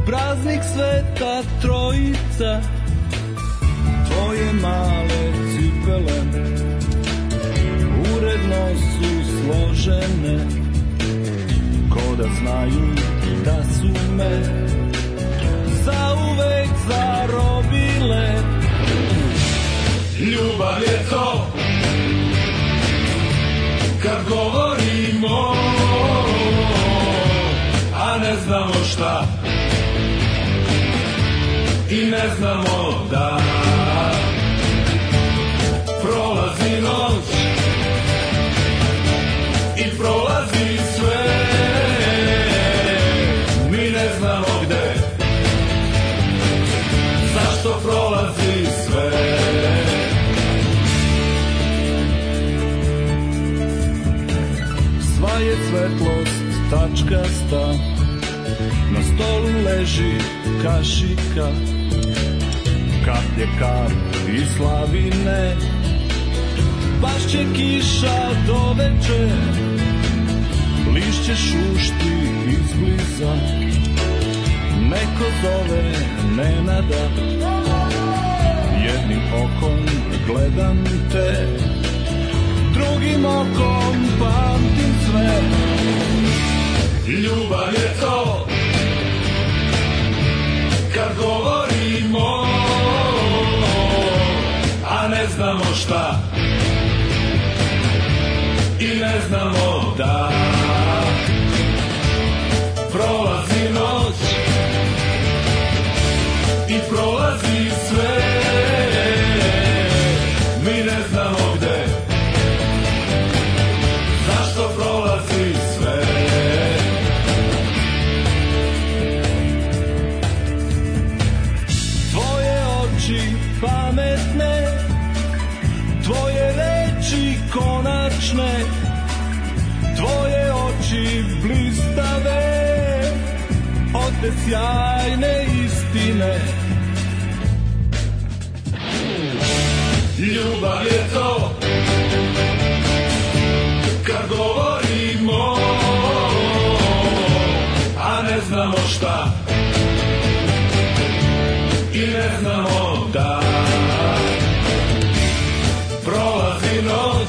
praznik Sveta Trojica, tvoje male cipele uredno su složene, ko da znaju da su me zauvek zarobile. Ljubav je to kad govorimo, a ne znamo šta i ne znamo da. Prolazi noć i prolazi sve, mi ne znamo gde, zašto prolazi sve. Sva je svetlost tačkasta, na stolu leži kašika, kaplje kap i slavine, pašće kiša do veče, lišće šušti izbliza, neko zove Nenada, jednim okom gledam te, drugim okom pamtim sve. Ljubav je to kad govorimo, a ne znamo šta i ne znamo da. Prolazi noć i prolazi sve, mi ne znamo gde, zašto prolazi sve. Tvoje oči pametne, tvoje reči konačne, tvoje oči blistave od te sjajne istine. Ljubav je to kad govorimo, a ne znamo šta i ne znamo da. Prolazi noć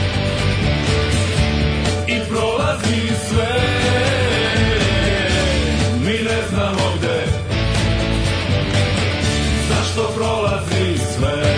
i prolazi sve, mi ne znamo gde, zašto prolazi sve.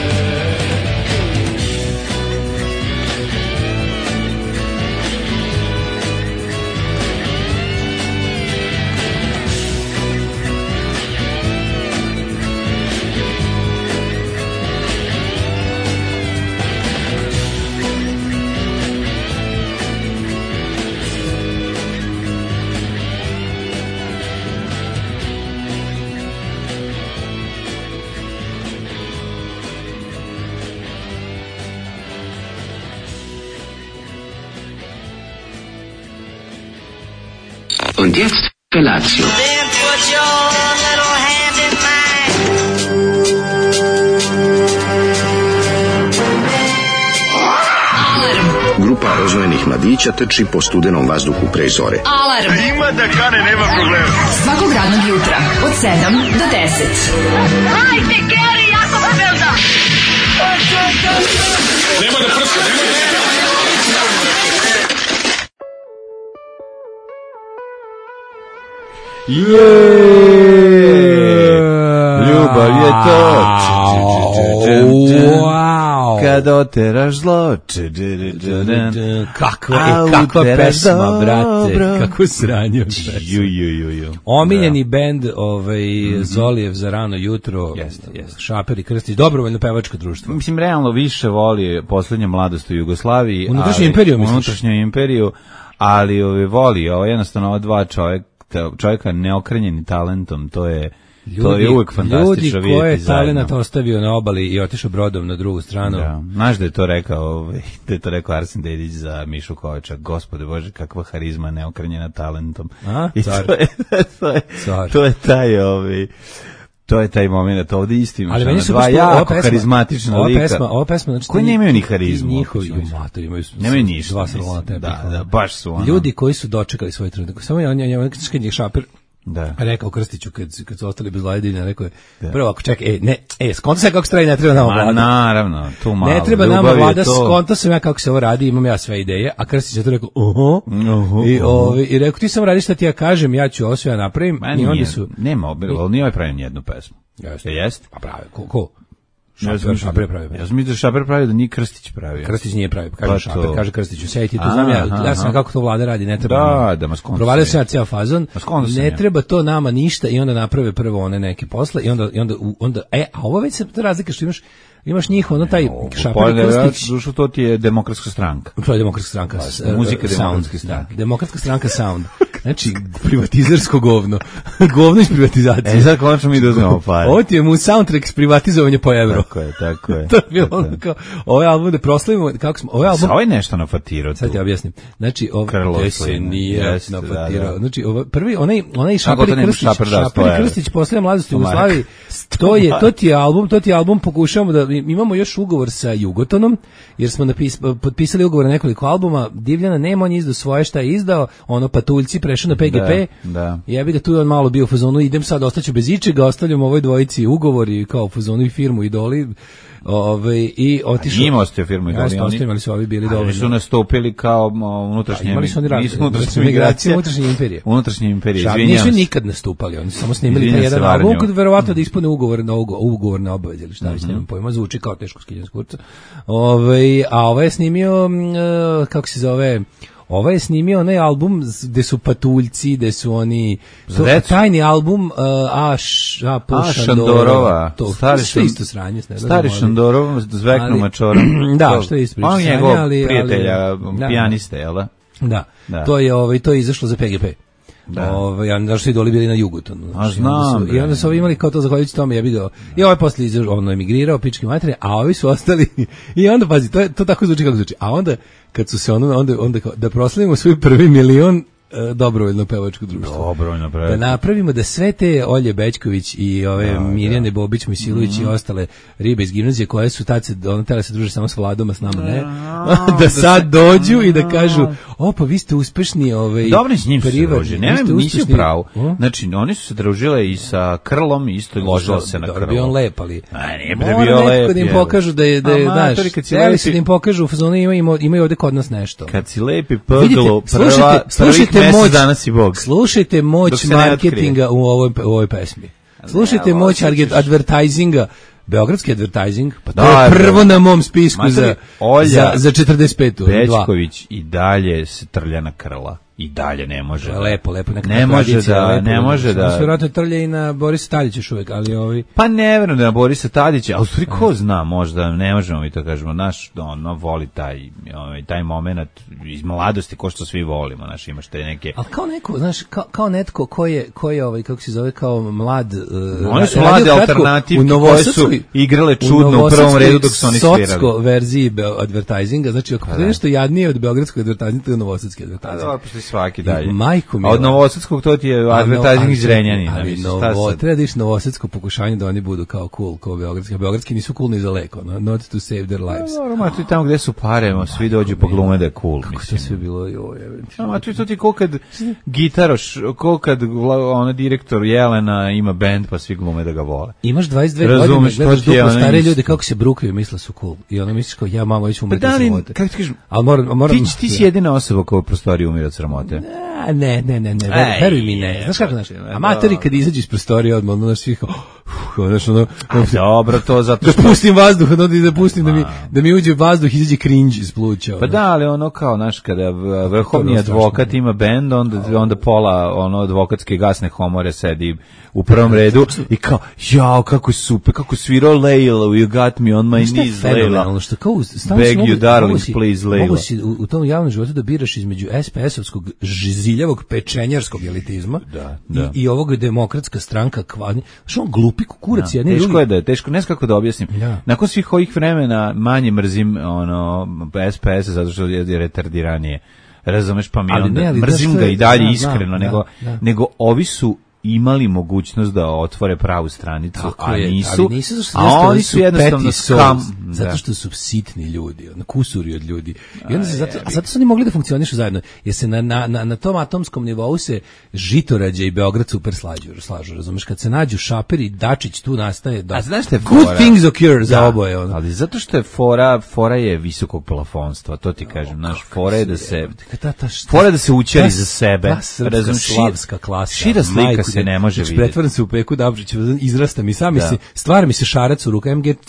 Und jetzt Felatio. Then put your little hand in mine. Alarm. Grupa rozvojenih mladića trči po studenom vazduhu pre zore. Alarm. Ima da kane, nema problema. Svakog radnog jutra od 7 do 10. Hajde, Geri, jako se velda. Nema da prska, nema da... Ljubav je to kad oteraš zlo. Kakva pesma, brate, kako sranje. Omiljeni bend Zolijev za rano jutro, Šaper i Krstić, dobrovoljno pevačko društvo. Mislim, realno više voli Poslednja mladost u Jugoslaviji. Unutrašnju imperiju, misliš? Unutrašnju imperiju, ali voli jednostavno ova dva čovjeka neokrenjeni talentom, to je uvek fantastično vidjeti zajedno. Ljudi koje je talent ostavio na obali i otišao brodom na drugu stranu. Da. Znaš da je to rekao Arsen Dedić za Mišu Kovača, Gospode Bože, kakva harizma neokrenjena talentom. Car. To je taj moment, ovdje isto imaš. Ali meni su dva jako karizmatična lika. Ova pesma, znači, koji nemaju ni harizmu. Nemaju ništa. Dva salona tebi. Da, baš su ono. Ljudi koji su dočekali svoj trenutak. Samo je Šaper Da. Rekao Krstiću kad su ostali bez Vlade Divljana, rekao je prvo ako čekaj, skonto se kako se radi, ne treba nama Vlada. Naravno, tu malo. Ne treba nama Vlada, skonto sam ja kako se ovo radi, imam ja sve ideje, a Krstić je to rekao, i rekao ti samo radi šta ti ja kažem, ja ću ovo sve napravim. I onda su nema, nije ovaj pravim jednu pesmu. Jeste? Pa pravi, ko? Šaper pravi. Ja sam mislio da Šaper pravi, da nije Krstić pravi. Krstić nije pravi, kaže Šaper, kaže Krstiću, sej ti to znam ja sam kako to Vlada radi, ne treba. Da, maskonto. Provalio se ja ceo fazon. Ne treba to nama ništa i onda naprave prvo one neke posle i onda a ovo već se razlika što imaš njih, ono taj Šaper i Krstić. Dušo, to ti je Demokratska stranka. To je Demokratska stranka. Muzika Demokratske stranke. Demokratska stranka Sound. Znači, privatizersko govno. Govno iz privatizacije. Sad konačno mi dozvemo pare. Ovo ti je mu soundtrack privatizovanja po evro. Tako je. To je bilo ono kao, ovaj album da proslavimo, kako smo, ovaj album... Ovo je nešto nafatirao tu. Sad ti objasnim. Znači, Krlo se nije nafatirao. Znači, prvi, onaj Šaper i Krstić posle mladosti u Jugoslaviji, to ti je album, pokušavamo da, imamo još ugovor sa Jugotonom, jer smo potpisali ugovor na nekoliko albuma, Divljana nema, on je izdao svoje šta je izdao, ono Patuljci prešao na PGP, ja bih ga tu on malo bio u fazonu, idem sad, ostaću bez ičega, ostavljam ovoj dvojici ugovor i kao u fazonu i firmu Idoli, i otišao. Njima ostaje firmu Idoli, ali su ovi bili dovoljno. Oni su nastupili kao unutrašnje, imali su oni migracije, unutrašnje imperije, izvinjam. Nisu nikad nastupali, oni su samo snimili taj jedan album, kod verovatno da ispune ugovorne obaveze ili šta već, nemam pojma, zvuči kao teško skidanje s kurca. A ovaj je snimio, kako se zove, ovaj je snimio onaj album gde su Patuljci, gde su oni tajni album Šandorova, sve isto sranje. Stari Šandorov s Veknom Mačorom. Da, što je isto on je njegov prijatelja, pijaniste, jel da? Da, to je izašlo za PGP. Ja su Idoli bili na Jugotonu. Znam. I onda su ovi imali kao to zahvaljujući tome, ja bih ga. I ovaj posle emigrirao, pički materije, a ovi su ostali. I onda pazi, to tako zvuči kako zvuči. A onda kad su se onda da proslavimo svoj prvi milion dobrovoljno pevačko društvo. Da napravimo da sve te Olje Bećković i ove Mirjane Bobić, Misilović i ostale ribe iz gimnazije koje su tad se tele se druže samo s Vladom, a s nama ne. Da sad dođu i da kažu, pa vi ste uspešni Dobro s njim se druži. Nisi u pravu. Znači, oni su se družile i sa Krlom i isto ložila se na Krlo. Bio on lep, ali nije bio lep. Nekako da im pokažu da je znaš, htjeli su da im pokažu, imaju ovde kod nas nešto. Kad si lepi pglo, slušajte Slušajte moć marketinga u ovoj pesmi. Slušajte moć advertisinga. Beogradski advertising, pa to je prvo na mom spisku za 45. Bećković i dalje se trlja na Krla. I dalje ne može. Lepo. Ne može da. Sve vjerojatno trlje i na Borisa Tadića još uvek, ali ovi. Pa ne verujem da na Borisa Tadića, ali u stvari ko zna, možda ne možemo mi to kažemo, naš voli taj moment iz mladosti, ko što svi volimo, naš imaš te neke. Ali kao neko, znaš, kao netko ko je kako se zove, kao mlad. Oni su mlade alternativke koje su igrale čudno u prvom redu dok su oni svirali. Sotsko verziji advertisinga, znači ako je nešto jadnije od beogradskog advertisinga, to je novosadski advertising. Svaki dalje. Majko mi. A od novosadskog to ti je advertising iz Zrenjanina. Treba da iš novosadsko pokušanje da oni budu kao cool, kao beogradski. Beogradski nisu cool ni za leko, not to save their lives. Ma tu tamo gde su pare, svi dođu po glume da je cool. Kako to sve bilo? Ma tu ti ko kad gitaroš, ko kad direktor Jelena ima bend pa svi glume da ga vole. Imaš 22 godine, gledaš duplo stare ljude kako se brukaju, misle su cool. I ono misliš kao ja mama već umreti od sramote. Kako ti kažem? Ti si jedina osoba koja u prostoriji umire od sramote. Ne, veruj mi ne. Znaš kako, amatori kad izađu iz prostorije odmah, ono svi kao, dobro, to zato što... Da pustim vazduh, da pustim da mi uđe vazduh, izađe cringe iz pluća. Pa da, ali ono kao, znaš, kada vrhovni advokat ima bend, onda pola advokatske gasne homore sedi u prvom redu i kao, jao, kako je super, kako svirao Layla, you got me on my knees, Layla. Beg you, darling, please, Layla. Mogu si u tom javnom životu da biraš između SPS-ovskog žiziljavog pečenjarskog elitizma i ovog demokratska stranka kvadni. Što on glupi kukurac jedni drugi. Teško, ne znam kako da objasnim. Nakon svih ovih vremena manje mrzim SPS zato što je retardiranije. Razumeš, pa mi onda mrzim ga i dalje iskreno, nego ovi su imali mogućnost da otvore pravu stranicu, a nisu, a oni su jednostavno Zato što su sitni ljudi, kusuri od ljudi. I onda zato su oni mogli da funkcionišu zajedno. Jer se na tom atomskom nivou se Žitorađe i Beograd super slažu, razumeš? Kad se nađu Šaper i Dačić, tu nastaje da good things occur za oboje. Ali zato što je fora je visokog plafonstva, to ti kažem, naš fora je da se učeri za sebe. Slavska klasa. Šira slika se ne može vidjeti. Pretvaram se u Peku Dabrić, izrasta mi sam, stvara mi se šarac u ruka,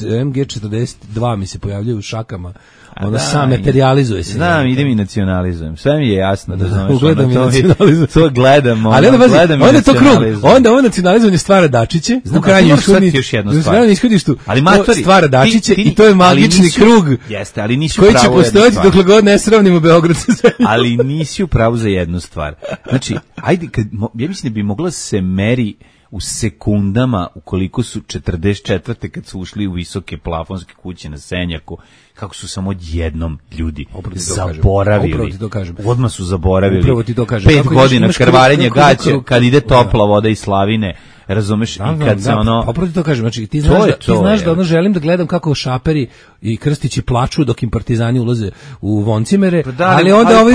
MG42 mi se pojavljaju u šakama. Ona sam materializuje se. Znam, idem i nacionalizujem. Sve mi je jasno da znaš. Ugledam i nacionalizujem. To gledam. Ali onda je to krug. Onda ovo nacionalizovanje stvara Dačiće. U krajnjem ishodištu. Ali matori. Stvara Dačiće i to je magični krug. Jeste, ali nisi koji će postojati dokle god ne sravnimo Beograd sa zemljom. Ali nisi u pravu za jednu stvar. Znači, ajde, ja mislim da bi mogla se meri u sekundama ukoliko su 44. kad su ušli u visoke plafonske kuće na Senjaku, kako su samo jednom ljudi zaboravili. Odmah su zaboravili. 5 godina krvarenja gaća kad ide topla voda iz slavine. Razumeš? I kad se ono... Oproti to kažem, znači ti znaš da ono želim da gledam kako Šaperi i Krstići plaču dok im partizani ulaze u voncimere, ali onda ovi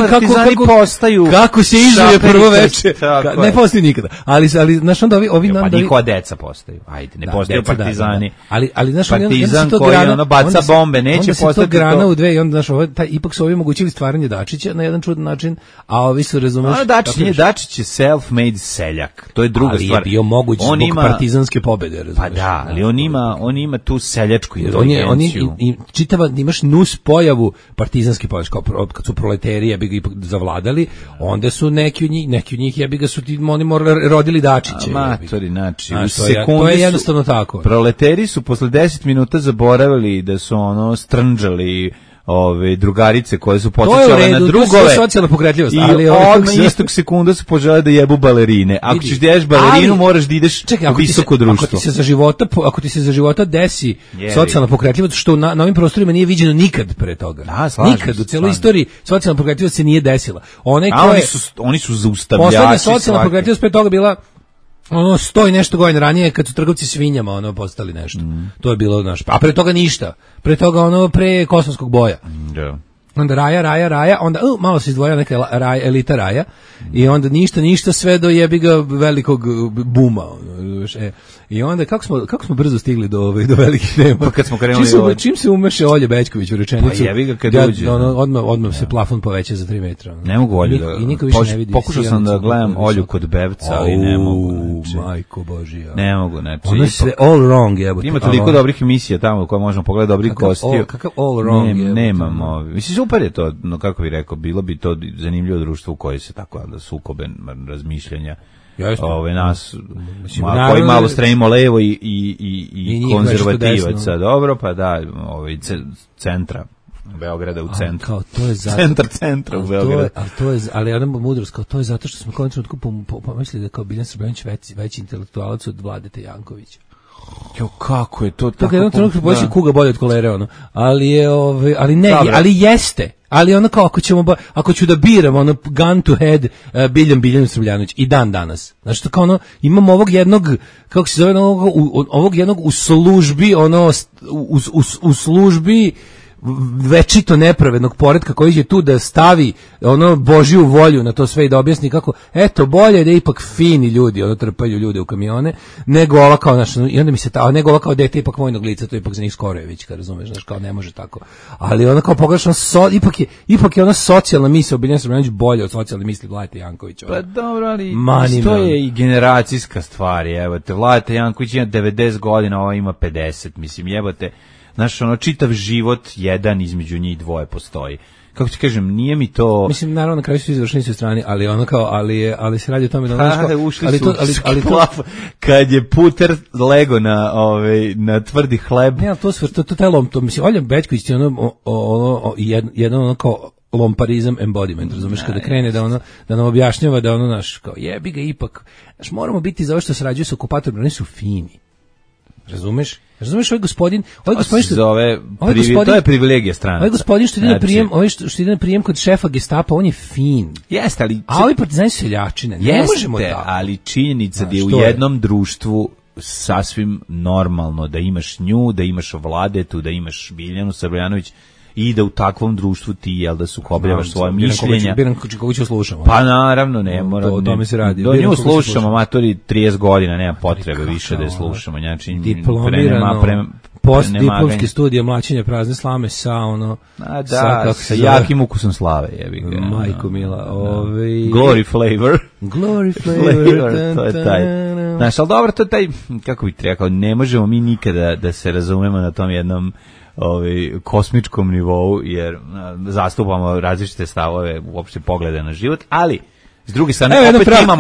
kako se izuje prvo veče. Ne postoji nikada. Ali znaš onda ovi pa njihova deca postaju. Ajde, ne postaju partizani. Ali znaš, partizan koji ono baca bombe, neće postati grana u dve i onda znaš, ipak su ovi omogućili stvaranje Dačića na jedan čudan način, a ovi su, razumeš... Dačić je self-made seljak. To je druga stvar. Ali je bio moguć zbog partizanske pobede, razumeš? Pa da, ali on ima tu seljačku inteligenciju. Imaš nus pojavu partizanske pobede, kad su proleteri jebi ga ipak zavladali, onda su neki od njih jebi ga su oni rodili Dačiće. Matori, znači, u sekundu to je jednostavno tako. Proleteri su posle 10 minuta zaboravili da su ono strnđali drugarice koje su podsjećale na drugove. To je socijalna pokretljivost. I odmah istog sekunda su požele da jebu balerine. Ako ćeš da ješ balerinu, moraš da ideš u visoko društvo. Ako ti se za života desi socijalna pokretljivost, što na ovim prostorima nije viđeno nikad pre toga. Nikad u celoj istoriji socijalna pokretljivost se nije desila. Oni su zaustavljači. Poslednja socijalna pokretljivost pre toga bila 100 i nešto godina ranije kad su trgovci svinjama postali nešto. To je bilo a pre toga ništa. Pre toga pre kosovskog boja. Onda raja, onda malo se izdvojila neka elita raja i onda ništa sve do jebiga velikog buma. I onda kako smo brzo stigli do velikih tema. Pa kad smo krenuli čim se umeše Olje Bećković u rečenicu. Pa jebiga kad uđe. Odmah se plafon poveća za 3 metra. Ne mogu Olju da... I niko više ne vidi. Pokušao sam da gledam Olju kod Bevca, ali ne mogu. Majko Božija. Ne mogu, znači. Ono se all wrong, jebote. Ima toliko dobrih emisija tamo koje možemo pogledati, dobrih gostiju. Kakav all wrong, nemamo. Mislim, super je to, no kako bih rekao, bilo bi to zanimljivo društvo u koje se tako sukobe razmišljanja nas koji malo stremimo levo i konzervativaca, dobro, pa da, centra Beograda u centru. Kao to je centra u Beogradu. Ali Adam mudrost, kao to je zato što smo konačno pomislili da kao Biljan Srbljanić veći intelektualac od Vladete Jankovića. Jo, kako je to tako? To jedan trenutak poći kuga bolje od kolere, ali jeste. Ali kao ako ću da biram gun to head Biljan Srbljanović i dan danas. Znači to kao imam ovog jednog, kako se zove, ovog jednog u službi, u službi večito nepravednog poretka koji će tu da stavi Božju volju na to sve i da objasni kako eto bolje da ipak fini ljudi trpaju ljude u kamione nego ova kao i onda mi se nego ova kao dete ipak vojnog lica, to ipak za njih Skorojević, kad razumeš, znaš, kao ne može tako, ali ona kao pogrešno ipak je ona socijalna misao Biljan Srbljanović bolja od socijalne misli Vladete Jankovića. Pa dobro, ali to je i generacijska stvar, jebote. Vladete Janković ima 90 godina, ova ima 50, mislim, jebote. Znaš, čitav život jedan između njih dvoje postoji. Kako ti kažem, nije mi to... Mislim, naravno, na kraju su izvršeni su strani, ali ali se radi o tome da... Kad je puter lego na tvrdi hleb... Ne, ali to taj lom, to mislim, Olja Bećković je jedan kao lomparizam embodiment, razumeš, kada krene da nam objašnjava da naš, kao jebi ga ipak, znaš, moramo biti za ovo što se rađuje s okupatorima, oni su fini. Razumeš, ovaj gospodin što zove to je privilegija stranaca. Ovaj gospodin što ide na prijem, što ide na prijem kod šefa Gestapa, on je fin. Jeste, ali ovi partizani seljačine. Ne možemo tako. Ali činjenica da je u jednom društvu sasvim normalno da imaš nju, da imaš Vladetu, da imaš Biljanu Srbljanović i da u takvom društvu ti, jel, da sukobljavaš svoje mišljenja. Biram kogu ću slušamo. Pa naravno, ne mora. O tome se radi. Do nju slušamo, matori 30 godina, nema potrebe više da je slušamo. Znači, diplomirano, postdiplomski studije mlaćenja prazne slame sa sa jakim ukusom slave, jebi ga. Majko mila. Glory flavor. Glory flavor. To je taj. Znaš, ali dobro, to je taj, kako bih rekao, ne možemo mi nikada da se razumemo na tom jednom kosmičkom nivou, jer zastupamo različite stavove, uopšte poglede na život, ali s druge strane opet imamo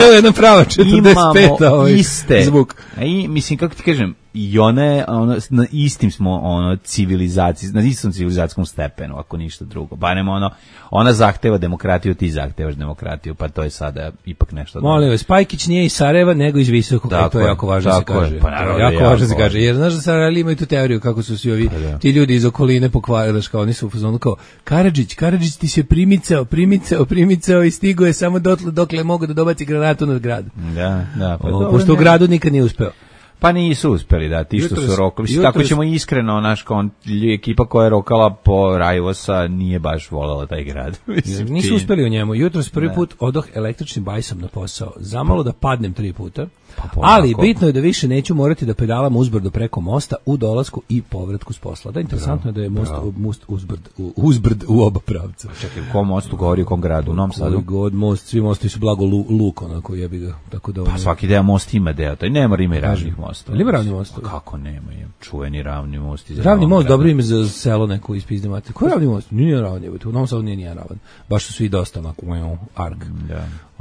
iste zvuk. I mislim, kako ti kažem, i na istim smo na istom civilizacijskom stepenu, ako ništa drugo. Barem ona zahteva demokratiju, ti zahtevaš demokratiju, pa to je sada ipak nešto. Molim vas, Pajkić nije iz Sarajeva, nego iz Visokog, to je jako važno se kaže. Pa jako važno se kaže, jer znaš da Sarajeli imaju tu teoriju kako su svi ovi, ti ljudi iz okoline pokvarili, kao oni su u fazonu kao, Karadžić ti se primicao i stigo je samo dokle mogu da dobaci granatu nad grad. Da, pa pošto u gradu nikad nije uspeo. Pa nisu uspeli, da, ti što su rokali. Tako ćemo iskreno, ekipa koja je rokala po Rajvosa nije baš voljela taj grad. Nisu uspeli u njemu. Jutros prvi put odoh električnim bajsom na posao. Zamalo da padnem 3 puta. Ali bitno je da više neću morati da pedalam uzbrdo preko mosta u dolasku i povratku s posla. Da, interesantno je da je most uzbrd u oba pravca. Čekaj, u kom mostu govori, u kom gradu? U Novom Sadu? God most, svi mostovi su blago luk, onako jebi ga. Tako da pa svaki deo most ima deo, to ne mora ima i ravnih mosta. Ima ravni most? Kako nema, čuveni ravni most. Ravni most, dobro ime za selo neko ispizde mate. Ko je ravni most? Nije ravni, u Novom Sadu nije ravan. Baš su svi dosta onako, ark. Da.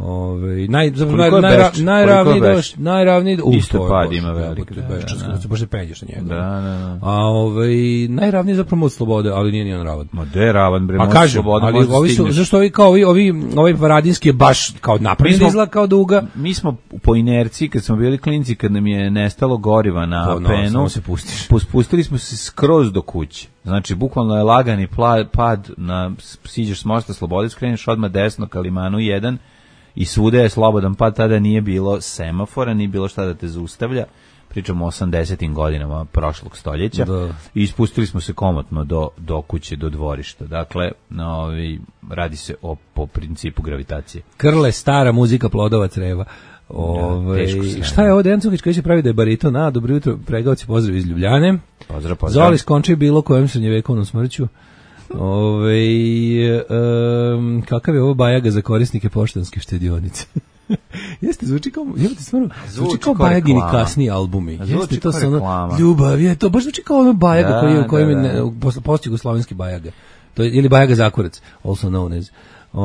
Najravniji isto pad ima veliko, baš se penješ na njega. Da. A najravniji zapravo most slobode, ali nije ni on ravan. Ma de ravan bre, most slobode. Ali ovi su, zašto ovaj Varadinski je baš kao napravljen izgleda kao duga. Mi smo po inerciji kad smo bili klinci, kad nam je nestalo goriva na penu, spustili smo se skroz do kuće. Znači, bukvalno je lagani pad, siđeš s mosta Slobode, skreneš odmah desno ka Limanu 1 i svuda je slobodan pad, tada nije bilo semafora, nije bilo šta da te zaustavlja, pričamo o 80. godinama prošlog stoljeća, i spustili smo se komotno do kuće, do dvorišta. Dakle, radi se po principu gravitacije. Krle, stara muzika plodova creva. Šta je ovo Dejan Cukić koji se pravi da je bariton? Dobro jutro, pregaoci, pozdrav iz Ljubljane. Pozdrav. Zoli skonči bilo kojem srednjevekovnom smrću. Kakav je ovo bajaga za korisnike poštanske štedionice? Jeste, zvuči kao bajagini kasniji albumi. Jeste, to su ljubav, je to baš zvuči kao ono bajaga koji je post-jugoslovenski bajaga. To je, ili bajaga zakurac, also known as.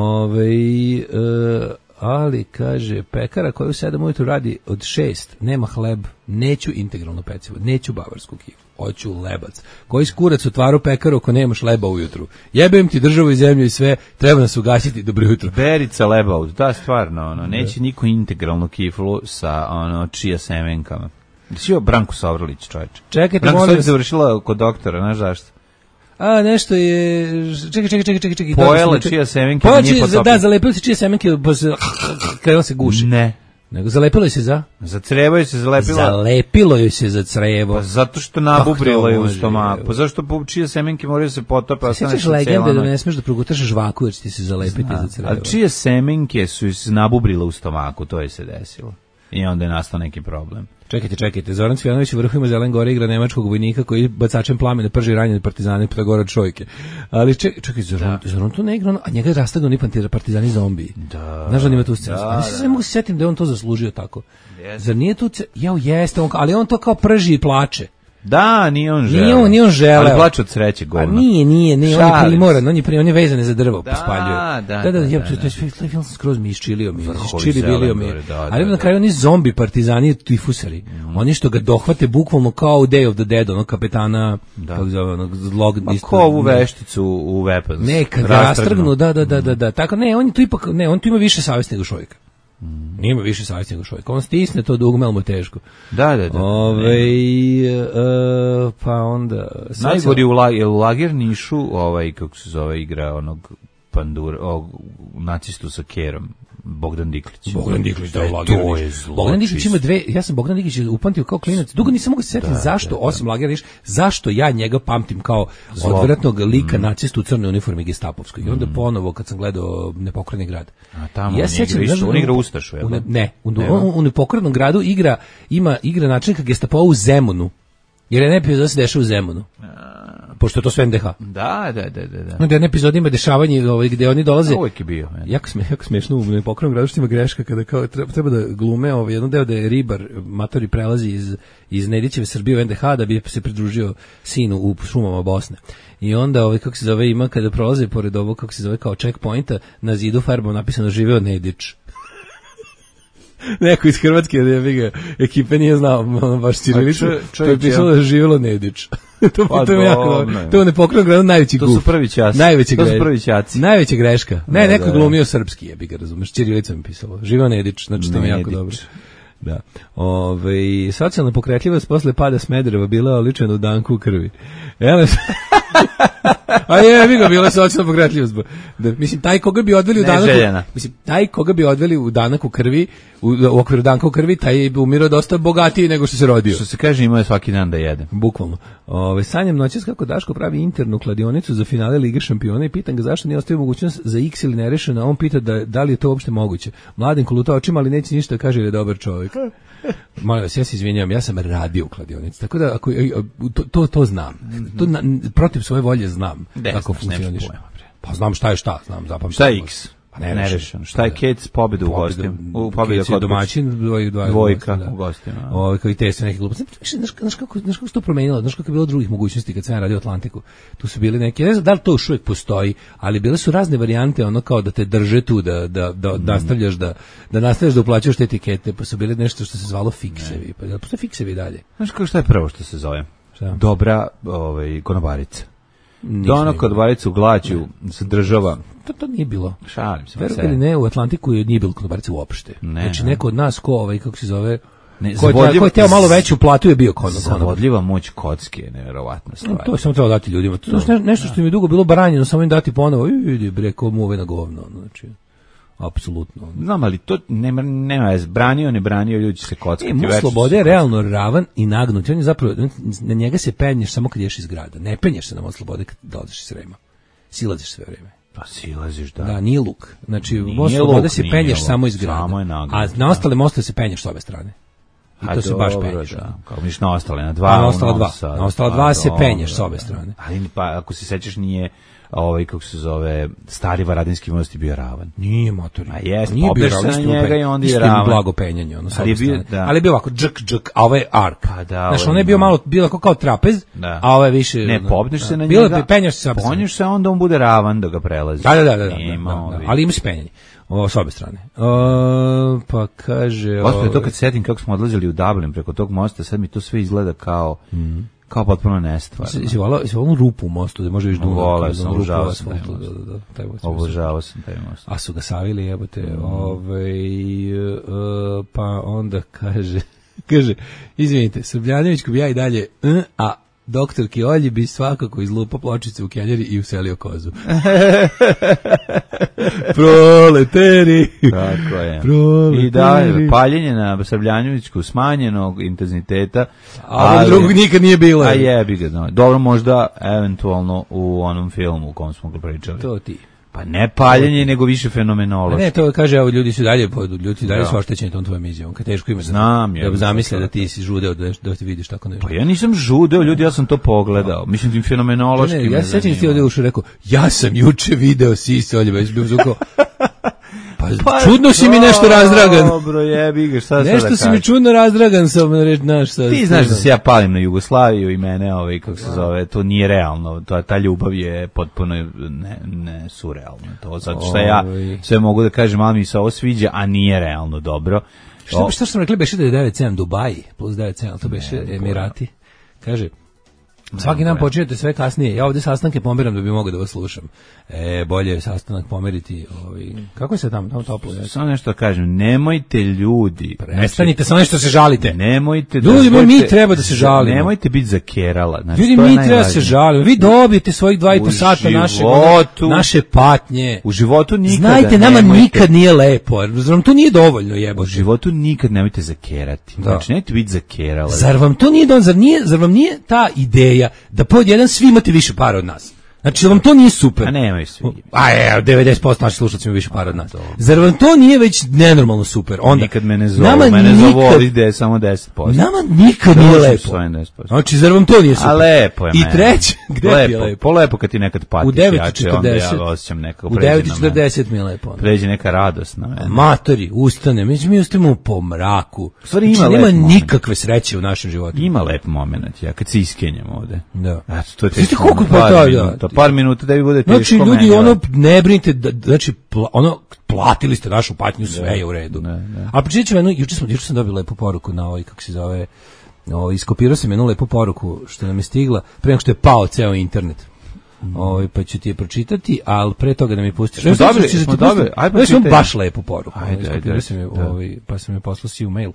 Ali, kaže, pekara koja u 7 ujutru radi od 6, nema hleb, neću integralno pecivo, neću bavarsku kifu, hoću lebac. Koji skurac otvaru pekaru ako nemaš leba ujutru? Jebem ti državu i zemlju i sve, treba nas ugasiti, dobro jutro. Berica leba, da, stvarno, neće niko integralnu kiflu sa čija semenkama. Sio Branku Sovrlić, čovječe. Čekajte, Branku Sovrlić završila kod doktora, znaš zašto? Nešto je... Čekaj. Pojela čija semenke nije potopila. Da, zalepilo se čija semenke, kada se guši. Ne. Nego zalepilo se za? Za crevo je se zalepilo. Zalepilo je se za crevo. Pa zato što nabubrilo je u stomaku. Pa zašto čije semenke moraju se potope? Sjećaš legende da ne smeš da progutaš žvaku jer će ti se zalepiti za crevo. Ali čije semenke su se nabubrile u stomaku, to je se desilo. I onda je nastao neki problem. Čekajte, Zoran Cvijanović u vrhu Zelen Gore igra nemačkog vojnika koji bacačem plamena prži ranjene partizane Pitagora Čojke. Ali čekaj, Zoran to ne igra, a njega je rastagao ni partizani zombiji. Da. Znaš da nima tu scenu? Ne mogu se sjetiti da je on to zaslužio tako. Zar nije tu... Jeste, ali on to kao prži i plače. Da, nije on želeo. Nije on želeo. Ali plače od sreće govno. Nije, on je primoran, on je vezan za drvo, pospaljuje. Da. Taj film sam skroz mi iščilio mi. Ali na kraju oni zombi partizani tifusari. Oni što ga dohvate bukvalno kao u Day of the Dead, onog kapetana, kako zove, onog zlog... Ko ovu vešticu u Weapons. Nekad rastrgnu, da. Tako, on tu ima više savjesti nego čovjeka. Nima više savjesti nego čovjek. On stisne to dugme, ali mu je teško. Da. Pa onda... Najgori u Lagernišu, kako se zove, igra onog pandura, nacistu sa kerom. Bogdan Diklić. Bogdan Diklić, da, to je zlo. Bogdan Diklić ima dve, ja sam Bogdan Diklić upamtio kao klinac. Dugo nisam mogu se setiti zašto, osim Lagerniš, zašto ja njega pamtim kao odvratnog lika nacistu u crnoj uniformi gestapovskoj. I onda ponovo kad sam gledao Nepokorni grad. A tamo on igra Ustašu, je li? Ne, u Nepokornom gradu igra načelnika Gestapova u Zemunu. Jer je epizod se dešava u Zemunu. Pošto je to sve NDH. Da. Onda je epizod ima dešavanje gde oni dolaze. Uvijek je bio. Jako smiješno u Nepokornom gradu što ima greška kada kao treba da glume jedan deo da je ribar matori prelazi iz Nedićeve Srbije u NDH da bi se pridružio sinu u šumama Bosne. I onda kako se zove ima kada prolaze pored ovog kako se zove kao checkpointa na zidu farbom napisano živeo Nedić. Neko iz Hrvatske ekipe nije znao baš ćirilicu, to je pisalo da živjelo Nedić. To je jako dobro. To je u Nepokornom gradu najveći guf. To su prvi čas. To su prvi čaci. Najveća greška. Ne, neko je glumio srpski, jebi ga, razumeš, ćirilicom je pisalo. Živeo Nedić, znači to je jako dobro. Da. Socijalna pokretljivost posle pada Smedereva bila oličena u Danku u krvi. A jebi ga, bila socijalna pokretljivost. Mislim, taj koga bi odveli u Danak, taj koga bi odveli u Danak u krvi, u okviru Danka u krvi, taj bi umirao dosta bogatiji nego što se rodio. Što se kaže, imao je svaki dan da jede. Bukvalno. Sanjam noćas kako Daško pravi internu kladionicu za finale Lige šampiona i pitam ga zašto nije ostavio mogućnost za X ili nerešeno, a on pita da li je to uopšte moguće. Mladen koluta očima, ali neće ništa, kaže jer je dobar čovjek. Molim vas, ja se izvinjavam, ja sam radio u kladionici, tako da to znam. To protiv svoje volje znam kako funkcioniše. Pa znam šta je šta, znam zapamćam. Šta je X? Nerešeno. Šta je Kec pobedu u gostima? Kec je domaćin, dvojka u gostima. Kao i te sve neke gluposti. Znaš kako se to promenilo, znaš kako je bilo drugih mogućnosti kad sam ja radio Atlantiku. Tu su bili neke, ne znam da li to još uvijek postoji, ali bile su razne varijante, ono kao da te drže tu, da nastavljaš da uplaćaš te etikete, pa su bile nešto što se zvalo fiksevi. Pa postoje fiksevi dalje. Znaš kako šta je prvo što se zove? Dobra konobarica. Dono konobarica u glađu se država. To nije bilo. Šalim se. Verovali ne, u Atlantiku nije bilo konobarice uopšte. Znači neko od nas kako se zove, ko je teo malo veću platu je bio konobar. Zavodljiva moć kocke je nevjerovatna stvar. To sam trebao dati ljudima. To je nešto što mi je dugo bilo branjeno, samo im dati ponovo. Vidi bre, ko muve na govno. Znači, apsolutno. Znam, ali to nema branio, ne branio, ljudi će se kockati. Most slobode je realno ravan i nagnut. On je zapravo, na njega se penješ samo kad ješ iz grada. Ne penješ se na most slobode kad dolaziš iz Srema. Silaziš sve vreme. Pa silaziš, da. Da, nije luk. Znači, most slobode se penješ samo iz grada. A na ostale mostove se penješ s obe strane. I to se baš penješ. Kao miš na ostale, na dva. Na ostala dva se penješ s obe strane. Ali pa ako se sećaš nije kako se zove, stari Varadinski most je bio ravan. Nije motor. A jest, popeš se na njega i onda je ravan. Blago penjanje, ono, ali je bio ovako, džk, a ovo je ark. Znaš, ono je bio malo, bilo kao trapez, a ovo je više... Ne, popneš se na njega, bilo penjaš se ponješ se, onda on bude ravan da ga prelazi. Da, ali ima se penjanje. S obe strane. Pa kaže... Gospode, to kad setim kako smo odlazili u Dublin preko tog mosta, sad mi to sve izgleda kao potpuno nestvarno. Si volao rupu u mostu, da može viš dugo. Volao sam, obožavao sam taj most. A su ga savili, jebote. Pa onda kaže, izvinite, Srbljanovićku bi ja i dalje, a doktorki Olji bi svakako izlupao pločice u kenjeri i uselio kozu. Proleteri! Tako je. Proleteri. I da, paljenje na Srbljanjevićku smanjenog intenziteta. Ali drugog nikad nije bilo. A jebi ga. No. Dobro, možda eventualno u onom filmu u kom smo ga pričali. To ti. Pa ne paljenje, nego više fenomenološki. Ne, to kaže, evo, ljudi su dalje su oštećeni tom tvojom izjavom. Kad teško ima da zamisle da ti si žudeo da ti vidiš tako nešto. Pa ja nisam žudeo, ljudi, ja sam to pogledao. Mislim, tim fenomenološki me zanima. Ja se sećam ti ovdje ušao rekao, ja sam juče video Sise Oljeba, bio zvuko. Pa čudno si mi nešto razdragan. Dobro, jebi ga, šta sad da kažem. Nešto si mi čudno razdragan sam reći, znaš sad. Ti znaš da se ja palim na Jugoslaviju i mene, kako se zove, to nije realno. Ta ljubav je potpuno ne surrealno. To zato što ja sve mogu da kažem, ali mi se ovo sviđa, a nije realno dobro. Šta sam rekli, beše da je 9,7 Dubai plus 9,7, to beše Emirati. Kaže, Svaki dan počinjete sve kasnije. Ja ovdje sastanke pomeram da bi mogao da vas slušam. Bolje je sastanak pomeriti. Kako je se tamo toplo? Samo nešto kažem, nemojte ljudi. Prestanite, samo nešto se žalite. Nemojte ljudi, mi treba da se žalimo. Nemojte biti za kerala. Znači, ljudi, mi treba da se žalimo. Vi dobijete svojih 2,5 sata naše patnje. U životu nikada znajte, nama nikad nije lepo. Zar to nije dovoljno, jebote? U životu nikad nemojte zakerati. Znači, nemojte biti za kerala. Zar vam to nije dovoljno? Zar vam nije ta ideja da pod jedan svi imate više para od nas? Znači, vam to nije super. A nemaju svi. 90% naših slušalci imaju više para od nas. Zar vam to nije već nenormalno super? Onda nikad mene zovu, mene zovu ovdje je samo 10%. Nama nikad nije lepo. Znači, zar vam to nije super? A lepo je mene. I treće, gde ti je lepo? Polepo kad ti nekad patiš jače, onda ja osjećam nekako pređe na mene. U 9:40 mi je lepo. Pređe neka radost na mene. Matori, ustane, mi ustajemo po mraku. Znači, nema nikakve sreće u našem životu. Ima lep moment, ja kad se iskenjem ovde. Da. To je teško par minuta da vi bude teško. Znači, ljudi, ne brinite, znači, platili ste našu patnju, sve je u redu. A pričat ću juče sam dobio lepu poruku na kako se zove, iskopirao sam jednu lepu poruku što nam je stigla, pre nego što je pao ceo internet. Pa ću ti je pročitati, ali pre toga da mi pustiš. Smo dobili. Ajde, sam baš lepu poruku. Pa sam je poslao si u mail.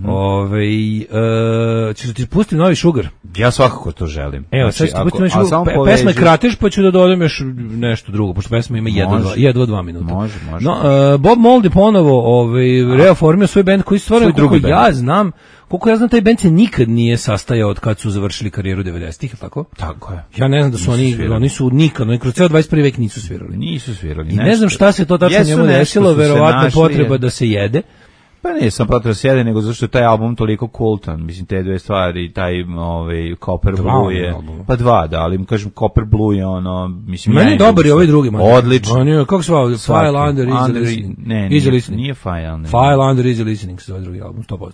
Ćeš ti pustiti novi Sugar? Ja svakako to želim. Evo, sad ću ti pustiti novi Sugar. Pesma je kratež, pa ću da dodam još nešto drugo, pošto pesma ima jedva 2 minuta. Može. Bob Mould je ponovo reoformio svoj bend koji stvarno, koliko ja znam, taj bend se nikad nije sastajao od kad su završili karijeru 90-ih, tako? Tako je. Ja ne znam da su oni su nikad, kroz ceo 21. vek nisu svirali. I ne znam šta se to tačno njemu desilo, verovatno potreba da se jede. Pa ne sam protiv sjede, nego zašto je taj album toliko kultan. Mislim, te dve stvari, taj Copper Blue je... Pa dva, da, ali kažem, Copper Blue je ono... Mislim, meni je dobar i ovaj drugi. Odlično. Kako se zove? File Under Easy Listening. Ne, nije File Under. File Under Easy Listening se zove drugi album, 100%.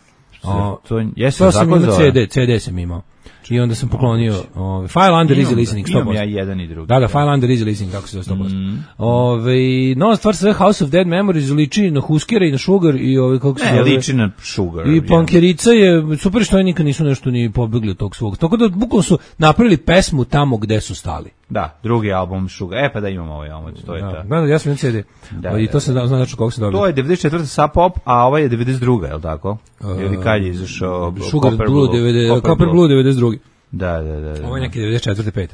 To sam imao CD sam imao. I onda sam poklonio File Under Easy Listening 100%. Imam ja jedan i drugi. Da, File Under Easy Listening, kako se zove 100%. Nova stvar sve House of Dead Memories liči na Huskera i na Sugar i kako se zove. Liči na Sugar. I Punkerica je super što nikad nisu nešto ni pobegli od tog svog. Tako da bukvalno su napravili pesmu tamo gde su stali. Da, drugi album Sugar. Pa da imamo ovaj album, to je ta. Da, ja sam imao CD. I to se znači kako se dobio. To je 94. Sub Pop, a ovaj je 92. je l' tako? Ili kad je izašao Copper Blue 92. Da. Ovo je neki 94. 5.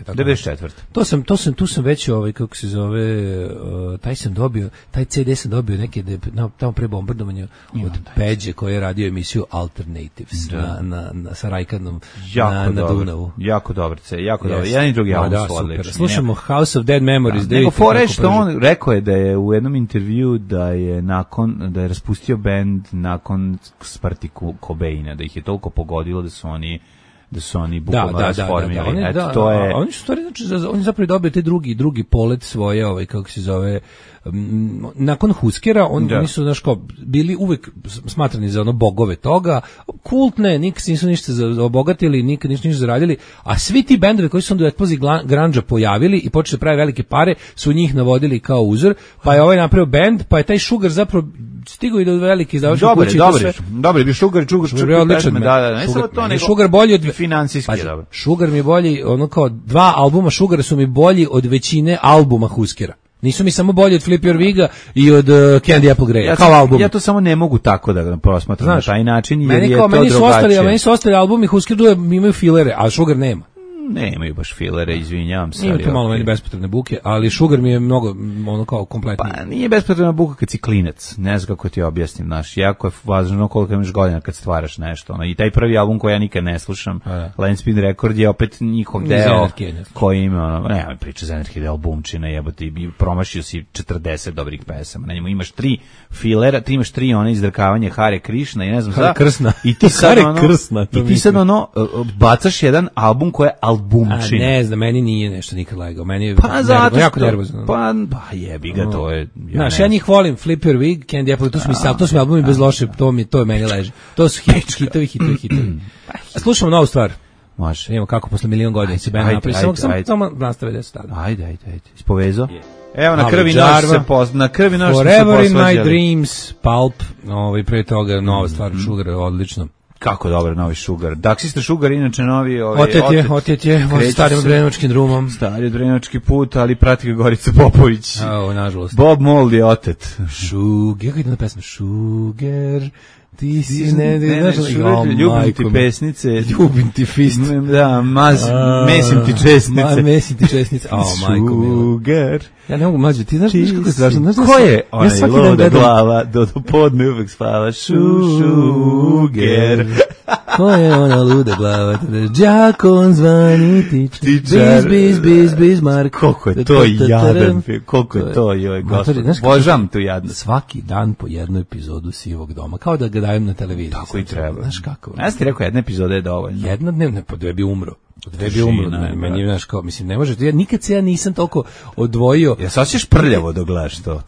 94. Tu sam već, kako se zove, taj CD sam dobio neki, tamo pre bombardovanja od Peđe koji je radio emisiju Alternatives sa Rajkadnom na Dunavu. Jako dobro. Jedan i drugi album su odlični. Slušamo House of Dead Memories. Nego fore što on rekao je da je u jednom intervju da je raspustio bend nakon smrti Cobaina, da ih je toliko pogodilo da su oni bukvalno rasformirali. Oni su stvari, znači, oni zapravo dobiju te drugi polet svoje, kako se zove, nakon Huskera, oni su, znaš, bili uvek smatrani za bogove toga, kultne, nikad nisu ništa obogatili, nikad ništa zaradili, a svi ti bendovi koji su onda u eksploziji grunge pojavili i počeli pravi velike pare, su njih navodili kao uzor, pa je ovaj napravio bend, pa je taj Sugar zapravo stigao i do velike izdavačke kuće. Dobar je Sugar, odličan. Sugar bolji od finansijski je dobro. Sugar mi je bolji, kao 2 albuma Sugara su mi bolji od većine albuma Huskera. Nisu mi samo bolji od Flip Your Viga i od Candy Apple Grey, kao album. Ja to samo ne mogu tako da prosmatram na taj način, jer je to drugačije. Meni su ostali albumi Huskeru imaju filere, a Sugar nema. Nemaju baš filere, izvinjavam se. Ima tu malo meni bespotrebne buke, ali Sugar mi je mnogo kao kompletniji. Pa nije bespotrebna buka kad si klinac, ne znam kako ti objasnim, jako je važno koliko imaš godina kad stvaraš nešto. I taj prvi album koji ja nikad ne slušam, Landspin Record, je opet njihov deo koji ima, nema priča za energije, albumčina, jebote, i promašio si 40 dobrih pesama. Na njemu imaš 3 filera, ti imaš 3 izdrkavanje Hare Krishna i ne znam Hare Krsna. I ti sad bacaš jedan album koji je albumčin. Ne znam, meni nije nešto nikad legao. Meni je jako nervozno. Pa jebi ga, to je... Znaš, ja njih volim, Flip Your Wig, Candy Apple, to su mi albumi bez loše, to je meni leži. To su hitovi. Slušamo novu stvar. Može. Vidimo kako posle milion godina se band napravi. Samo nastave da se tada. Ajde. Ispovezo. Evo, na krvi noć se na krvi noć se Forever in my dreams, Pulp, pre toga nova stvar, Sugar, odlično. Kako dobro novi Sugar. Daksista Sugar inače novi Otet je starim Drenovačkim drumom. Stari Drenovački put, ali prati ga Gorica Popović. Nažalost. Bob Mould je otet. Sugar, kako ide na pesma? Sugar, ti si ljubim ti pesnice. Ljubim ti fist. Da, mesim ti česnice. Mesim ti česnice. Majko milo. Sugar. Ja ne mogu mlađe, ti znaš kako je strašno. Ko je onaj luda glava, do podne uvek spava, Sugar. Ko je ona luda glava, đakon zvani tičar, biz, Bismarck. Koliko je to jadan, koliko je to, joj, gospod, božam tu jadno. Svaki dan po jednu epizodu Sivog doma, kao da ga dajem na televiziji. Tako i treba. Znaš kako? Ja sam ti rekao, jedna epizoda je dovoljno. Jedna dnevna, po dve bi umro. Meni, znaš, kao, mislim, ne može, nikad se ja nisam toliko odvojio. Ja se osjećaš prljavo dok gledaš to.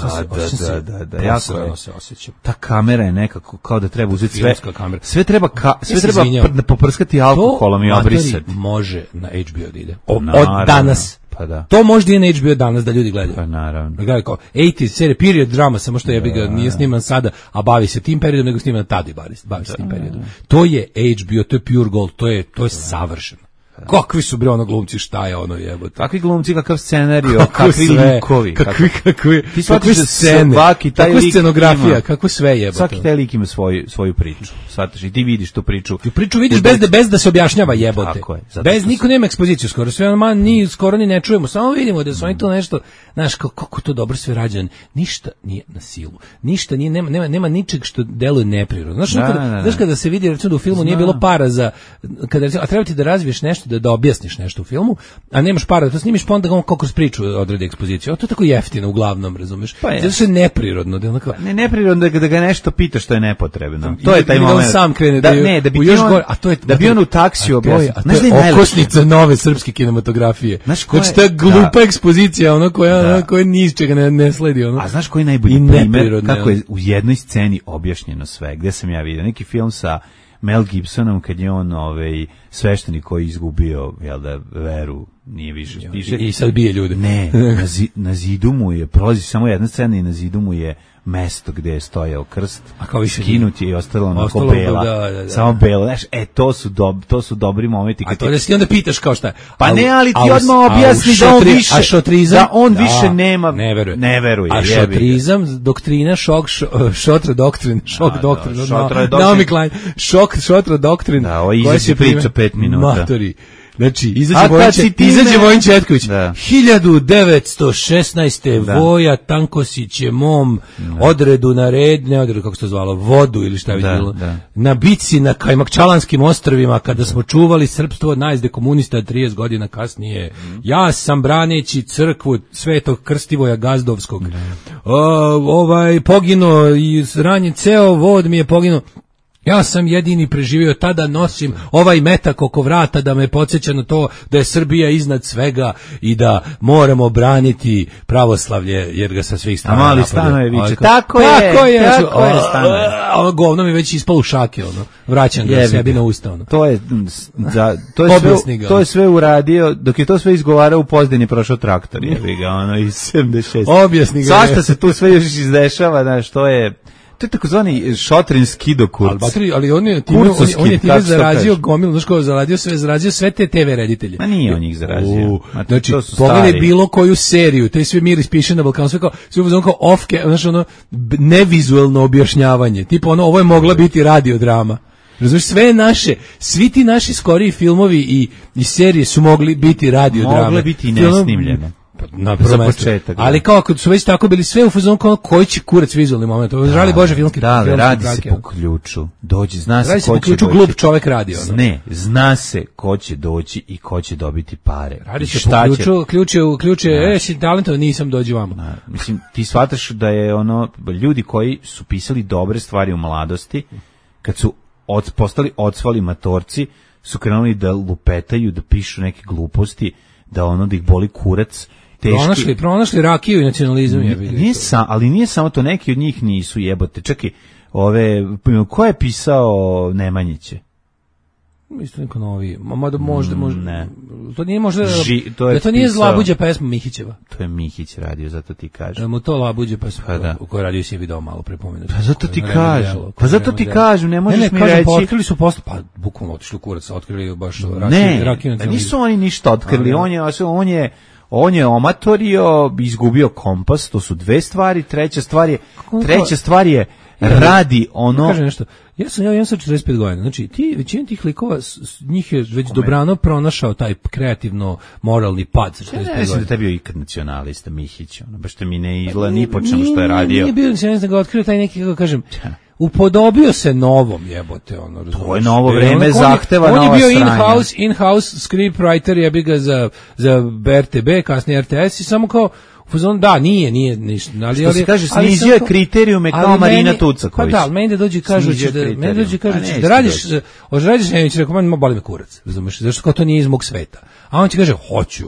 Da, jako se osjećam. Ta kamera je nekako kao da treba uzeti sve treba poprskati alkoholom i obrisati. Može na HBO da ide. Od danas. Pa da. To možda je na HBO danas da ljudi gledaju. Pa naravno. Da gledaju kao 80 serije, period drama, samo što nije sniman sada, a bavi se tim periodom, nego sniman tada i bavi se tim periodom. To je HBO, to je pure gold, to je savršeno. Kakvi su bre ono glumci, šta je ono jebote. Kakvi glumci, kakav scenario, kakvi likovi, kakve scene, kakva scenografija, kako sve jebote. Svaki taj lik ima svoju priču. Shvataš, i ti vidiš tu priču. Tu priču vidiš bez da se objašnjava jebote. Tako je. Bez niko nema ekspoziciju skoro, sve skoro ni ne čujemo, samo vidimo da su oni to nešto, znaš, kako to dobro sve rađeno. Ništa nije na silu. Ništa nije, nema ničeg što deluje neprirodno. Znaš kada se vidi recimo da u filmu nije bilo para za a treba ti da razviješ nešto, da objasniš nešto u filmu, a nemaš para da to snimiš, pa onda kako kroz priču odredi ekspoziciju. To je tako jeftino uglavnom, razumeš? Zato što je neprirodno. Ne neprirodno da ga nešto pitaš što je nepotrebno. To je taj moment. Da on sam krene da bi on u taksiju objasnio. Znaš da je okosnica nove srpske kinematografije. Znači ta glupa ekspozicija, ono koja ni iz čega ne sledi. A znaš koji je najbolji primjer kako je u jednoj sceni objašnjeno sve? Gde sam ja vidio? Neki film sa Mel Gibsonom kad je on sveštenik koji izgubio veru, nije više i sad bije ljude. Ne, na zidu mu je, prolazi samo jedna scena i na zidu mu je mesto gde je stojao krst, skinuti je i ostalo onako bela, samo bela, znaš, to su dobri momenti. A to da si onda pitaš kao šta je. Pa ne, ali ti odmah objasni da on više nema, ne veruje. A šotrizam, doktrina, šotra doktrin, Naomi Klein, šotra doktrin. Da, ovo izađe priča 5 minuta. Matori. Znači, izađe Vojin Četković. 1916. Voja Tankosić je mom odredu na red, ne odredu kako se to zvalo, vodu ili šta je bilo, na bici na Kajmakčalanskim ostrvima kada smo čuvali srpstvo od najezde komunista 30 godina kasnije. Ja sam braneći crkvu Svetog Krstivoja Gazdovskog. Poginuo i ranjen, ceo vod mi je poginuo. Ja sam jedini preživio, tada nosim ovaj metak oko vrata da me podsjeća na to da je Srbija iznad svega i da moramo braniti pravoslavlje jer ga sa svih strana napadaju. Stanoje viče. Tako je Stanoje. Ono govno mi već ispalo u šake, vraćam ga sebi na usta. To je sve uradio, dok je to sve izgovarao u Pozdini prošao traktor, jebi ga, iz 76. Objasni ga. Zašto se tu sve još izdešava, znaš, to je takozvani šotrin skidokurc. Ali on je time zarazio gomilu, znaš ko zarazio sve te TV reditelje. Ma nije on njih zarazio. Znači, pogledaj bilo koju seriju, te sve Miris piše na Balkanu, sve kao off-ke, znaš, nevizualno objašnjavanje. Tipo ovo je mogla biti radiodrama. Razumiješ, svi ti naši skoriji filmovi i serije su mogli biti radiodrame. Mogle biti i nesnimljene. Za početak. Ali kao ako su već tako bili sve u fazonu koji će kurac vizualni moment. Žali Bože filmski. Da, radi se po ključu. Zna se ko će doći. Glup čovek radi. Ne, zna se ko će doći i ko će dobiti pare. Radi se po ključu, si talentovan, nisam, dođi vamo. Mislim, ti shvataš da je ljudi koji su pisali dobre stvari u mladosti, kad su postali odsvali matorci, su krenuli da lupetaju, da pišu neke gluposti, da ih boli kurac. Pronašli rakiju i nacionalizam. Ali nije samo to, neki od njih nisu, jebote. Čekaj, ko je pisao Nemanjiće? Isto neko novi. Mada možda ne. To nije možda to nije pisao, Zlabuđa pesma Mihićeva. To je Mihić radio, zato ti kažem. Da mu to Labuđa pesma Pa da. u kojoj radio si je video malo prepomenuti. Pa zato ti kažem. Pa zato ti kažem, ne možeš mi kažem, reći. Pa otkrili su posle, pa bukvalno otišli u kurac, otkrili baš rakiju. Ne, nisu oni ništa otkrili, on je omatorio, izgubio kompas, to su dve stvari, treća stvar je radi ono. Kažem nešto. Ja sam 45 godina. Znači, većina tih likova, njih je već dobrano pronašao taj kreativno moralni pad sa 45 godina. Ja mislim da je bio ikad nacionalista Mihić, baš što mi ne izgleda ni po čemu što je radio. Nije bio nacionalista, nego otkrio taj neki, kako kažem, upodobio se novom, jebote, ono, razumiješ. To je novo vreme, zahteva nova stranja. On je bio in-house scriptwriter, jebi ga za RTB, kasnije RTS i samo kao, da, nije ništa. Što se kaže, snizio je kriterijume kao Marina Tucaković. Pa da, meni da dođe kažući da radiš neće, rekao, man, boli me kurac, razumiješ, zašto kao to nije iz mog sveta. A on će kaže, hoću.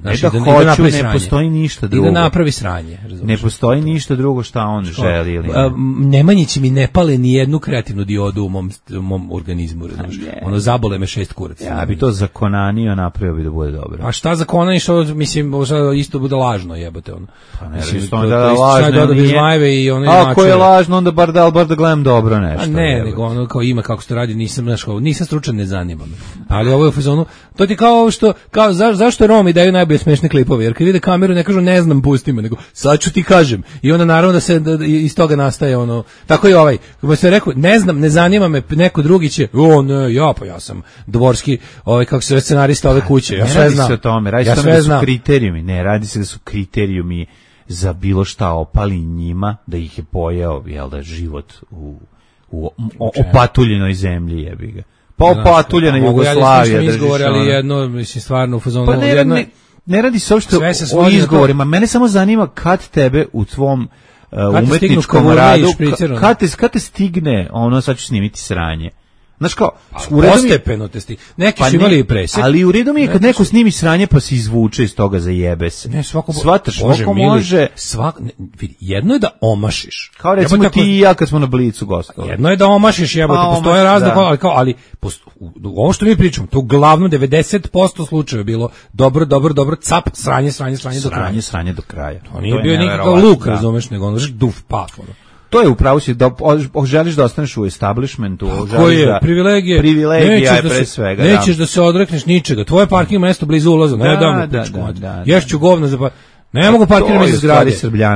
Ne postoji ništa drugo. I da napravi sranje. Ne postoji ništa drugo šta on želi. Ili Nemanjići mi ne pale ni jednu kreativnu diodu u mom organizmu, razumiješ. Ono zabole me 6 kurac. Ja bi to zakonanio, napravio bi da bude dobro. A šta zakonani, što, mislim, isto bude lažno, jebote. Pa ne mislim da je lažno nije. Ako je lažno, onda bar da gledam dobro nešto. A ne, nego ono kao ima kako se to radi, nisam stručan, ne zanima me. Ali ovo je u fazonu, to ti kao što, zašto Romi daju najbolje smešne klipove, jer kad vide kameru ne kažu ne znam, pusti me, nego sad ću ti kažem. I onda naravno da se iz toga nastaje ono, tako i ovaj, kako se rekao, ne znam, ne zanima me, neko drugi će, ja sam dvorski, kako se scenarista ove kuće, ja sve znam. Ne radi se o tome, radi se o tome da su kriterijumi, ne radi se da su kriterijumi za bilo šta opali njima, da ih je pojeo, jel da, život u opatuljenoj zemlji, jebi ga. Pa opatuljena Jugoslavija. Ali jedno, mislim, stvarno u fazonu. Pa ne radi se uopšte o izgovorima. Mene samo zanima kad tebe u tvom umetničkom radu, kad te stigne, ono, sad ću snimiti sranje. Znaš kao, postepeno te stigne. Neki su imali i presek. Ali u redu mi je kad neko snimi sranje pa se izvuče iz toga za jebe se. Ne, svako može. Jedno je da omašiš. Kao recimo ti i ja kad smo na Blicu gostovali. Jedno je da omašiš, jebote, postoje razne, ali ovo što mi pričamo, to uglavnom 90% slučajeva je bilo dobro, cap, sranje do kraja. To nije bio nikakav luk, razumeš, nego ono duf, paf, ono. To je upravo si da želiš da ostaneš u establishmentu, privilegija je pre svega. Nećeš da se odrekneš ničega. Tvoje parking mesto blizu ulaza, ne damo pičku. Ješću govno za ne mogu parkiram iza zgrade.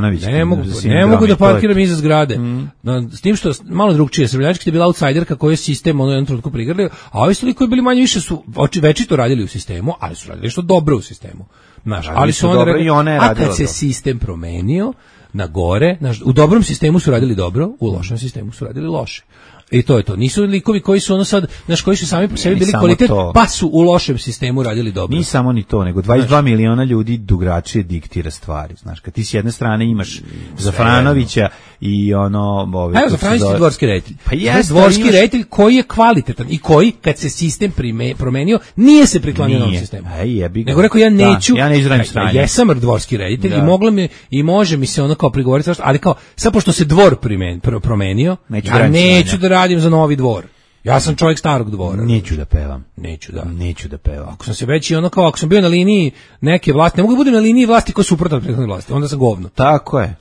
Ne mogu da parkiram iza zgrade. S tim što malo drugčije, Srbljanović je bila outsiderka koju je sistem jednom trenutku prigrlio, a ovi su koji bili manje više su večito radili u sistemu, ali su radili što dobro u sistemu. Ali su onda a kad se sistem promenio na gore, u dobrom sistemu su radili dobro, u lošem sistemu su radili loše. I to je to. Nisu likovi koji su ono sad, koji su sami po sebi bili kvalitet, pa su u lošem sistemu radili dobro. Ni samo ni to, nego 22 miliona ljudi drugačije diktira stvari. Znaš, kad ti s jedne strane imaš Zafranovića i ono... Evo, Zafranović je dvorski reditelj. Pa dvorski reditelj koji je kvalitetan i koji, kad se sistem promenio, nije se priklonio novom sistemu. Nego rekao, ja neću raditi sranje. Ja jesam dvorski reditelj i može mi se ono kao prigovoriti, ali kao, sad pošto se dvor promenio, ja neću da radim za novi dvor. Ja sam čovjek starog dvora. Neću da pevam. Neću da pevam. Ako sam se već i ono kao, ako sam bio na liniji neke vlasti, ne mogu da budem na liniji vlasti koja je suprotna prethodne vlasti, onda sam govno. Tako je.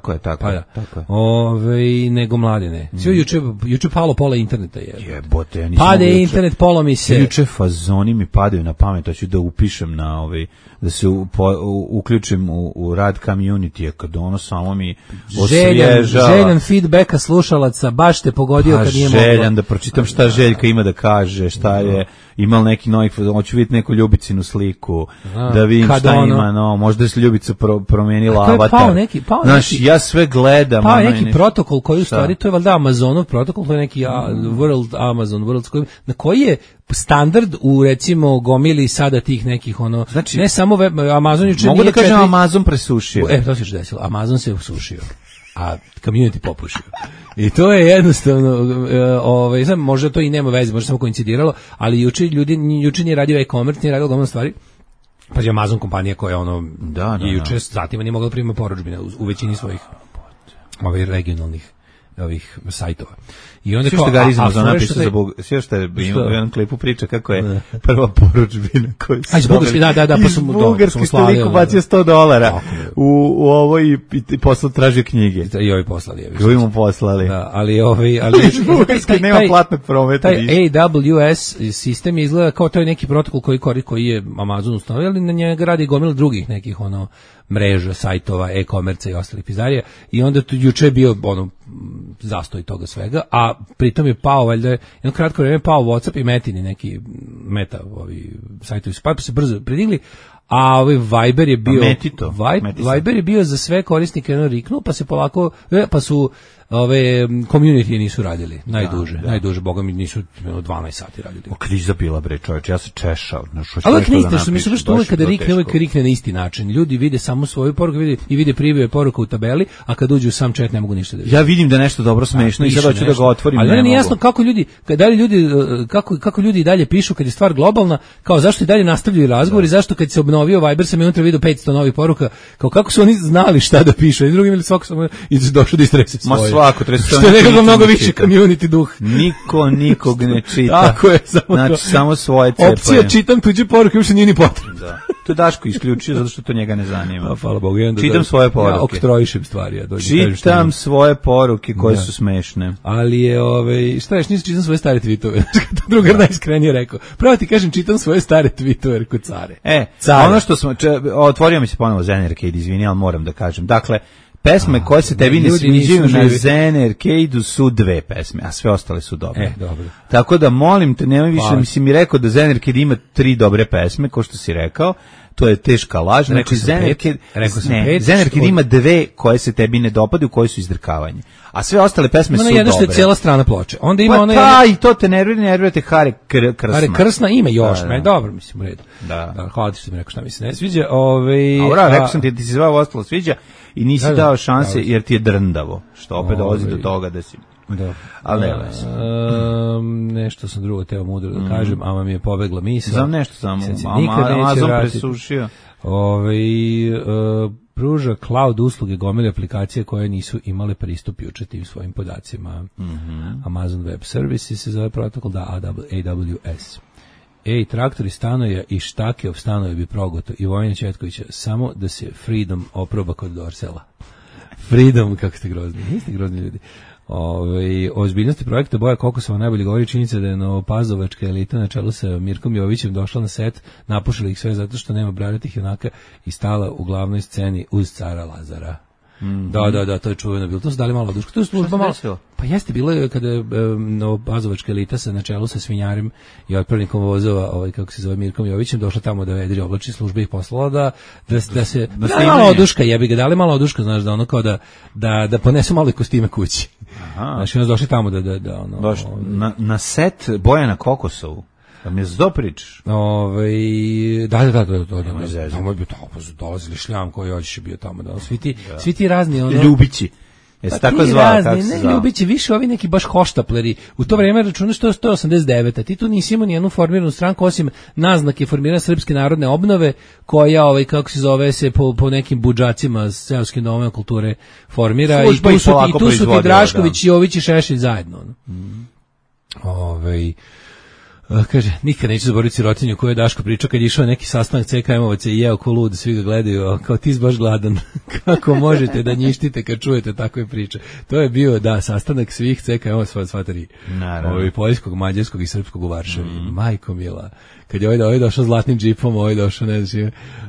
Nego Mladene. Sve juče palo pola interneta je. Jebote, ja nisam. Pade internet, polo mi se. Juče fazoni mi padaju na pamet, hoću da upišem na da se uključim u rad community, kad ono samo mi osvježava. Željan feedbacka slušalaca, baš te pogodio kad nije moglo. Željan da pročitam šta Željka ima da kaže, šta je imao neki novi, hoću vidjeti neku Ljubicinu sliku, da vidim šta ima, možda se Ljubica promenila avatar. Znaš, ja sve gledam. Pa neki protokol koji u stvari, to je valjda Amazonov protokol, to je neki World, na koji je standard u recimo gomili sada tih nekih znači, ne samo Amazon juče mogu da kažem Amazon presušio. To se desilo, Amazon se usušio, a community popušio. I to je jednostavno, možda to i nema veze, možda samo koincidiralo, ali juče nije radio e-commerce, nije radio gomila stvari. Pa je Amazon kompanija koja juče satima nije mogla da prima porudžbine u većini svojih regionalnih ovih sajtova. I onda Sve što Garizma za napisao za Bog, sve što je u jednom klipu priča kako je prva porudžbina koju su iz Bugarske, da, pa su mu Bugarski toliko bacio $100 u ovo i posle tražio knjige. I ovi poslali. Koji mu poslali. Da, ali Bugarski nema platnog prometa. Taj AWS sistem izgleda kao to je neki protokol koji je Amazon ustanovio, ali na njega radi gomila drugih nekih mreža, sajtova, e-komerca i ostalih pizdarija i onda tu juče je bio zastoj toga svega, a pritom je pao valjda jedno kratko vreme pao WhatsApp i Metini neki meta ovi sajtovi pa se brzo predigli, a ovaj Viber je bio Viber je bio za sve korisnike riknuo, pa se polako pa su ove community nisu radili najduže, boga mi nisu 12 sati radili. Kriza bila bre, čoveče, ja se češao. Ali kniste što mislim što uvek kada rikne na isti način. Ljudi vide samo svoju poruku, vide pribave poruka u tabeli, a kad uđu u sam chat ne mogu ništa da vide. Ja vidim da nešto dobro smešno i sad hoću da ga otvorim. Ali nije jasno kako ljudi i dalje pišu kad je stvar globalna, kao zašto i dalje nastavljaju razgovor i zašto kad se obnovio Viber sam unutra video 500 novih poruka, kao kako su oni znali šta da pišu i drugim ili svako samo došao da istrese svoje. Svako treba što je nekako mnogo više community duh. Niko nikog ne čita. Tako je, samo svoje cepaju. Opcija čitam tuđe poruke, uopšte nije ni potrebno. Da. To je Daško isključio zato što to njega ne zanima. Hvala Bogu. Čitam svoje poruke. Ja oktroišem stvari. Čitam svoje poruke koje su smešne. Ali je, šta ješ, nisam čitam svoje stare tweetove. Drugar najiskrenije rekao. Pravo ti kažem, čitam svoje stare tweetove, rekao care. Ono što smo, otvorio mi se ponovo Zen Arcade, izvini, ali moram da kažem. Dakle, pesme koje se tebi ne sviđaju na Zen Arcade-u su 2 pesme, a sve ostale su dobre. Dobro. Tako da molim te, nemoj više, mislim mi rekao da Zen Arcade ima 3 dobre pesme, ko što si rekao, to je teška laž. Znači Zen Arcade ima 2 koje se tebi ne dopadaju, koje su izdrkavanje. A sve ostale pesme su dobre. Jedna što je cijela strana ploče. Onda ima i to te nervirate Hare Krsna. Hare Krsna ima još, dobro, mislim, u redu. Da, hvala ti što mi rekao šta mi se ne sviđa. Rekao sam ti se sve ostalo sviđa i nisi dao šanse jer ti je drndavo, što opet dolazi do toga da si... Ali nešto sam drugo teo mudro da kažem, ama mi je pobegla misla. Znam nešto samo, Amazon presušio. Pruža cloud usluge gomile aplikacije koje nisu imale pristup juče tim svojim podacima. Amazon Web Services se zove protokol, da, AWS. Traktori stanoja i štake ob stanoje bi progoto i Vojin Četkovića, samo da se Freedom oproba kod Dorsela. Freedom, kako ste grozni, niste grozni ljudi. O ozbiljnosti projekta Boja Kokosova najbolje govori činjenica da je novopazovačka elita na čelu sa Mirkom Jovićem došla na set, napušila ih sve zato što nema bradatih junaka i stala u glavnoj sceni uz cara Lazara. Da, to je čuveno bilo. To su dali malo oduška. To je služba malo. Pa jeste, bilo je kada je novopazovačka elita se na čelu sa svinjarem i otpravnikom vozova, kako se zove, Mirkom Jovićem, došla tamo da vedri oblači, služba ih poslala da se dali malo oduška, jebi ga, dali malo oduška, znaš, da ono kao da ponesu malo kostime kući. Znači, ono došli tamo da ono... Na set Bojana Kokosovu. Da mi je zdo pričaš? Da. Tamo je bio tamo, dolazili šljam koji hoćeš je bio tamo. Da. Svi ti razni... Ljubići. Jesi tako zvao? Ljubići, više ovi neki baš hoštapleri. U to vreme računaš to je 189. Ti tu nisi imao nijednu formiranu stranku, osim naznake formirane Srpske narodne obnove, koja, kako se zove, se po nekim budžacima seoskim domovima kulture formira. I tu su ti Drašković, Jović i Šešelj zajedno. Kaže, nikad neću zaboraviti sirotinju koju je Daško pričao kad je išao neki sastanak CKM-ovaca i jeo ko lud, svi ga gledaju, kao ti si baš gladan, kako možete da njištite kad čujete takve priče. To je bio, sastanak svih CKM-ova sva tri. Poljskog, mađarskog i srpskog u Varšavi. Majko mila. Kad je ovaj došao zlatnim džipom, ovaj došao, ne znam,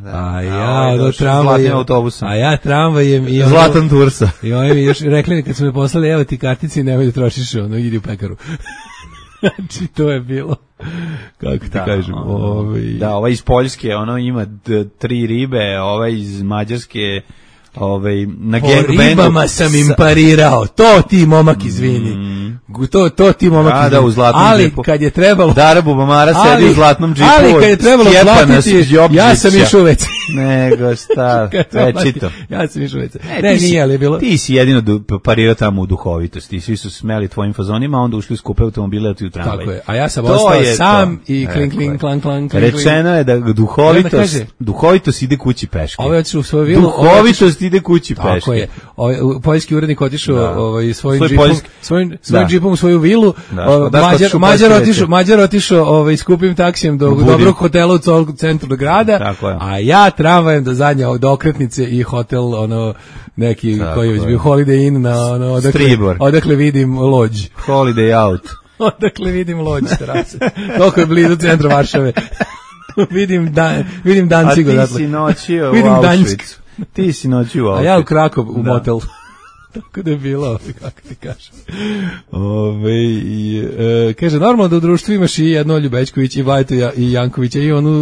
a ja tramvajem i Zlatan Tursa. I oni mi još rekli kad su me poslali, evo ti kartici, nemoj da trošiš, idi u pekaru. Znači, to je bilo, kako ti kažem, Da, ovaj iz Poljske, ima 3 ribe, ovaj iz Mađarske, na gangbandu. Po ribama sam im parirao, to ti momak izvini. To ti momak izvini. Da, u zlatnom džipu. Ali kad je trebalo... Dara Bubamara sedi u zlatnom džipu. Ali kad je trebalo platiti, ja sam išao već. Nego šta, večito. Ja sam išao već. Ne, nije, ali je bilo... Ti si jedino parirao tamo u duhovitosti. Svi su smeli tvojim fazonima, onda ušli u skupe automobile, a ti u tramvaj. Tako je, a ja sam ostao sam i kling, klang. Rečeno je da duhovitost ide kući peške. Ovo je otišao u svoju vilu. Duhovitost ide kući peške. Tako je. Poljski urednik otišao svojim džipom u svoju vilu. Mađar otišao skupim taksijem do dobrog hotela u centru grada, a ja tramvajem do zadnje do okretnice i hotel neki koji je već bio Holiday Inn odakle vidim Lodge. Holiday Out. Odakle vidim Lodge terase. Toliko je blizu centra Varšave. vidim Dancigu. A ti si noćio u Auschwitzu. Ti si noćio u Auschwitzu. A ja u Krakov u motel. Tako da je bilo, kako ti kažem. Kaže, normalno da u društvu imaš i jedno Ljubečković, i Vajtu, i Jankovića,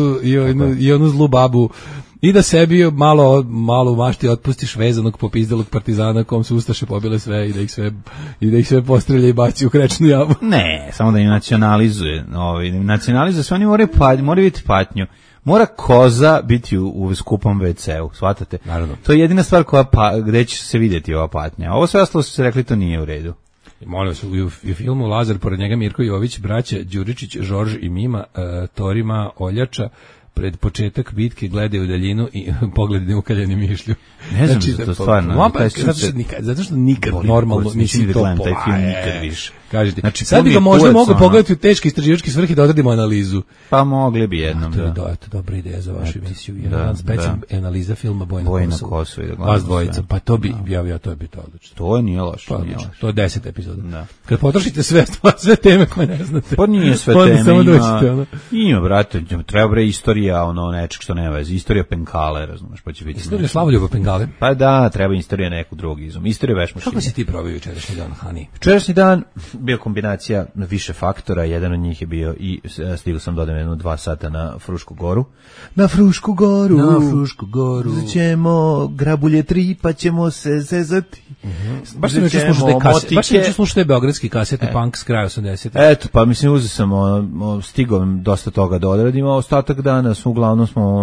i onu zlu babu, i da sebi malo u mašti otpustiš vezanog popizdelog partizana kom su ustaše pobile sve i da ih sve postrelja i baci u krečnu jamu. Ne, samo da im nacionalizuje. Nacionalizuje sve, oni moraju biti patnju. Mora koza biti u skupom WC-u, shvatate? Naravno. To je jedina stvar gde će se vidjeti ova patnja. Ovo sve ostalo su se rekli, to nije u redu. Molim se, u filmu Lazar, pored njega Mirko Jović, braća Đuričić, Žorž i Mima, Torima, Oljača, pred početak bitke gledaju u daljinu i pogledaju ukaljeni mišlju. Ne znam za to stvarno. Zato što nikad normalno nisi to taj film nikad više. Kažete, znači, sad bi ga možda mogu pogledati u teške istraživačke svrhe da odradimo analizu. Pa mogli bi jednom. To je dobra ideja za vašu emisiju. Jedan specijalna analiza filma Boj na Kosovu. Vas dvojica. Pa to bi, to je bi to odlično. To nije loše. To je 10 epizoda. Kad potrošite sve teme koje ne znate. Pa nije sve teme. Ima, brate, treba istorija nečeg što nema veze. Istorija Penkale, razumeš, pa će biti. Istorija Slavoljuba Penkale. Pa da, treba istorija neku drugu izum. Istorija vešmašine. Kako si ti probao jučerašnji dan, Hani? Jučerašnji dan bio kombinacija više faktora, jedan od njih je bio i stigao sam do 2 sata na Frušku goru. Na Frušku goru. Ćemo grabulje 3 pa ćemo se zezati. Baš sam juče slušao beogradski kasetni punk s kraja 80. Eto, pa mislim uzeo sam stigao dosta toga da odradimo, ostatak dana uglavnom smo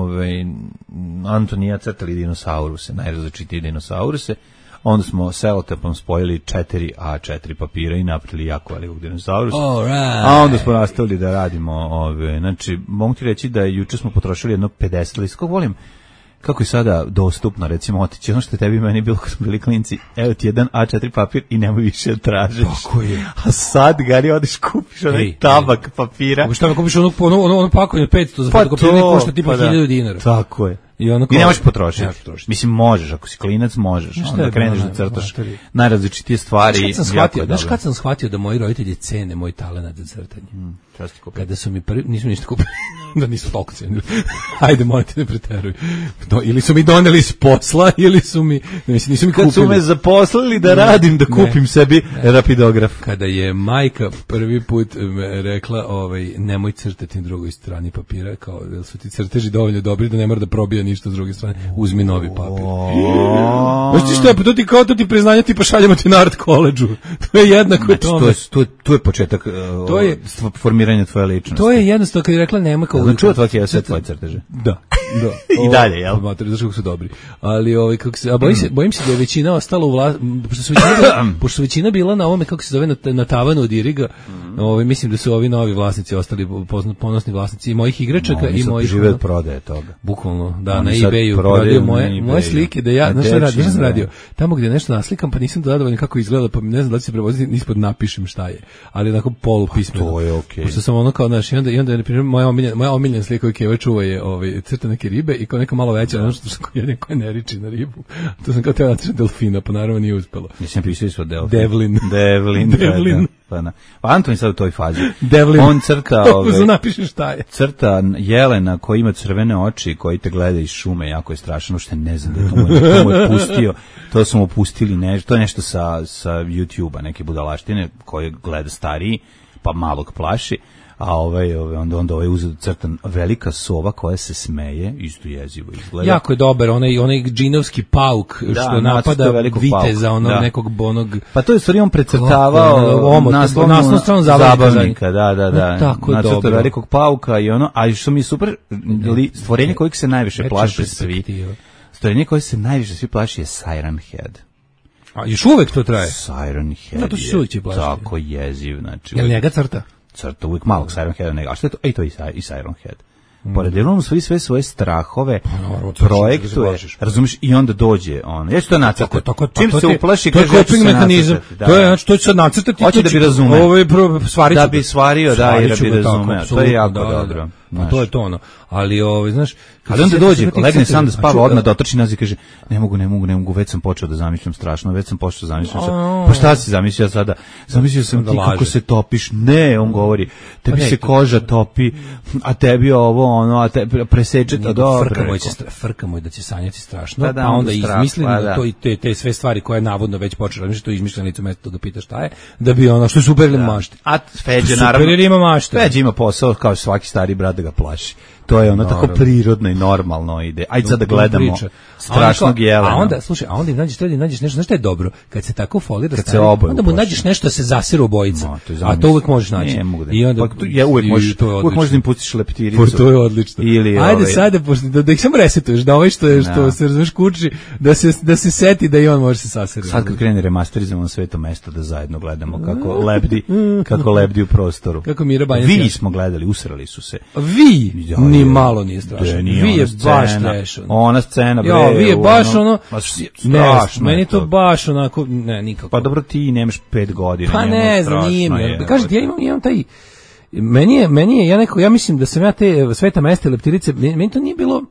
Antonija crtali dinosauruse, najrazličitije dinosauruse. Onda smo selotepom spojili 4 A4 papira i napravili jako velikog dinosaurusa. A onda smo nastavili da radimo znači, mogu ti reći da juče smo potrošili jedno 50 lista. Kako volim, kako je sada dostupno, recimo, otići, ono što je tebi meni bilo kad smo bili klinci, evo ti jedan A4 papir i nemoj više tražiš. Tako je. A sad, Gari, odeš kupiš onaj tabak papira. Šta kupiš ono pakovanje 500 za fotokopiranje košta tipa 1000 dinara. Tako je. I ne možeš potrošiti. Mislim, možeš, ako si klinac, možeš. Onda kreneš da crtaš najrazličitije stvari. Znaš kad sam shvatio da moji roditelji cene moj talenat za crtanje? Kada su mi nisu ništa kupili, da nisu toliko cenili. Ajde, molim te, ne preteruj. Ili su mi doneli s posla, ili su mi, nisu mi kupili. Kad su me zaposlili da radim, da kupim sebi rapidograf. Kada je majka prvi put rekla, nemoj crtati na drugoj strani papira, kao, jer su ti crteži dovoljno dobri da ne mora da probija ništa s druge strane, uzmi novi papir. Znaš ti što je, to ti priznanje, tipa šaljemo ti na art koleđu. To je jednako tome. To je početak formiranja tvoje ličnosti. To je jednostavno kad je rekla nema kao... Znači čuo sve tvoje crteže? Da. I dalje, jel? Znaš kako su dobri. Ali, bojim se da je većina ostala u pošto su većina bila na ovome, kako se zove, na tavanu od Iriga, mislim da su ovi novi vlasnici ostali ponosni vlasnici i mojih igračaka i mojih... Žive od prodaje toga. Bukvalno, da, na eBayu prodaju moje slike, da ja, znaš što sam radio? Tamo gdje nešto naslikam, pa nisam zadovoljan kako izgleda, pa ne znam da li se prevoziti, ispod napišem šta je, ali onako polupismeno. To je okej. Pošto sam ono kao, znaš, i onda na primjer, moja omiljena slika koju Keva čuva je crta neke ribe i kao neka malo veća, ono što sam jedin koja ne riči na ribu. To sam kao teo natrišati delfina, pa naravno nije uspelo. Nisam pisao ispod Devlin. Pa Anton je sad u toj fazi. Devlin. On crta napiše šta je. Crta jelena koji ima crvene oči, koji te gleda iz šume, jako je strašno, što ne znam da to mu je pustio. To smo opustili, to je nešto sa YouTube-a, neke budalaštine koje gleda stariji, pa malog plaši. a onda uzeo crtan velika sova koja se smeje, isto jezivo izgleda. Jako je dobar, onaj džinovski pauk što napada viteza, nekog bonog... Pa to je stvari on precrtavao naslovnu stranu zabavnika, da. Nacrta velikog pauka i a što mi je super, stvorenje kojeg se najviše plaše svi. Stvorenje koje se najviše svi plaši je Siren Head. A još uvek to traje? Siren Head je tako jeziv. Znači, jel njega crta? Crta uvijek malog Siren Heada. A što je to? To je i Siren Head. Pored on sve svoje strahove projektuje, razumiješ, i onda dođe on. Ja ću to nacrtati. Čim se uplaši, kaže ja ću se nacrtati. To je, znači, to će se nacrtati. Hoće da bi razumeo. Da bi svario, da, i da bi razumeo. To je jako dobro. Pa to je to ono. Ali, znaš... Ali onda dođe, legne sam da spava, odmah da otrči nas i kaže, ne mogu, već sam počeo da zamišljam strašno, Pa šta si zamislio sada? Zamislio sam ti kako se topiš. Ne, on govori, tebi se koža topi, a tebi ovo, a te preseče to dobro. Frka moj da će sanjati strašno, pa onda izmisli to i te sve stvari koje je navodno već počela, mislim to je izmišljeno licu mesto da ga pita šta je, da bi ono što je super ili mašte. A Feđa naravno, Feđa ima posao kao svaki stari brat da ga plaši. To je ono tako prirodno i normalno ide. Ajde sad da gledamo strašnog jelena. A onda, slušaj, im nađeš nešto, znaš je dobro? Kad se tako folira stari, onda mu nađeš nešto da se zasiru obojica. A to uvek možeš naći. I onda uvek možeš da im pustiš leptiricu. To je odlično. Ajde sada, da ih samo resetuješ, da ovaj što se razumeš kući, da se seti da i on može se sasirati. Sad kad krene remasterizamo Sveto mesto da zajedno gledamo kako lebdi u prostoru. Kako Mira Banjac. Vi smo gledali, usrali su se. Vi? Ni malo nije strašno. Vi je baš strašno. Ona scena, vi je baš ono... Meni to baš onako... Ne, nikako. Pa dobro, ti nemaš 5 godina. Pa ne znam, nije. Kažete, ja imam taj... Meni je, ja mislim da sam ja te Sveta mesta i leptirice, meni to nije bilo...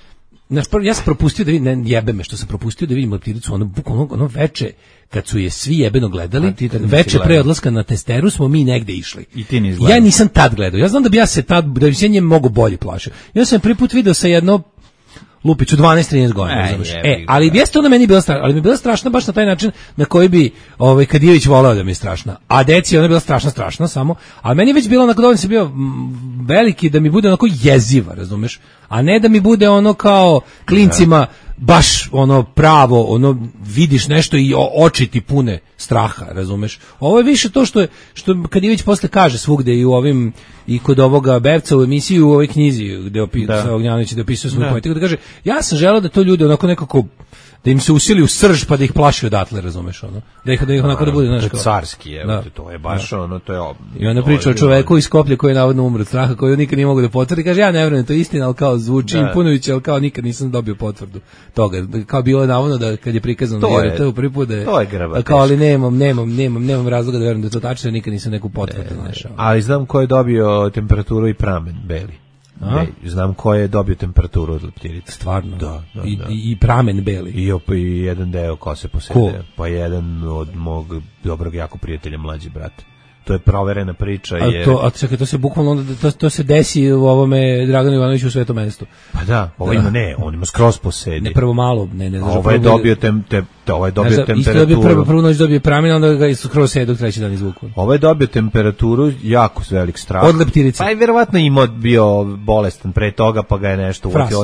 Ja sam propustio da vidim, ne jebe me što sam propustio da vidim leptiricu, ono veče, kad su je svi jebeno gledali, veče pre odlaska na testeru smo mi negde išli. I ti nisi gledao. Ja nisam tad gledao, ja znam da bi ja se tad, da bi se nje mogo bolje plašio. Ja sam prvi put video sa jedno Lupiću 12-13 godina, ali jeste ona meni bila strašna, ali mi je bila strašna baš na taj način na koji bi Kadijević voleo da mi je strašna. A deci ona je bila strašna samo, a meni je već bilo onako dovoljno se bio veliki da mi bude onako jeziva, razumeš? A ne da mi bude ono kao klincima baš ono pravo, ono vidiš nešto i oči ti pune straha, razumeš? Ovo je više to što Kadijević posle kaže svugde i u ovim i kod ovoga Bevca u emisiji u ovoj knjizi gde sa Ognjanović da opisuje svoju politiku, da kaže ja sam želeo da to ljudi onako nekako da im se usili u srž pa da ih plaši odatle, razumeš ono. Da ih onako da bude, znaš, kao carski, to je baš ono, to je. I onda priča o čoveku iz Skoplja koji je navodno umro od straha, koji nikad nije mogao da potvrdi, kaže ja ne vjerujem, to je istina, al kao zvuči imponujuće, al kao nikad nisam dobio potvrdu toga. Kao bilo je navodno da kad je prikazano to prvi put to je graba. Kao ali nemam razloga da vjerujem da je to tačno, nikad nisam neku potvrdu našao. Ali znam ko je dobio temperaturu i pramen beli. Znam ko je dobio temperaturu od leptirice. Stvarno? Da. I pramen beli. I jedan deo kose posede. Pa jedan od mog dobrog jako prijatelja, mlađi brat. To je proverena priča. Čekaj, to se bukvalno onda, to se desi u ovome Draganu Ivanoviću u Svetom mestu. Pa da, on ima skroz posedi. Ne, prvo malo, ne. Ovo je dobio temperaturu. Isto prvu noć dobio pramen, onda ga skroz sedi dok treći dan izvuku. Ovo je dobio temperaturu, jako velik strah. Od leptirice. Pa je verovatno imao bio bolestan pre toga, pa ga je nešto uvotio,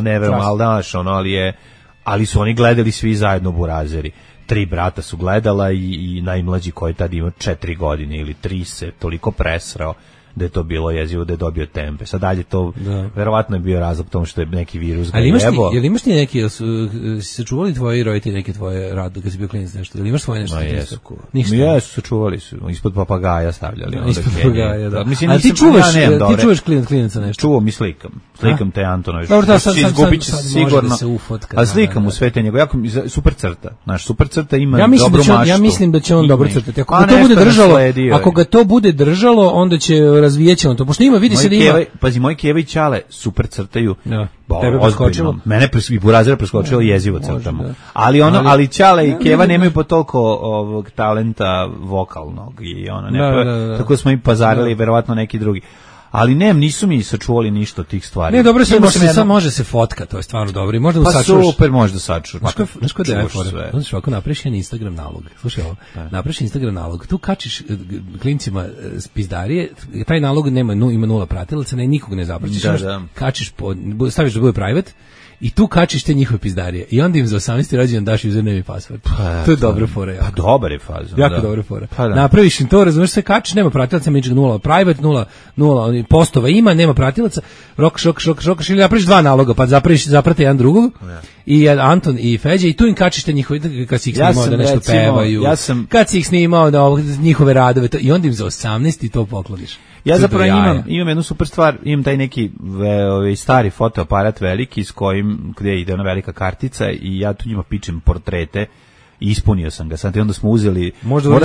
ali su oni gledali svi zajedno burazeri. 3 brata su gledala i najmlađi koji tad ima 4 godine ili 3 se toliko presrao da je to bilo jezivo, da je dobio tempe. Sad dalje to, verovatno je bio razlog tomu što je neki virus ga jebo. Ali imaš ti neki, si sačuvali tvoji roditelji neke tvoje rado kad si bio klinac nešto? Ili imaš svoje nešto? Jesu, sačuvali su, ispod papagaja stavljali. Ispod papagaja, da. Ali ti čuvaš klinaca nešto? Čuvam i slikam te Antonović. Dobro, sad sigurno. A slikam u svete njegov, jako super crta. Naš super crta ima dobru maštu. Ja mislim da će on dobro crtati. Ako ga to bude držalo, onda će razvijeće on to, pošto vidi se da ima... Pazi, moji Keva i Ćale super crtaju. Tebe preskočilo? Mene i Burazira preskočilo jezivo crtamo. Ali Ćale i Keva nemaju po toliko ovog talenta vokalnog i tako smo i pazarili verovatno neki drugi. Ali nisu mi sačuvali ništa od tih stvari. Ne, dobro, sad može se fotka, to je stvarno dobro. I možda mu sačuvaš. Pa super, može da sačuvaš. Znaš ko da je fora? Znaš, ako napraviš jedan Instagram nalog, slušaj ovo, napraviš Instagram nalog, tu kačiš klincima s pizdarije, taj nalog ima 0 pratilaca, nikog ne zapratiš, kačiš, staviš da bude private, i tu kačiš te njihove pizdarije. I onda im za 18. rođendan daš username i password. To je dobra fora. Pa dobar je fazon. Jako dobra fora. Napraviš im to, razumeš, sve kačiš, nema pratilaca, ničeg 0 private, 0 postova ima, nema pratilaca, rokaš ili napraviš 2 naloga, pa zaprate jedan drugog, i Anton i Feđa, i tu im kačiš te njihove, kad si ih snimao da nešto pevaju, kad si ih snimao da njihove radove, i onda im za 18. to pokloniš. Ja zapravo imam jednu super stvar, imam taj neki stari fotoaparat veliki s kojim, gdje ide ona velika kartica i ja tu njima pičem portrete i ispunio sam ga. Sad onda smo uzeli,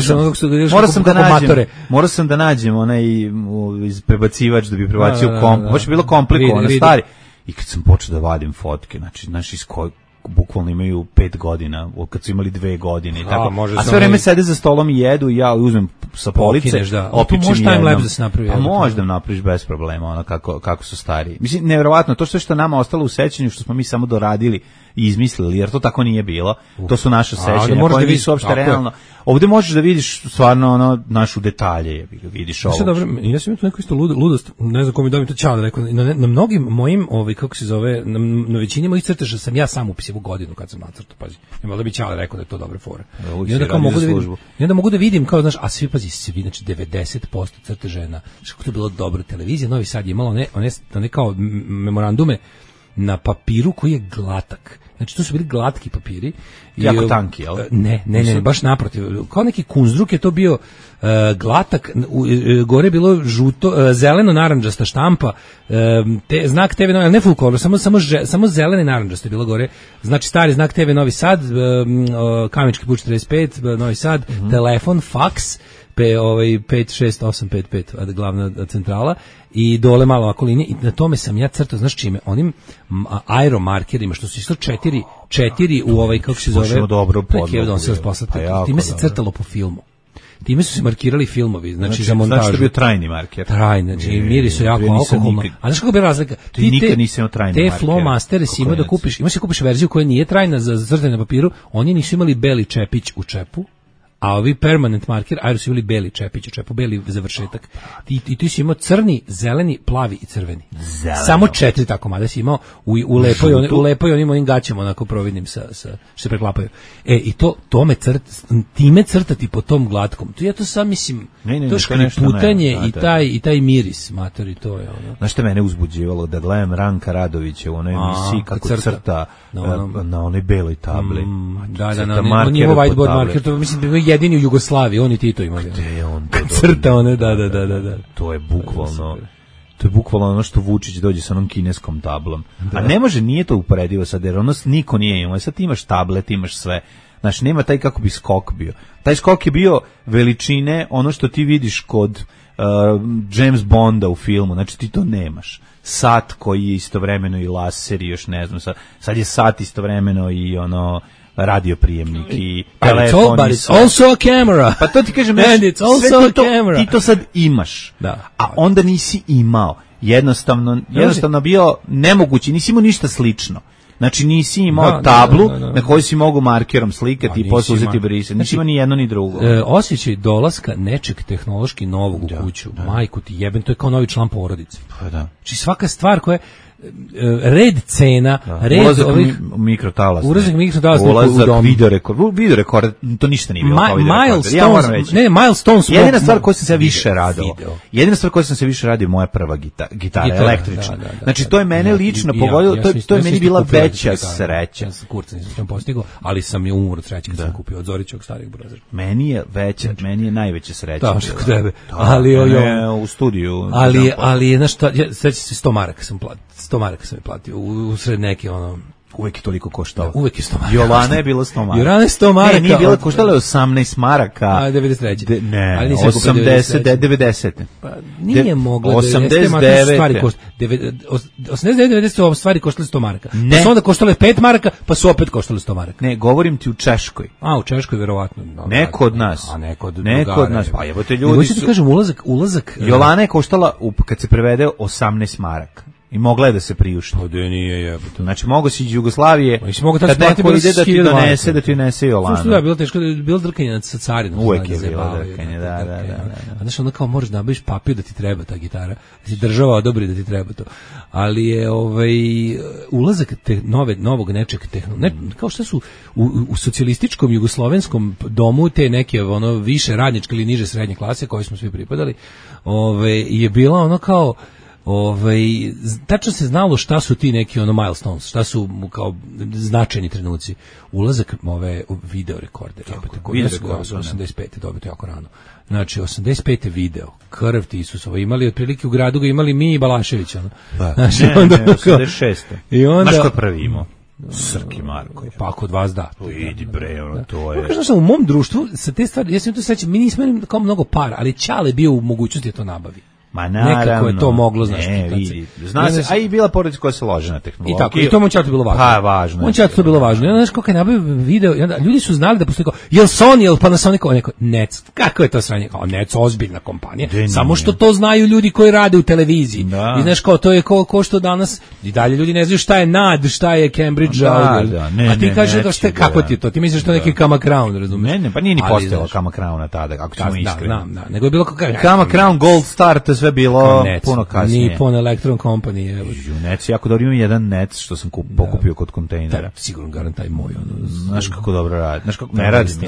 morao sam da nađem onaj prebacivač da bi prebacio komp, baš je bilo komplikovano, stari. I kad sam počeo da vadim fotke, znači iz kojeg bukvalno imaju 5 godina, kad su imali 2 godine i tako. A sve vreme sede za stolom i jedu i ja uzmem sa police, opičim jednom. Pa možda napraviš bez problema, ono kako su stariji. Mislim, nevjerovatno, to što je nama ostalo u sećanju, što smo mi samo doradili i izmislili, jer to tako nije bilo. To su naše sećanja, koje nisu uopšte realno. Ovdje možeš da vidiš stvarno našu detalje, vidiš ovo. Ja sam imao neku isto ludost, ne znam ko mi dobim to čao da rekao, na mnogim mojim, kako se zove, na većini mojih crteža sam ja sam upisao godinu kad sam nacrtao, pazi. Ima da bi čao rekao da je to dobra fora. I onda kao mogu da vidim, kao znaš, a svi, znači 90% crteža što to je bilo dobro. Televizija Novi Sad je imala one kao memorandume na papiru koji je glatak. Znači, to su bili glatki papiri. Jako tanki, jel? Ne, baš naprotiv. Kao neki kunzdruk je to bio glatak, gore je bilo žuto, zeleno narandžasta štampa, znak TV Novi, ne full color, samo zelene narandžaste je bilo gore. Znači, stari znak TV Novi Sad, Kamenički put 45, Novi Sad, telefon, faks, 56855, glavna centrala, i dole malo ovako linije, i na tome sam ja crtao, znaš čime, onim aeromarkerima, što su isto četiri u kako se zove, time se crtalo po filmu. Time su se markirali filmovi, znači za montažu. Znači što je bio trajni marker? Trajni, znači miri su jako alkoholno. A znaš kako bi razlika? Nikad nisam imao trajni marker. Te flomastere si imao da kupiš, kupiš verziju koja nije trajna za crtanje na papiru, oni nisu imali beli čepić u čepu, a ovi permanent marker, ajde su imali beli čepić u čepu, beli završetak. I ti si imao crni, zeleni, plavi i crveni. Samo 4 tako mada si imao u lepoj onim gaćama onako providnim sa što se preklapaju. I time crtati po tom glatkom. Ja to sam mislim, to je škriputanje i taj miris, matori, to je ono. Znaš što mene uzbuđivalo da gledam Ranka Radovića u onoj emisiji kako crta na onoj beloj tabli. Na njihov whiteboard marker, to mislim jedini u Jugoslaviji, on i Tito imali. Gde je on to? Crta one, da. To je bukvalno ono što Vučić dođe sa onom kineskom tablom. A ne može, nije to uporedivo sad, jer ono niko nije imao. Sad ti imaš tablet, imaš sve. Znači, nema taj kako bi skok bio. Taj skok je bio veličine, ono što ti vidiš kod James Bonda u filmu, znači ti to nemaš. Sat koji je istovremeno i laser i još ne znam, sad je sat istovremeno i ono radio prijemnik i telefon. But it's also a camera. Pa to ti kažem, and it's also a camera. Ti to sad imaš, a onda nisi imao. Jednostavno bio nemoguće, nisi imao ništa slično. Znači nisi imao tablu na kojoj si mogu markerom slikati i posle uzeti brisati. Nisi imao ni jedno ni drugo. Osjećaj dolaska nečeg tehnološki novog u kuću. Majku ti jebem, to je kao novi član porodice. Pa da. Znači svaka stvar koja red cena, red ulazak mikrotalasne. Ulazak videorekord, to ništa nije bilo kao videorekord. Milestones. Jedina stvar koju sam se više radio, moja prva gitara, električna. Znači to je mene lično pogodilo, to je meni bila veća sreća. Ja sam kurca, nisam postigao, ali sam je umor od sreće kad sam kupio od Zorićevog starih Brothera. Meni je najveća sreća. Da, što kod tebe. Ali u studiju. Ali znaš šta, sećam se 100 maraka sam platio. 100 maraka sam je platio usred neke Uvek je toliko koštalo. Uvek je 100 maraka. Jolana je bila 100 maraka. Jolana je 100 maraka. Ne, nije bila, koštala je 18 maraka. A, 93. Ne, ali nisam 80, 90. Pa nije moglo. 89. 89 stvari koštale 100 maraka. Ne. Pa su onda koštale 5 maraka, pa su opet koštale 100 maraka. Ne, govorim ti u Češkoj. A, u Češkoj verovatno. Neko od nas. A neko od nas. Pa jebote, ljudi su... su... kažem, ulazak... Jolana je koštala, kad se prevede, 18 maraka. I mogla je da se priušti. Pa da nije jebote. Znači, mogo si iz Jugoslavije, kad neko ide da ti nese Jolanu. Slušaj, bilo teško, bilo drkanje sa carinom. Uvek je bilo drkanje, da. A znaš, onda kao moraš da nabaviš papir da ti treba ta gitara, da ti država odobri da ti treba to. Ali je ulazak novog nečeg kao što su u socijalističkom jugoslovenskom domu te neke više radničke ili niže srednje klase koje smo svi pripadali, je bila ono kao tačno se znalo šta su ti neki milestones, šta su kao značajni trenuci. Ulazak video rekorde, koji su 85. dobito jako rano. Znači 85. video, krv ti Isusova, imali otprilike u gradu ga imali mi i Balašević. Znači, ne, 86. Znaš ko je prvi imao? Srki Marko. Pa kod vas da. Idi bre, to je... Kažem sam, u mom društvu, sa te stvari, ja sam to srećem, mi nismo imali kao mnogo para, ali Ćale bio u mogućnosti da to nabavi. Ma naravno. Nekako je to moglo, znaš. Zna se, a i bila porodica koja se lože na tehnologiju. I tako, i to Mončatu bilo važno. Pa, važno. Mončatu to bilo važno. I onda, znaš, kako je nabavio video, ljudi su znali da postoji kao, jel Sony, jel Panasonic, neko, NEC, kako je to sranje? Kao, NEC, ozbiljna kompanija. Samo što to znaju ljudi koji rade u televiziji. Da. I znaš, kao, to je ko što danas, i dalje ljudi ne znaju šta je NAD, šta je Cambridge, a ti kažeš, kako ti je to? Ti misliš što neki Kama Crown, razumiješ? Ne, pa nije ni postojala Kama Crowna tada, ako ćemo iskreni. Da, nego je bilo Kama Crown, Gold Star, to sve bilo puno kasnije. Nippon Electron Company. Nec, jako dobro, imam jedan Nec što sam pokupio kod kontejnera. Sigurno garant taj moj. Znaš kako dobro radi. Znaš kako ne radi,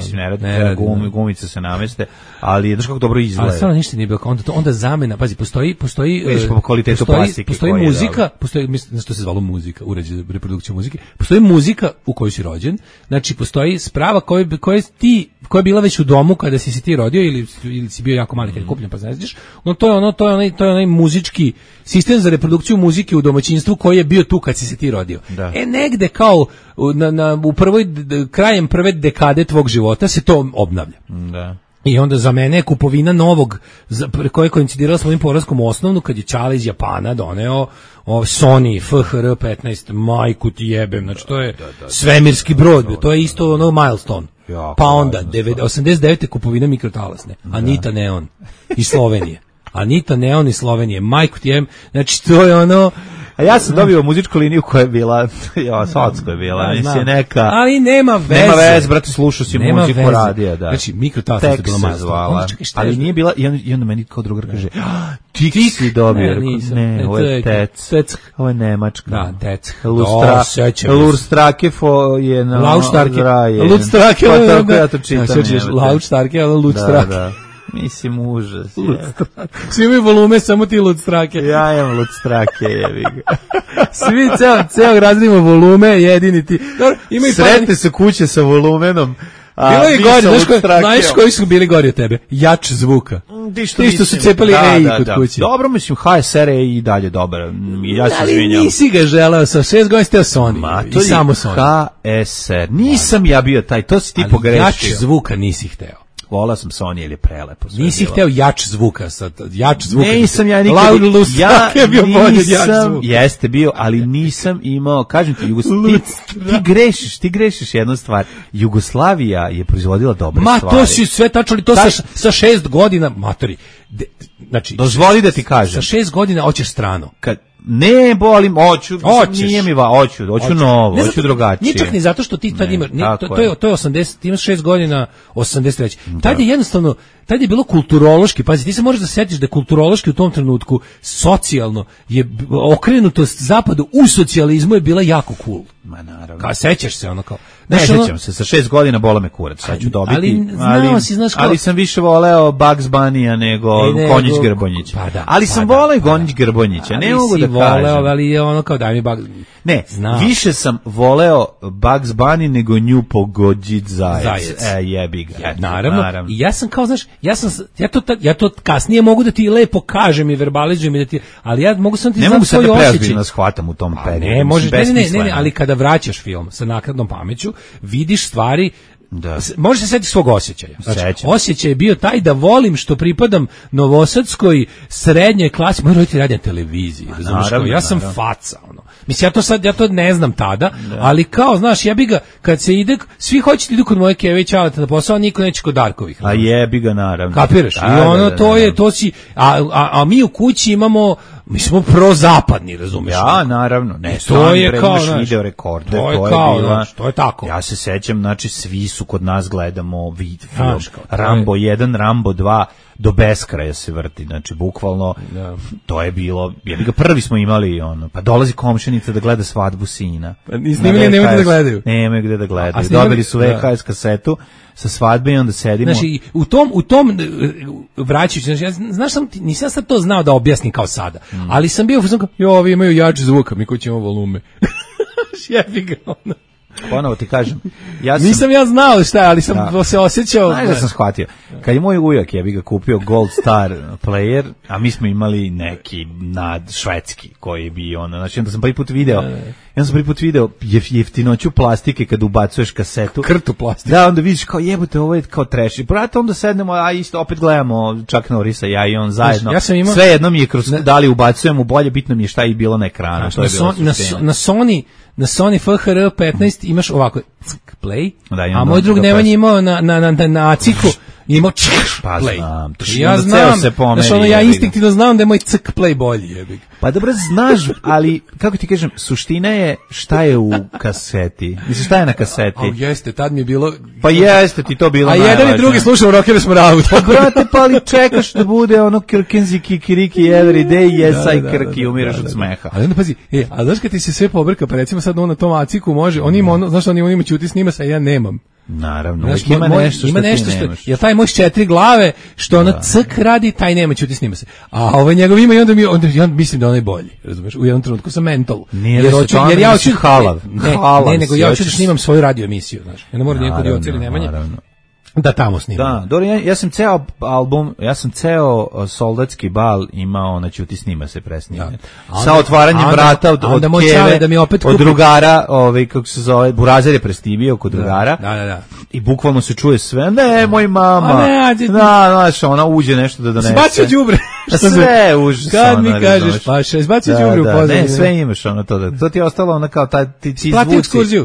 gumice se nameste, ali znaš kako dobro izgleda. Ali stvarno ništa nije bilo. Onda zamena, pazi, postoji kvalitetu plastike. Postoji muzika, mislim što se zvalo muzika, uređaj za reprodukciju muzike. Postoji muzika u kojoj si rođen. Znači postoji sprava koja je bila već u domu kada si ti rodio ili si bio jako mali kad je kupljen, pa znaš. No to je onaj muzički sistem za reprodukciju muzike u domaćinstvu koji je bio tu kad si se ti rodio. Da. Negde kao u krajem prve dekade tvog života se to obnavlja. Da. I onda za mene je kupovina novog, koja je koincidirala s mojim polaskom u osnovnu, kad je Ćale iz Japana doneo Sony FHR-15, majku ti jebem, znači to je svemirski brod, to je isto milestone. Pa onda, 89. kupovina mikrotalasne, Anita Neon iz Slovenije. Anita Neon iz Slovenije, majku ti jebem, znači to je ono... A ja sam dobio muzičku liniju koja je bila, svatsko je bila, mislim neka... Ali nema veze. Nema veze, brate, slušao si muziku radija, da. Znači, mikrotalasna je bila zvala, ali nije bila, i onda meni kao drugar kaže, ti si dobio, ne, ovo je Tec, ovo je Nemačka. Da, Tec. Lurstrake je na... Lurstrake, pa tako ja to čitam. Lurstrake, ali Lurstrake. Da. Mislim, užas. Svi imaju volume, samo ti Lutstrake. Ja imam Lutstrake, jebi ga. Svi ceo razredimo volume, jedini ti. Sretne su kuće sa volumenom. Bilo je gori, znaš koji su bili gori od tebe? Jač zvuka. Ti što su cepali EI kod kuće. Dobro, mislim, HSR je i dalje dobar. Ja se izvinjam. Ali nisi ga želeo, sa 6 godina steo Sony. I samo Sony. HSR. Nisam ja bio taj, to si ti pogrešio. Jač zvuka nisi hteo. Volao sam Sony jer je prelepo. Nisi hteo jač zvuka. Nisam ja nikad. Loud Lustrak je bio bolje od jač zvuka. Jeste bio, ali nisam imao, kažem ti, ti grešiš jednu stvar. Jugoslavija je proizvodila dobre stvari. Ma to si sve tačno, to sa 6 godina, matori. Znači, dozvoli da ti kažem. Sa 6 godina hoćeš strano. Ne bolim, hoću novo, hoću drugačije. Nije čak ni zato što ti tad imaš, to je 80, ti imaš 6 godina, 83. Tad je jednostavno, tad je bilo kulturološki, pazi, ti se možeš da setiš da je kulturološki u tom trenutku, socijalno, je okrenutost zapadu u socijalizmu je bila jako cool. Ma naravno. Kao, sećaš se ono kao... Ne sećam se, sa 6 godina bole me kurac, sad ću dobiti, ali sam više voleo Bugs Bunny-a nego Konjić Grbonjića. Ali sam voleo i Konjić Grbonjića, ne mogu da kažem. Ali je ono kao daj mi Bugs... Ne, više sam voleo Bugs Bunny nego nju pogodit zajec. Jebi ga. Naravno. I ja sam kao, znaš, ja to kasnije mogu da ti lepo kažem i verbalizujem i da ti, ali ja mogu sam ti znam svoj osjećaj. Ne mogu se da preozbiljno shvatam u tom periodu. Ne, možeš, ne, ali kada vraćaš film sa naknadnom pameću, vidiš stvari. Da. Možeš se setiti svog osjećaja. Znači, osjećaj je bio taj da volim što pripadam novosadskoj srednjoj klasi. Moji roditelji rade na televiziji, razumiješ? Ja sam faca, ono. Mislim, ja to ne znam tada, ali kao, znaš, jebi ga, kad se ide, svi hoćete idu kod moje Keve i Ćaleta na posao, niko neće kod Darkovih. A jebi ga, naravno. Kapiraš? I ono, to si, a mi u kući imamo, mi smo prozapadni, razumiješ? Ja, naravno. Ne, to je kao, znaš, video rekorde, to je kao, znaš, to je tako. Ja se sećam, znači, svi su kod nas gledamo film. Rambo 1, Rambo 2, do beskraja se vrti, znači bukvalno to je bilo, jebi ga, prvi smo imali ono, pa dolazi komšinica da gleda svadbu sina. Pa snimili, nemaju da gledaju. Nemaju gde da gledaju. Dobili su VHS kasetu sa svadbe i onda sedimo. Znači, u tom vraćajući, znači, nisam sad to znao da objasnim kao sada, ali sam bio, ovi imaju jači zvuka, mi kući imamo volume. Jebi ga, ono. Ponovo ti kažem, nisam ja znao šta, ali sam se osjećao. Najda sam shvatio. Kad je moj ujak, ja bih ga kupio Gold Star player, a mi smo imali neki švedski koji bi ono, znači onda sam prvi put video, jeftinoću plastike kad ubacuješ kasetu. Krtu plastike. Da, onda vidiš kao jebote, ovo je kao trash. I brate, onda sednemo, a isto opet gledamo Chuck Norrisa, ja i on zajedno. Sve jedno mi je kroz, da li ubacujemo bolje, bitno mi je šta je bilo na ekranu. Na Sony FHR 15 imaš ovako play, a moj drug Nemanja imao na Aciku imao pa play. Znam, ja znam, ja instinktivno znam da je moj ck play bolji. Jebik. Pa dobro, znaš, ali kako ti kažem, suština je šta je u kaseti. Mislim, šta je na kaseti? Jeste, tad mi je bilo... Pa jeste ti to bilo najvažnije. A jedan i drugi slušao Rockere Smravu. Pa brate, pa ali čekaš da bude ono Kirkinzi, Kikiriki, every day, yes, I krki, umiraš od smeha. Ali onda pazi, a znaš kad ti se sve pobrka, pa recimo sad na tom Aciku može, on ima ono, znaš, on ima ćuti snima sa, ja nemam. Naravno, znaš, ima nešto što nemaš. Jer taj moj s 4 glave, što ono ck radi, taj nema, ćuti snima se. A ovaj njegov ima i onda ja mislim da on je bolji, razumeš? U jednom trenutku sam mental. Jer ja hoću halav. Ne, nego ja hoću da snimam svoju radio emisiju, znaš. Ja ne moram nikog da oceli Nemanje. Da tamo snimam. Da, dobro, ja sam ceo album, ceo soldatski bal imao, znači ti snima se presnimanje. Sa otvaranjem vrata od Keve, od drugara, kako se zove, Burazer je presnimio kod drugara. Da. I bukvalno se čuje sve, ne, moj mama. Znaš, ona uđe nešto da donese. Bacio đubre. Sve užas. Kad mi kažeš, paša, izbacio đubre u pozadini. Ne, sve imaš ono to ti je ostalo ono kao ti zvuci. Plati ekskurziju.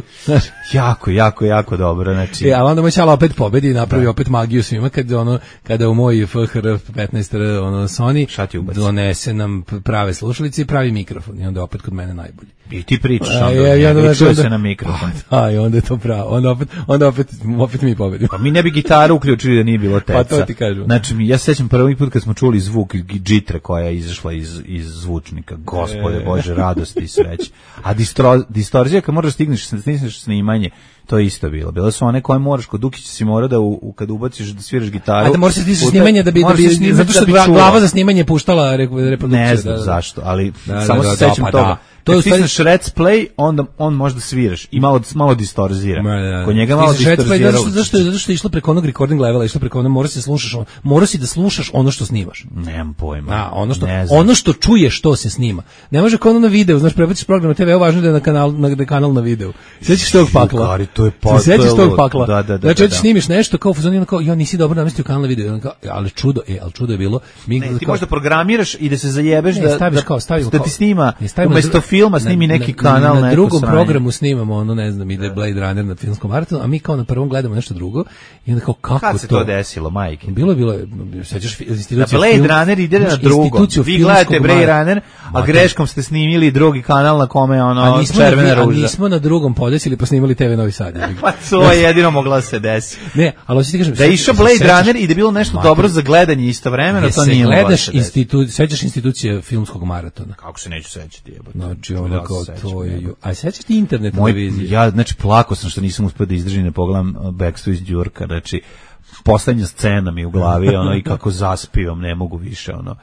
Jako dobro, znači. A onda Moćala opet pobedi, napravi opet magiju svima kada u moj FHR 15 Sony donese nam prave slušalice i pravi mikrofon i onda opet kod mene najbolji. I ti pričaš čuje se na mikrofon. Da, i onda je to pravo. Onda opet mi pobedimo. Pa mi ne bi gitaru uključili da nije bilo teca. Pa to ti kažem. Znači, ja se sećam prvi put kad smo čuli zvuk džitre koja je izašla iz zvučnika. Gospode Bože, radosti i sreće. A distorzija kad moraš stigneš snimanje, to je isto bilo. Bile su one koje moraš, kod Dukića si mora da kad ubaciš da sviraš gitaru. A da moraš stići snimanje da bi zato što glava za snimanje puštala reprodukciju. Ne znam zašto, ali samo se sećam toga. To je stisneš Reds Play, onda on možda sviraš i malo distorzira. Kod njega malo distorzira. Zašto je išlo preko onog recording levela, išlo preko moraš da slušaš ono što snimaš. Nemam pojma. Ono što čuješ što se snima. Ne može kao ono na videu, znaš, prebaciš program na TV, važno da je na kanal na videu. Sećaš tog pakla? Sećaš tog pakla? Znači, hoćeš snimiš nešto kao fuzonirano kao ja nisi dobro namestio kanal na video, ali čudo je bilo. Ti možda programiraš i da se zajebeš da ti snima umesto filma snimi neki kanal na drugom programu snimamo ne znam, ide Blade Runner na filmskom maratonu, a mi kao na prvom gledamo nešto drugo i onda kao kako kad se to desilo, majke? Bilo sećaš institucija Blade Runner ide na drugom. Vi gledate Blade Runner, a greškom ste snimili drugi kanal na kome Červena ruža. A nismo na drugom podesili pa snimali TV Novi Sad. Pa to je jedino moglo se desiti. Ne, ali hoćeš ti kažem da je išao Blade Runner i da je bilo nešto dobro za gledanje istovremeno, to nije moglo. Gledaš sećaš institucije filmskog maratona. Kako se neću sećati, jebote. Znači kao to je. A sećaš ti internet televizije? Ja znači plakao sam što nisam uspeo da izdržim, ne pogledam Backstreet Đurka, znači poslednja scena mi u glavi i kako zaspivam, ne mogu više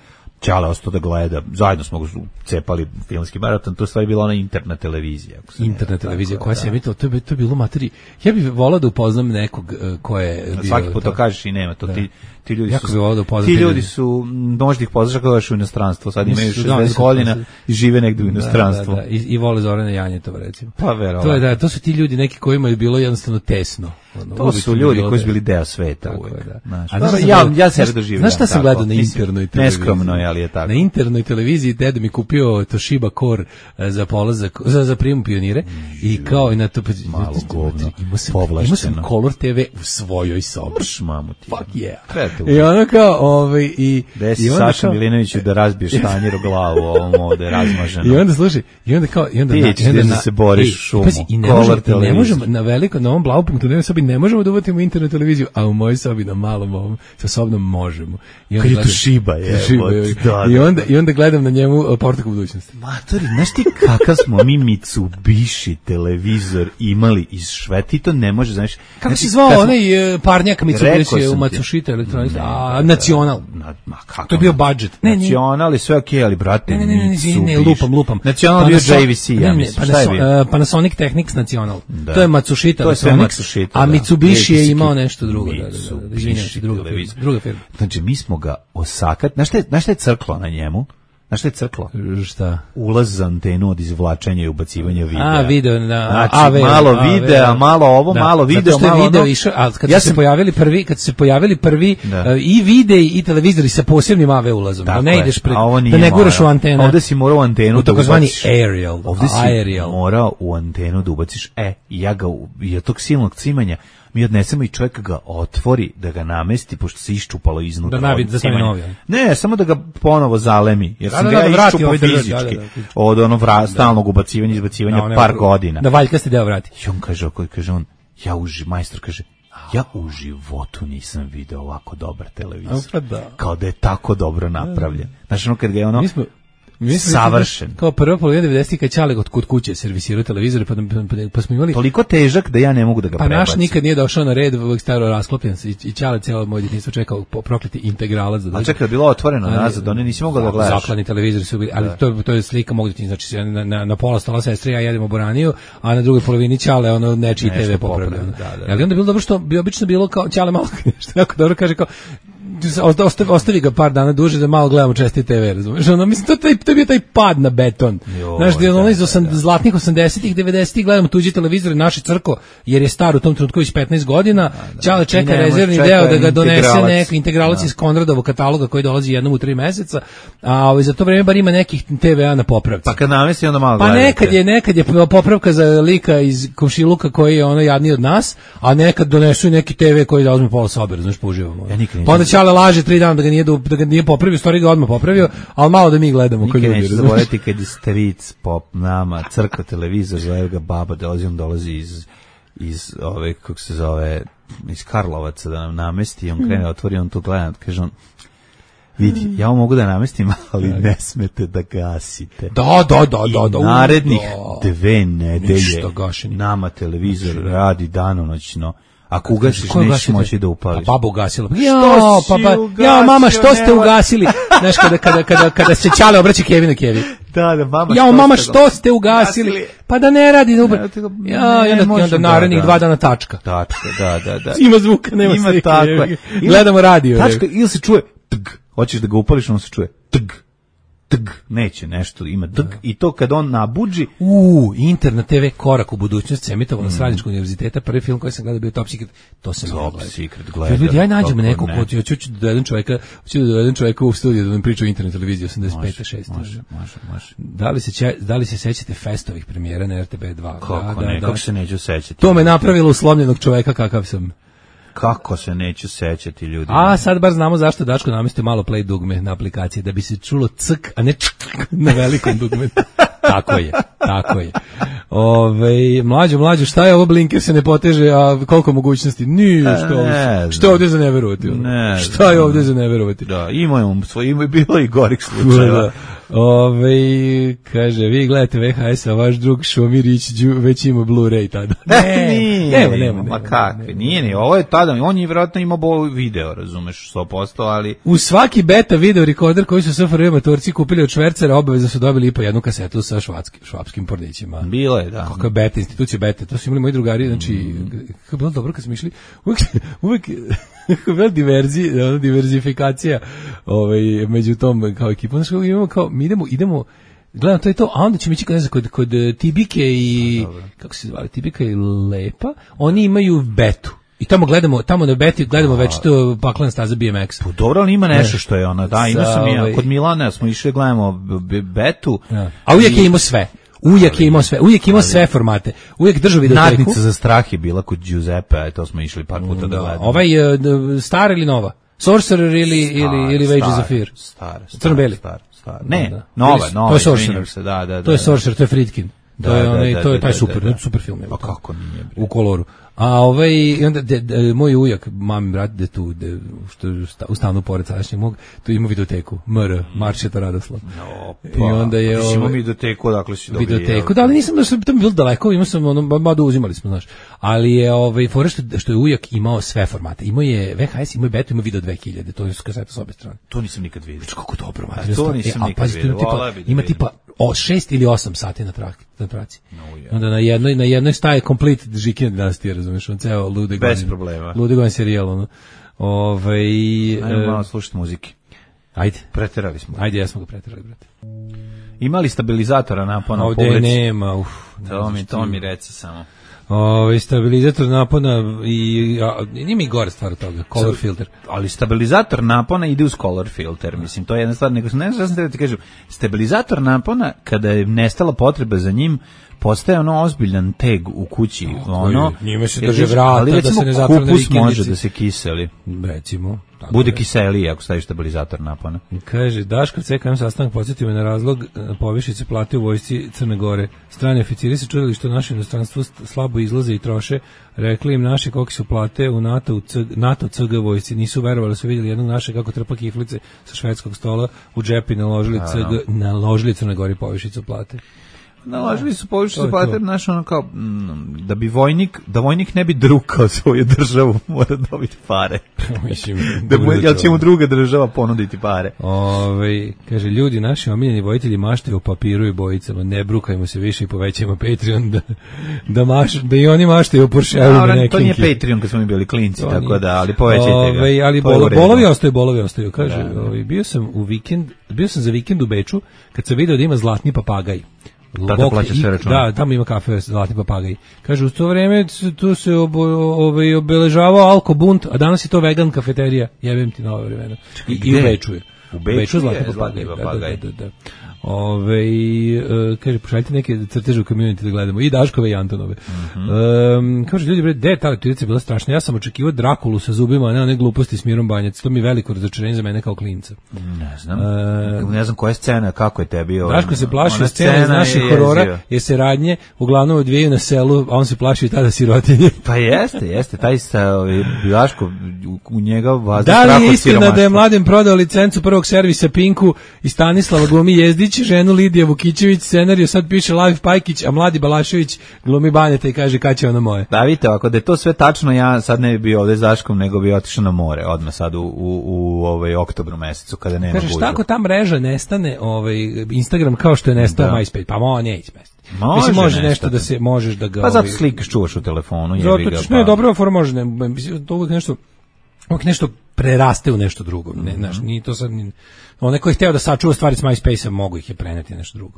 Ćale ostao da gleda, zajedno smo cepali filmski maraton, to je stvari bila ona interna televizija. Internet televizija koja se emitila, to je bilo materi. Ja bih volao da upoznam nekog ko je bio. Svaki put to kažeš i nema, to ti ljudi jako su. Bih volao da upoznam. Ti ljudi su, možda ih poznaš kao u inostranstvo, sad imaju 60 godina i žive negde u inostranstvu. I vole Zorana Janjetova, recimo. Pa verovatno. To su ti ljudi neki kojima je bilo jednostavno tesno. To su ljudi koji su bili deo sveta uvek. Ja sebe doživljam. Znaš šta sam gledao na internoj televiziji? Neskромno je, ali je tako. Na internoj televiziji deda mi kupio Toshiba Core za polazak, za prijem pionire i kao i na to malo govno, imao sam Color TV u svojoj sobi. Mamu ti. Fuck yeah. I ono kao, Desi Saša Milinoviću da razbiješ tanjir o glavu, ovom ovde razmaženo. I onda slušaj, i onda da se boriš šumu. I ne možemo na veliko, na ovom Blaupunktu, ne možemo da uvatimo internet televiziju, a u mojoj sobi na malom ovom sa sobnom možemo. Kad je Toshiba je. I onda gledam na njemu Portak u budućnosti. Matori, znaš ti kakav smo mi Mitsubishi televizor imali iz Švedske, ti to ne može, znaš. Kako se zvao onaj parnjak Mitsubishi u Matsushita Electronics? Nacional. To je bio budget. Nacional je sve okej, ali brate, ne, lupam. Nacional bio JVC, ja mislim. Šta je bio? Panasonic Technics Nacional. To je Matsushita Electronics. A Mitsubishi je imao nešto drugo. Druga firma. Znači, mi smo ga osakati. Znaš šta je crklo na njemu? Znaš šta je crklo? Šta? Ulaz za antenu od izvlačenja i ubacivanja videa. A, video, da. Znači, malo videa, malo ovo, malo video, malo ono. Video išao, a kad se pojavili prvi i videi i televizori sa posebnim AV ulazom. Da ne ideš pred, da ne guraš u antenu. Ovde si morao u antenu da takozvani aerial. Ovde si morao u antenu da ubaciš, ja ga, je tog silnog cimanja, mi odnesemo i čovjek ga otvori, da ga namesti, pošto se iščupalo iznutra. Da stavi novi. Ne, samo da ga ponovo zalemi, jer sam ga iščupao fizički. Od stalnog ubacivanja, izbacivanja par godina. Da valjkaste deo vrati. I on kaže, majstor kaže, ja u životu nisam video ovako dobar televizor. Kao da je tako dobro napravljen. Znaš, ono kad ga je ono... savršen. Kao prva polovina 90-ih kad Ćale kod kuće servisirao televizore, pa smo imali... Toliko težak da ja ne mogu da ga prebacim. Pa naš nikad nije došao na red, uvek staro rasklopljen i Ćale cijelo moje djetinjstvo čekao prokleti integralac. A čekaj, je bilo otvoreno nazad, one nisi mogao da gledaš. Zaklani televizori su bili, ali to je slika, mogu da ti, znači na pola stola sestre ja jedemo boraniju, a na drugoj polovini Ćale ono nečiji TV popravljeno. Ali onda je bilo dobro što bi obično bilo kao Ćale malo nešto jako dobro kaže kao ostavi ga par dana duže da malo gledamo česti TV, razumiješ? Ono, mislim, to je bio taj pad na beton. Znaš, da je ono iz zlatnih 80-ih, 90-ih gledamo tuđi televizor, naši crko, jer je star u tom trenutku već 15 godina, Ćale čeka rezervni deo da ga donese neki integralac iz Konradovog kataloga koji dolazi jednom u 3 meseca, a za to vreme bar ima nekih TVA na popravci. Pa kad namesti onda malo gledate. Pa nekad je popravka za lika iz komšiluka koji je ono jadniji od nas, a nekad donesu i neki TV koji da uzme pola sobe, razumiješ, použivamo. Pa onda Ćale laže 3 dana da ga nije popravio, stvari ga odmah popravio, ali malo da mi gledamo kao ljudi. Neću zaboraviti kad je stric pop nama, crkva televizor, zove ga baba, dolazi iz ove, kako se zove, iz Karlovaca da nam namesti, on krene, otvori, on to gleda, kaže on, vidi, ja vam mogu da namestim, ali ne smete da gasite. Da. I narednih 2 nedelje nama televizor radi danonoćno. Ako ugasiš, nećeš moći da upališ. A baba ugasila. Ja, mama, što ste ugasili? Znaš, kada se Ćale obraća Kevinu Kevi. Da, mama, što ste ugasili? Pa da ne radi. I onda narednih 2 dana tačka. Da. Ima zvuka, nema slike. Gledamo radio. Tačka, ili se čuje tg. Hoćeš da ga upališ, on se čuje tg. Neće nešto, ima i to kad on nabuđi. Internet TV Korak u budućnosti, emitovano s Radničkog univerziteta, prvi film koji sam gledao bio Top Secret, to sam gledao. Ljudi, ja nađemo nekog, hoću da dovedem čovjeka u studiju da nam priča o internet televiziji 85-6. Može. Da li se sećate festovih premijera na RTB2? Kako se neću sećati. To me napravilo uslomljenog čovjeka kakav sam. Kako se neću sećati, ljudi. A sad bar znamo zašto Daško namestio malo play dugme na aplikaciji, da bi se čulo ck, a ne čk na velikom dugme. Tako je. Mlađo, šta je ovo, blinker se ne poteže, a koliko mogućnosti? Što je ovdje za neverovati? Šta je ovdje za neverovati? Da, ima bilo i gorih slučajeva. Kaže, vi gledate VHS, a vaš drug Šomirić već ima Blu-ray tada. Nema. Ma kakve, nije, ovo je tada, on je vjerojatno imao video, razumeš, 100%, ali... U svaki beta video rekorder koji su SFRJ matorci kupili od švercera, obavezno su dobili i po jednu kasetu sa švapskim pornićima. Bilo je, da. Kako je beta, institucija beta, to su imali moji drugari, znači, kako je bilo dobro kad smo išli, uvek bila diverzifikacija među tom kao ekipom, znači imamo kao, mi idemo, gledam, to je to, a onda ćemo ići kod Tibike i, kako se zvali, Tibika i Lepa, oni imaju betu. I tamo na beti gledamo već to paklena staza BMX. Pa dobro, ali ima nešto što je ono, da, imao sam ja, kod Milana smo išli, gledamo betu. A uvijek je imao sve. Uvijek imao sve formate. Uvijek držao videoteku. Nadnica za strah je bila kod Giuseppe, to smo išli par puta da gledamo. Ovaj star ili nova? Sorcerer ili Wages of Fear? Crno-beli. Ne, nova. To je Sorcerer. To je Sorcerer, to je Friedkin. To je taj super film. Pa kako nije? U koloru. A onda moj ujak, mami brat, što u stanu pored sadašnjeg mog, tu ima videoteku, Maršeta Radoslav. I onda je imamo videoteku, dakle si dobio. Videoteku, da, ali nisam da to mi bilo daleko, imao sam mada uzimali smo, znaš. Ali je fora što je ujak imao sve formate. Imao je VHS, imao je betu, imao video 2000, to je kaseta s obe strane. To nisam nikad vidio. Kako dobro, to nisam nikad vidio. Ima tipa 6 ili 8 sati na traci. Onda na jednoj staje complete Žikina dinastija, razumiješ, on ceo lude godin. Bez problema. Lude godin serijal, ono. Ajmo malo slušati muzike. Ajde. Preterali smo. Ajde, ja smo ga preterali, brate. Imali stabilizatora napona? Ovdje nema, To mi reci samo. Stabilizator napona i nije mi gore stvar od toga, color filter. Ali stabilizator napona ide uz color filter, mislim, to je jedna stvar, nego sam da ti kažem, stabilizator napona, kada je nestala potreba za njim, postaje ono ozbiljan teg u kući, njime se drže vrata, da se ne zatvore na vikendici. Može da se kiseli. Recimo. Bude kiseliji ako staviš stabilizator napona. Kaže, Daško CKM sastanak podsjeti me na razlog povišice plate u vojsci Crne Gore. Strani oficiri se čudili što naše inostranstvo slabo izlaze i troše. Rekli im naše kolike su plate u NATO CG vojsci. Nisu verovali, su vidjeli jednog naše kako trpa kiflice sa švedskog stola u džepi, naložili Crne Gori povišicu plate. Naložili su povišicu plate, znaš, ono kao, da vojnik ne bi drukao svoju državu, mora dobiti pare. Mislim, jel će mu druga država ponuditi pare? Kaže, ljudi, naši omiljeni vojitelji maštaju o papiru i bojicama, ne brukajmo se više i povećajmo Patreon, da i oni maštaju o Porschevima nekinki. To nije Patreon kad smo mi bili klinci, tako da, ali povećajte ga. Ali bolovi ostaju, kaže, bio sam za vikend u Beču, kad sam video da ima zlatni papagaj. Tata plaća sve račune. Da, tamo ima kafe Zlatni papagaj. Kaže, u to vreme tu se obeležavao alkobunt, a danas je to vegan kafeterija. Jebem ti na ove vremena. I u Beču je. U Beču Zlatni papagaj. Da. Kaže, pošaljite neke crteže u community da gledamo. I Daškove i Antonove. Kaže, ljudi, bre, ta lektorica je bila strašna. Ja sam očekivao Drakulu sa zubima, a ne one gluposti s Mirom Banjac. To mi je veliko razočarenje za mene kao klinca. Ne znam koja je scena, kako je tebi ovo. Daško se plaši scena iz naših horora, jer se radnje uglavnom odvijaju na selu, a on se plaši i tada sirotinje. Pa jeste. Taj Daško, u njega vazda strah od siromaštva. Da li je istina da je Mladen prodao licencu prvog servisa Pinku i Stanislava glumi Jezdić, ženu Lidija Vukićević, scenariju sad piše Laif Pajkić, a Mladi Balašević glumi Banjeta i kaže kad će ono moje. Da, vidite, ako da je to sve tačno, ja sad ne bi bio ovdje s Daškom, nego bi otišao na more, odmah sad u oktobru mesecu, kada nema gužve. Kaže, šta ako ta mreža nestane, Instagram kao što je nestao MySpace, pa nije izmestiti. Mislim, može nešto da se, možeš da ga... Pa zato slikaš čuvaš u telefonu, jebi ga. Zato, ne, dobro, može, to uvijek nešto preraste u nešto drugo. Ne, znaš, nije to sad... Onaj ko je hteo da sačuva stvari s MySpace-a, mogu ih je preneti nešto drugo.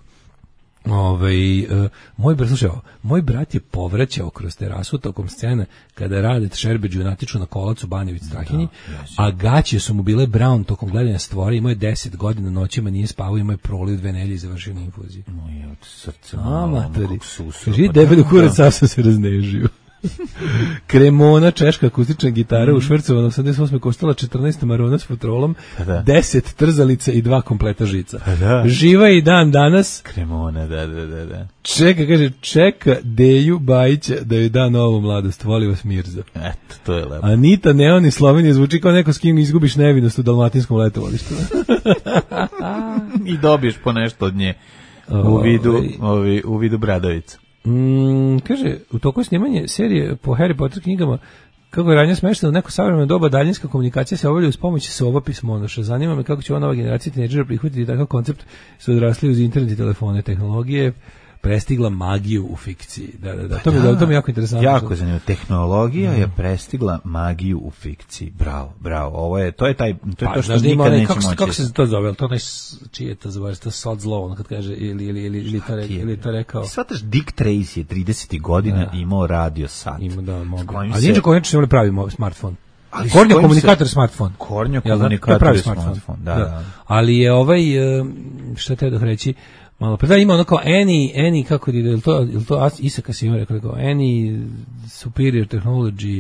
Moj brat je povraćao kroz terasu tokom scene kada Radet Šerbeđu natiču na kolacu Banjević Strahinji, a gaće su mu bile brown tokom gledanja Stvora, imao je 10 godina, noćima nije spavao, imao je proliv 2 nedelje i završio na infuziji. Moj od srca. Amatori. Kaži, debeli kurac, sam se raznežio. Cremona, češka akustična gitara u Švercovanom 88. koštala 14 marona s futrolom, 10 trzalica i 2 kompleta žica. Živa i dan danas. Cremona, da. Čeka Deju Bajića da joj da novu mladost. Voli vas Mirza. Eto, to je lepo. Anita Neon iz Slovenije zvuči kao neko s kim izgubiš nevinost u dalmatinskom letovalištu. I dobiješ po nešto od nje u vidu bradavica. Kaže, u toku je snimanje serije po Harry Potter knjigama kako je radnja smeštena u neko savremeno doba, daljinska komunikacija se obavlja uz pomoć sova pismonoša. Zanima me kako će ova nova generacija tinejdžera prihvatiti takav koncept, su odrasli uz internet i telefone. Tehnologije prestigla magiju u fikciji. Da. To mi je jako interesantno. Jako zanimljivo. Tehnologija je prestigla magiju u fikciji. Bravo. To je to što nikad neće moći. Kako se to zove? To čije je to zove? To sad zlo, on kad kaže ili to rekao. Svataš, Dick Tracy je 30. godina imao radio sat. Ali Ninja Konečno je pravi smartfon. Kornjo komunikator smartfon. Kornjo komunikator smartfon, da. Ali je šta te da reći, malo pre, ima ono kao any kako je to Isaka si ima rekao, any superior technology,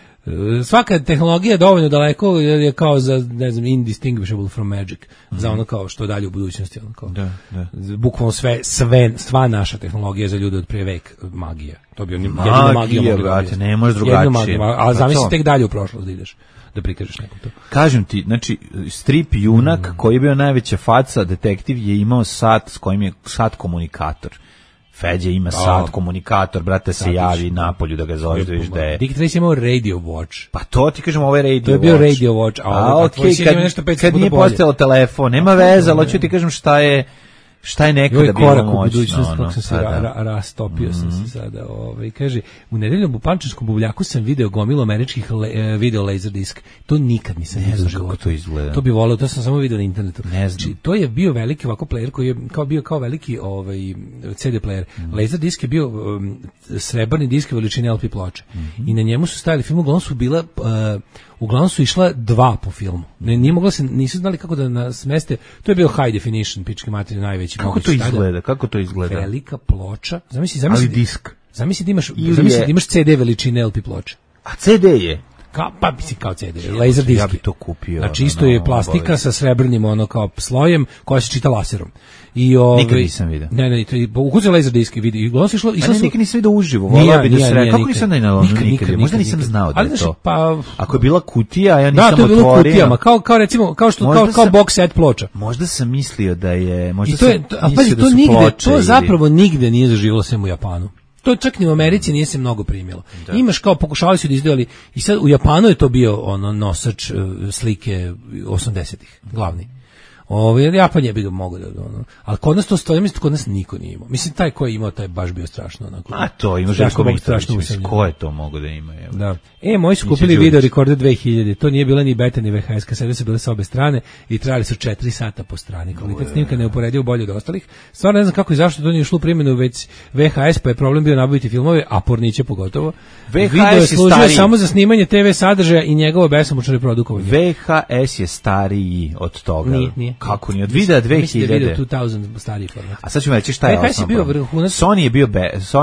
svaka tehnologija je dovoljno daleko je kao za, ne znam, indistinguishable from magic, za ono kao što dalje u budućnosti, ono kao, bukvalno sva naša tehnologija za ljude od prije vek magija, to bi jedino magija brate, ne može drugačije, a zamisli tek dalje u prošlost da ideš da prikažeš nekom to. Kažem ti, znači, strip junak koji je bio najveća faca, detektiv je imao sat s kojim je sat komunikator. Feđa ima sat komunikator, brate, se javi napolju da ga zoveš da viš da je. Dick Tracy imao radio watch. Pa to ti kažem, ovo je radio watch. To je bio radio watch, a okej, kad nije postojao telefon, nema veze, ali hoću ti kažem šta je nekada bilo moćno. Kako sam se rastopio sam se sada. Kaže, u nedeljnom u Pančevskom buvljaku sam video gomilu američkih video laser disk. To nikad nisam vidio u životu. Kako to izgleda. To bi voleo, to sam samo video na internetu. Znači, to je bio veliki ovako player koji je bio kao veliki CD player. Laser disk je bio srebrni disk veličine LP ploče. I na njemu su stavili film, uglavnom su išla 2 po filmu. Nisu znali kako da smeste. To je bio high definition, pički materij, najveći. Kako to izgleda? Velika ploča. Zamisli, ali disk. Zamisli da imaš CD veličine LP ploče. A CD je? Pa bi si kao CD, laser disk. Ja bi to kupio. Znači isto je plastika sa srebrnim kao slojem koja se čita laserom. Nikad nisam vidio. Ne, ukucaj laser disk i vidi. I gleda se išlo. Nikad nisam vidio uživo. Kako nisam nikad? Možda nisam znao da je to. Ako je bila kutija, ja nisam otvorio. Da, to je bilo kutijama, kao recimo, kao box set ploča. Možda sam mislio da je, to zapravo nigde nije zaživjelo sem u Japanu. To čak ni u Americi nije se mnogo primilo. Imaš kao, pokušavali su da izdali, i sad u Japanu je to bio nosač slike 80-ih, glavni. Japan je bi ga mogao ali kod nas to stoji, mislim, kod nas niko nije imao. Mislim, taj ko je imao, taj baš bio strašno onako. A to ima Željko Mitrović, ko je to mogo da ima? Da. Moji su kupili video rekorde 2000, to nije bila ni beta ni VHS, kasete su bile sa obe strane i trajali su 4 sata po strani. Kvalitet snimka neuporedivo bolje od ostalih. Stvarno ne znam kako i zašto to nije ušlo u primjenu, već VHS, pa je problem bio nabaviti filmove, a porniće pogotovo. Video je služio samo za snimanje TV sadržaja i njegovo besomučno reprodukovanje. VHS je stariji od toga. Nije. Kako ni od videa 2000. Mislim da je video 2000 stariji format. A sad ćemo reći šta je VHS je bio vrhunac. Sony je bio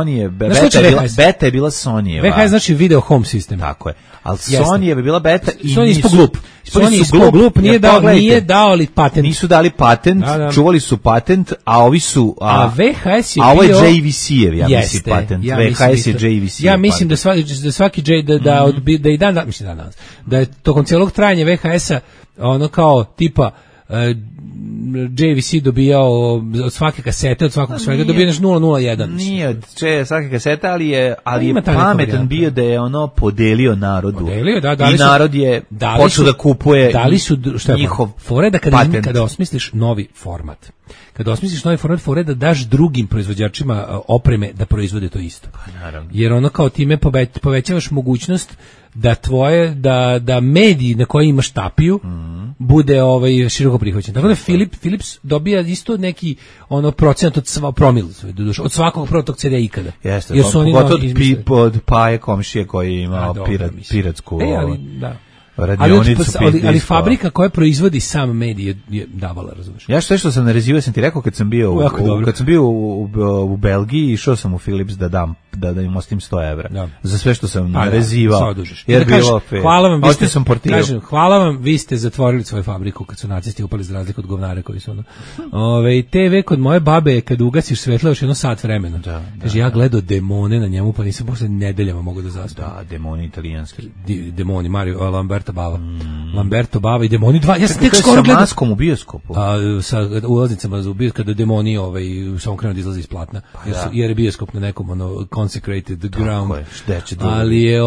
beta je bila Sonyjeva. VHS znači video home system. Tako je. Ali Sony je bila beta i Sony ispod glup, nije dao li patent. Nisu dali patent, čuvali su patent, a ovi su a VHS je bio, a ovo je JVC-ev, ja mislim patent. VHS je JVC. Ja mislim da svaki da i dan, mislim da je tokom cijelog trajanja VHS-a ono kao tipa JVC dobijao od svake kasete, od svakog svega dobio nešto 001. Nije od svake kasete, ali je pametan bio da je ono podelio narodu. I narod je počeo da kupuje njihov fore da kada osmisliš novi format. Kada osmisliš novi format, fore da daš drugim proizvođačima opreme da proizvode to isto. Jer ono kao time povećavaš mogućnost da da mediji na koji imaš tapiju bude široko prihvaćen. Tako da Philips dobija isto neki procenat od od svakog prvog CD-a ikada. Jeste, pogotovo od Paje komšije koji je imao piratsku. ali fabrika koja proizvodi sam medij je davala, razumiješ? Ja što sam narezivao, sam ti rekao kad sam bio u Belgiji, išao sam u Philips da im ostim 100 evra. Da. Za sve što sam narezivao. Jer bilo hvala vam, vi ste zatvorili svoju fabriku kad su nacisti upali za razliku od govnara koji su TV kod moje babe kad ugasiš svetlo još jedno sat vremena. Kaže, ja gledao Demone na njemu, pa nisam posle nedeljama mogu da zaspam. Da, Demoni italijanski. Demoni, Mario Lamberto Bava. Lamberto Bava i Demoni 2. Ja sam tek skoro gledao. Sa maskom u bioskopu. Sa ulaznicama za bioskop, kada Demoni samo krenu da izlazi iz platna. Jer je bioskop na nekom consecrated ground. Ali je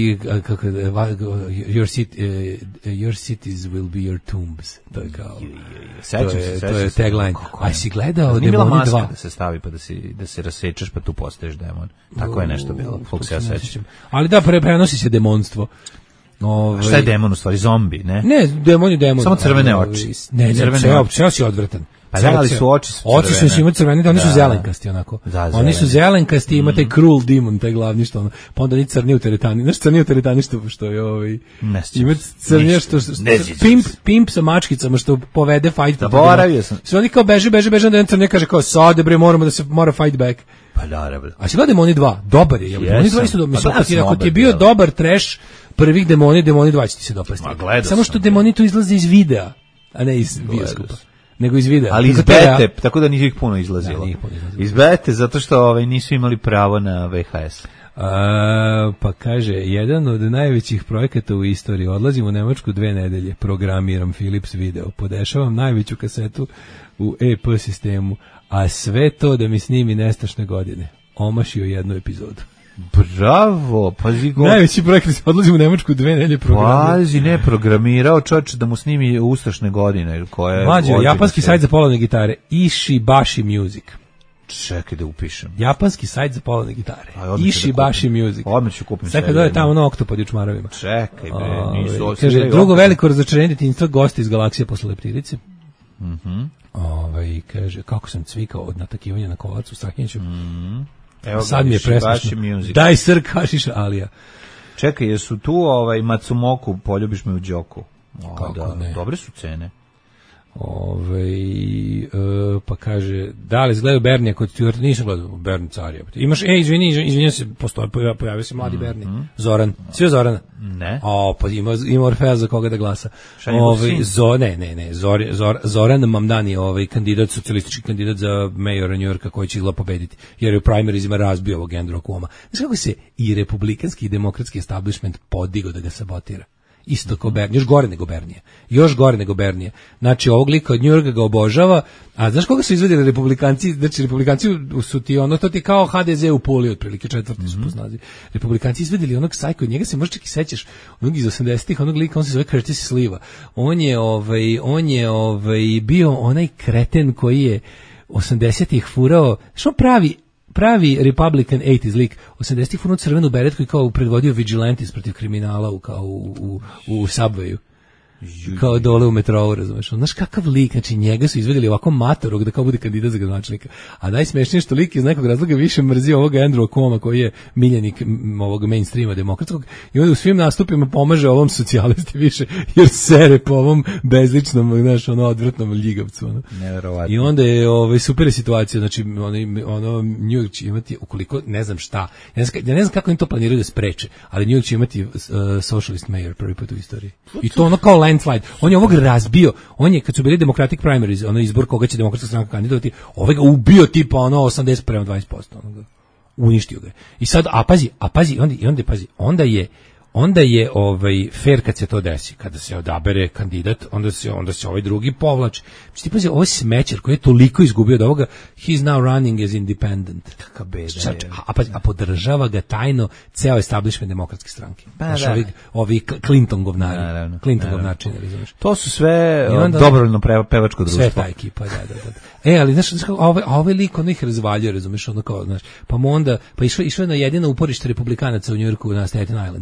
your cities will be your tombs. To je kao. To je tagline. A si gledao Demoni 2? Da se stavi pa da se rasečeš pa tu postaješ demon. Tako je nešto bilo. Koliko se ja sećam. Ali da, prenosi se demonstvo. Šta je demon u stvari? Zombi, ne? Ne, demon je demon. Samo crvene oči. Ne, ceo si odvratan. Pa da, ali su oči crvene. Oči su imaju crvene, oni su zelenkasti onako. Oni su zelenkasti, ima taj cruel demon, taj glavni što ono. Pa onda ni crni u teretani. Znaš crni u teretani što je ima crnije što pimp sa mačkicama što povede fight. Zaboravio sam. Sve oni kao beže, onda jedan crnije kaže kao sade bre, mora fight back. Pa da, bre. A si gledamo oni 2, dobar je. Oni 2 isto mislim, ako ti je bio dobar trash prvih Demoni 2 će ti se dopasti. Samo što Demoni tu izlaze iz videa, a ne iz bioskopa. Nego iz videa. Ali iz bete, tako da nije ih puno izlazilo. Iz bete, zato što nisu imali pravo na VHS. Pa kaže, jedan od najvećih projekata u istoriji, odlazim u Nemačku 2 nedelje, programiram Philips video, podešavam najveću kasetu u EP sistemu, a sve to da mi snimi nestašne godine. Omašio jednu epizodu. Bravo, pazi go. Najveći projekat, odlazim u Nemačku 2 nedelje programirao. Pazi, ne programirao čovječ da mu snimi ustašne godine. Mlađo, japanski sajt za polovne gitare, Ishibashi Music. Čekaj da upišem. Japanski sajt za polovne gitare, Ishibashi Music. Odmah ću kupim. Sve kad doje tamo na oktopod u čmarovima. Čekaj bre, nisu. Kaže, drugo veliko razočarenje detinjstva, gosti iz galaksije posle leptirice. Kaže, kako sam cvikao od natakivanja na kolac u Strahinjiću. Evo sad mi je presmešno. Daj sir kašiša Alija. Čekaj, jesu tu Matsumoku, poljubiš me u Đoku? Kako ne? Dobre su cene. Pa kaže, da li izgledaju Bernija kod Stuarta? Nisam gledao Berni Carija. Imaš, izvinjam se, pojavio se mladi Berni. Zoran. Svi Zorana? Ne. Pa ima Orfea za koga da glasa. Zoran Mamdani je kandidat, socijalistički kandidat za mejora New Yorka koji će izgleda pobediti. Jer je u primarizima razbio ovog Andrew Cuoma. Znaš kako se i republikanski i demokratski establishment podigao da ga sabotira? Isto kao Bernije, još gore nego Bernije. Znači, ovog lika od New Yorka ga obožava, a znaš koga su izvedili republikanci? Znači, republikanci su ti to ti kao HDZ u Puli, otprilike četvrti su poznazi. Republikanci izvedili onog sajko, od njega se možda čak i sećaš, onog iz 80-ih, onog lika, on se zove Curtis Sliva. On je bio onaj kreten koji je 80-ih furao, što pravi Republican 80s lik, 80-ih furno crvenu beretku i kao predvodio Vigilantes protiv kriminala u Subwayu. Kao dole u metrou, razumeš. Znaš kakav lik, znači njega su izvedeli ovako matorog da kao bude kandidat za gradonačelnika. A najsmešnije što lik iz nekog razloga više mrzi ovog Andrew Cuoma koji je miljenik ovog mainstreama demokratskog i onda u svim nastupima pomaže ovom socijalisti više jer sere po ovom bezličnom, znaš, odvratnom ljigavcu. Neverovatno. I onda je super situacija, znači New York će imati, ukoliko ne znam šta, ja ne znam kako im to planiraju da spreče, ali New York će imati socialist mayor prvi put u istoriji. I to kao landslide. On je ovog razbio. On je, kad su bili Democratic primaries, izbor koga će demokratska stranka kandidovati, ga ubio tipa 80-20%. Uništio ga. I sad, onda je fair kad se to desi, kada se odabere kandidat, onda se ovaj drugi povlači. Ti pazi, ovaj smećer koji je toliko izgubio od ovoga, he's now running as independent. Kaka beda je. A podržava ga tajno ceo establishment demokratske stranke. Ovi Clinton govnari. Clinton govnačine, razumiješ. To su sve dobrovoljno pevačko društvo. Sve ta ekipa, da. Ali znaš, ovaj lik, ih razvaljuje, razumiješ, pa išao je na jedino uporište republikanaca u New Yorku na Staten Island.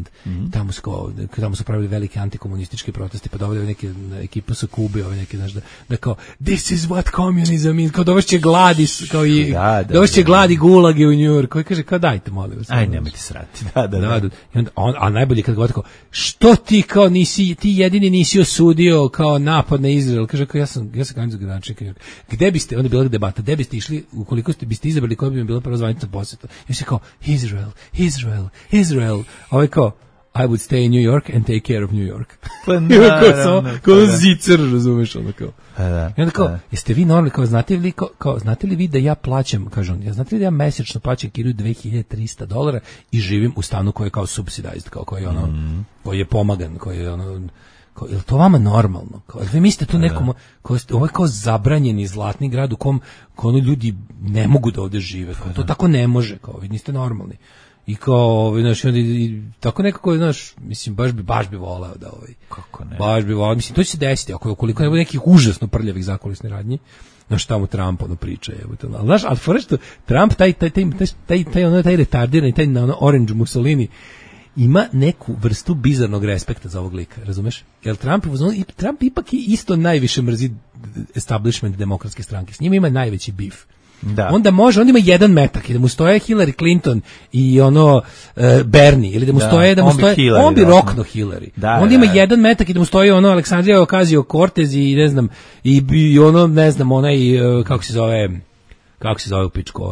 tamo su pravili velike antikomunističke proteste, pa doveli neke ekipa sa Kube, neke, znaš, da kao this is what communism is, kao dovešće gladi, kao i dovešće gladi gulage u New York, koji kaže kao dajte molim vas. Aj nemojte srati. Da. I onda a najbolje kad govori kao što ti kao ti jedini nisi osudio kao napad na Izrael, kaže kao ja sam kandidat za gradonačelnika. Gde biste, onda je bila debata, gde biste išli ukoliko biste izabrali koja bi vam bila prva zvanična poseta. I se kao Israel. Ovaj kao I would stay in New York and take care of New York. Kao zicer, razumeš, ono kao. I onda kao, jeste vi normalni, kao, znate li vi da ja plaćam, kaže on, znate li da ja mesečno plaćam kiriju $2,300 i živim u stanu koji je kao subsidized, kao koji je ono, koji je pomagan, koji je ono, kao, je li to vama normalno? Kao, vi mislite tu nekom, ovo je kao zabranjeni zlatni grad u kom ono ljudi ne mogu da ovde žive, kao, to tako ne može, kao, vi niste normalni. I kao, znaš, i tako nekako, znaš, mislim, baš bi voleo da kako ne? Baš bi voleo, mislim, to će se desiti, koliko ne bude nekih užasno prljavih zakulisnih radnji, znaš, tamo Trump, ono, priča, znaš, ali fora što Trump, taj retardirani, taj orange Mussolini, ima neku vrstu bizarnog respekta za ovog lika, razumeš? Jer Trump ipak i isto najviše mrzi establishment demokratske stranke, s njima ima najveći bif. Da. Onda ima jedan metak i da mu stoje Hillary Clinton i Bernie ili da mu stoje on bi rokno Hillary. Onda ima jedan metak i da mu stoji Aleksandrija Ocasio-Cortez i ne znam i ono ne znam onaj kako se zove u pičku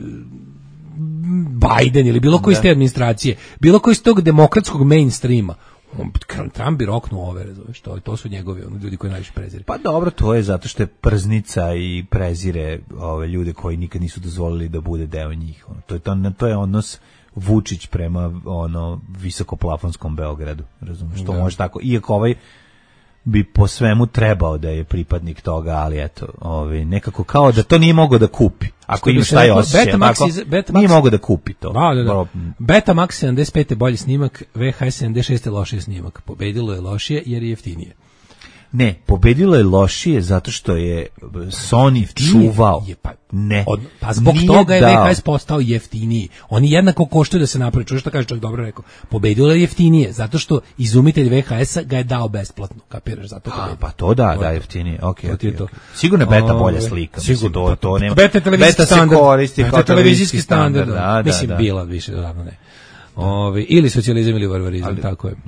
Biden ili bilo koji iz te administracije, bilo koji iz tog demokratskog mainstreama. Trump bi roknuo ove, razumeš, to su njegovi ljudi koji najviše prezire. Pa dobro, to je zato što je prznica i prezire ove ljude koji nikad nisu dozvolili da bude deo njih. To je odnos Vučić prema visokoplafonskom Beogradu, razumeš, to može tako. Iako bi po svemu trebao da je pripadnik toga, ali eto, nekako kao da to nije mogao da kupi. Ako imaš taj osjećaj, nije mogao da kupi to. Da. Betamax 75 je bolji snimak, VHS 76 je lošiji snimak. Pobedilo je lošije jer je jeftinije. Ne, pobedilo je lošije zato što je Sony čuvao. Pa zbog toga je VHS postao jeftiniji. Oni jednako koštaju da se napravi. Čuješ što kaže čovjek, dobro rekao. Pobedilo je jeftinije zato što izumitelj VHS-a ga je dao besplatno. Kapiraš, zato pobedio. Pa to da jeftinije. Okay. Sigurno je beta bolja slika. Sigurno. To nema. Beta je televizijski standard. Mislim, da. Bila više, naravno ne. Ili socijalizam ili varvarizam, tako je.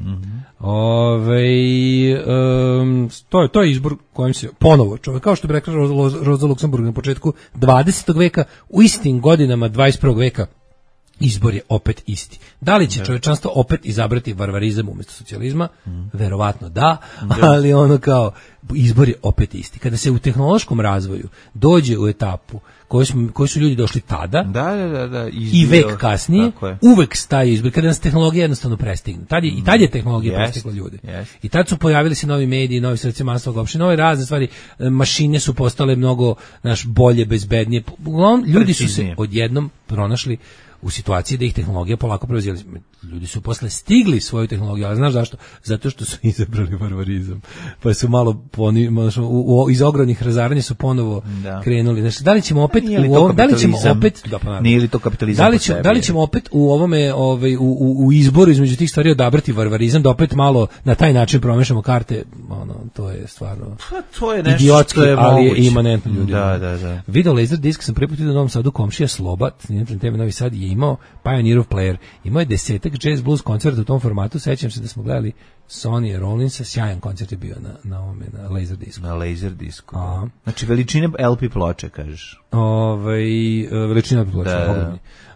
To je izbor kojim se ponovo čovjek, kao što bi rekla Rosa Luxemburg na početku 20. veka, u istim godinama 21. veka izbor je opet isti. Da li će čovječanstvo opet izabrati varvarizam umjesto socijalizma? Verovatno da, ali kao izbor je opet isti. Kada se u tehnološkom razvoju dođe u etapu koji su ljudi došli tada i vek kasnije, uvek staje izbor, kada nas tehnologija jednostavno prestigne. I tad je tehnologija prestigla ljude. I tad su pojavili se novi mediji, novi sredstva masovnog opštenja, nove razne stvari, mašine su postale mnogo bolje, bezbednije. Uglavnom, ljudi su se odjednom pronašli u situaciji da ih tehnologija polako preuzela. Ljudi su posle stigli svoju tehnologiju, ali znaš zašto? Zato što su izabrali varvarizam. Pa su malo iz ogromnih razaranja su ponovo krenuli. Znači, da li ćemo opet nije li to kapitalizam? Da li ćemo opet u ovome u izboru između tih stvari odabrati varvarizam, da opet malo na taj način promešamo karte? To je stvarno to je nešto idiotski, što je ali moguće. Je imanentno ljudi. Da. Video laser disk sam prvi put vidio u Novom Sadu, komšija Sloba, snimatelj TV Novi Sad, je imao Pioneer of Player. Imao je 10 jazz blues koncerta u tom formatu. Sećam se da smo gledali Sonny Rollinsa, sjajan koncert je bio na laser disku. Na laser disku. Znači veličine LP ploče, kažeš. Veličina LP ploče, ogromni.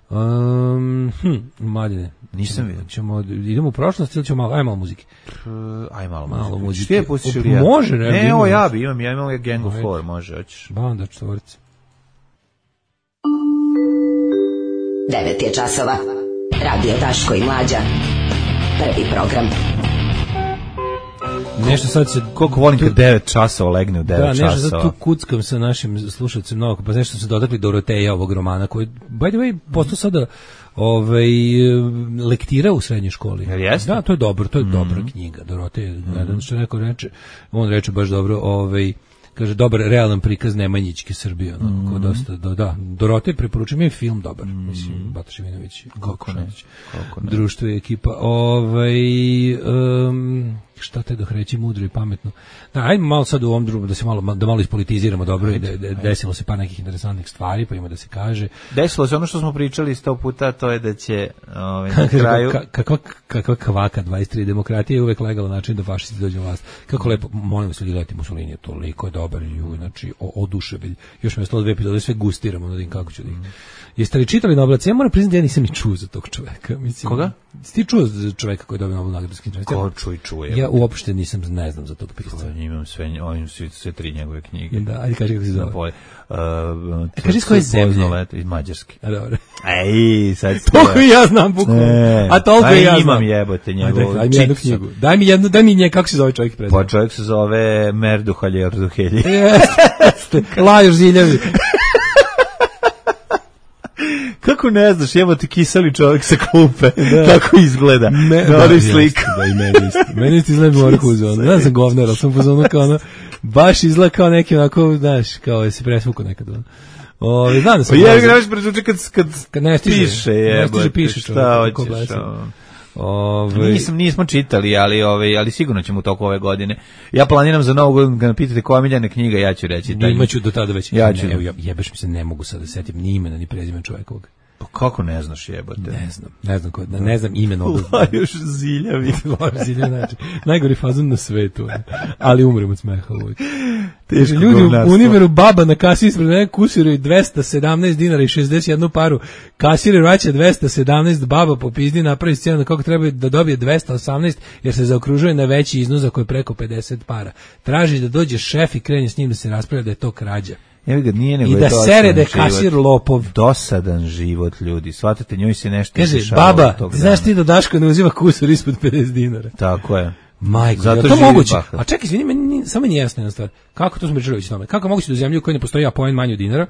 Mladine. Nisam vidio. Idemo u prošlost ili ćemo malo muzike? Aj malo muzike. Što je pustiš ili ja? Može, ne? Ne, ovo ja imam Gang of Four, može, hoćeš. Banda četvorci. 9 je časova. Radio Daško i Mlađa. Prvi program. Nešto sad se... Koliko volim kad 9 časova legne u 9 časova. Da, nešto sad tu kuckam sa našim slušalcem mnogo, pa nešto se dotakli Doroteja ovog romana, koji, by the way, postao sada lektira u srednjoj školi. Jeste? Da, to je dobro, to je dobra knjiga. Doroteja, što neko reče, on reče baš dobro, kaže, dobar, realan prikaz Nemanjićke Srbije, ono, ko dosta, Dorotej preporučujem, je film dobar, mislim, Bata Šivinović, Kako ne. društvo i ekipa, šta te dok reći, mudro i pametno. Da, ajmo malo sad u ovom drugom, da malo ispolitiziramo dobro i da desilo se par nekih interesantnih stvari, pa ima da se kaže. Desilo se ono što smo pričali 100 puta, to je da će na kraju... Kakva kvaka 23 demokratije je uvek legalan način da fašisti dođu u vlast. Kako lepo, molim vas, ljudi, gledajte Mussolini, toliko je dobar, znači, oduševilj. Još me 102 epizode, sve gustiramo, da kako ću da ih... Jeste li čitali Nobelac? Ja moram priznati da ja nisam ni čuo za tog čoveka. Mislim, koga? Ti čuo za čoveka koji je dobio Nobel nagradu? Ko čuje? Ja uopšte ne znam za tog pisca. Imam sve tri njegove knjige. Da, ajde kaži kako se zove. Kaži s koje zemlje? Iz Mađarske. A dobro. Ej, sad ste... Toliko i ja znam bukvalno. A toliko i ja znam. Imam jebote njegovu. Daj mi jednu knjigu. Daj mi nje, kako se zove čovjek prezime? Pa čovjek se zove Merduhalj Erduhelji. Jeste, Lajoš Ziljevi. Kako ne znaš, jebote kiseli čovjek sa klupe, tako izgleda. Nori slika. Da, i meni isti izgleda Morhuza, ja sam govnar, ali sam pozvano kao ono, baš izgleda kao neki onako, znaš, kao je se presvuko nekad. Znam da sam... Pa jebi ga nemaš pređuče kad ne stiže, piše, jebote, piše šta hoćeš, Nismo čitali, ali sigurno ćemo u toku ove godine. Ja planiram za novu godinu, kad pitate koja miljana knjiga, ja ću reći. Imaću do tada već. Jebeš mi se, ne mogu sad da setim ni imena, ni prezime čovjekovog. Pa kako ne znaš, jebote? Ne znam ime novog. Lajoš Ziljavi. Znači, najgori fazon na svetu. Ali umrem od smeha uvijek. Ljudi u Univeru baba na kasi ispred mene kusiraju 217 dinara i 61 paru. Kasir vraća 217, baba po pizdi napravi scenu kako treba da dobije 218 jer se zaokružuje na veći iznos za koji je preko 50 para. Traži da dođe šef i krene s njim da se raspravlja da je to krađa. I da sere da je kasir lopov. Dosadan život, ljudi. Shvatate, njoj se nešto kaže, baba, ti znaš ti da Daško ne uzima kusur ispod 50 dinara. Tako je. Majko, zato to moguće. A čekaj, izvini, meni samo nije jasna jedna stvar. Kako to smo pričali s tome? Kako moguće da u zemlji u kojoj ne postoji apoen manje od dinara,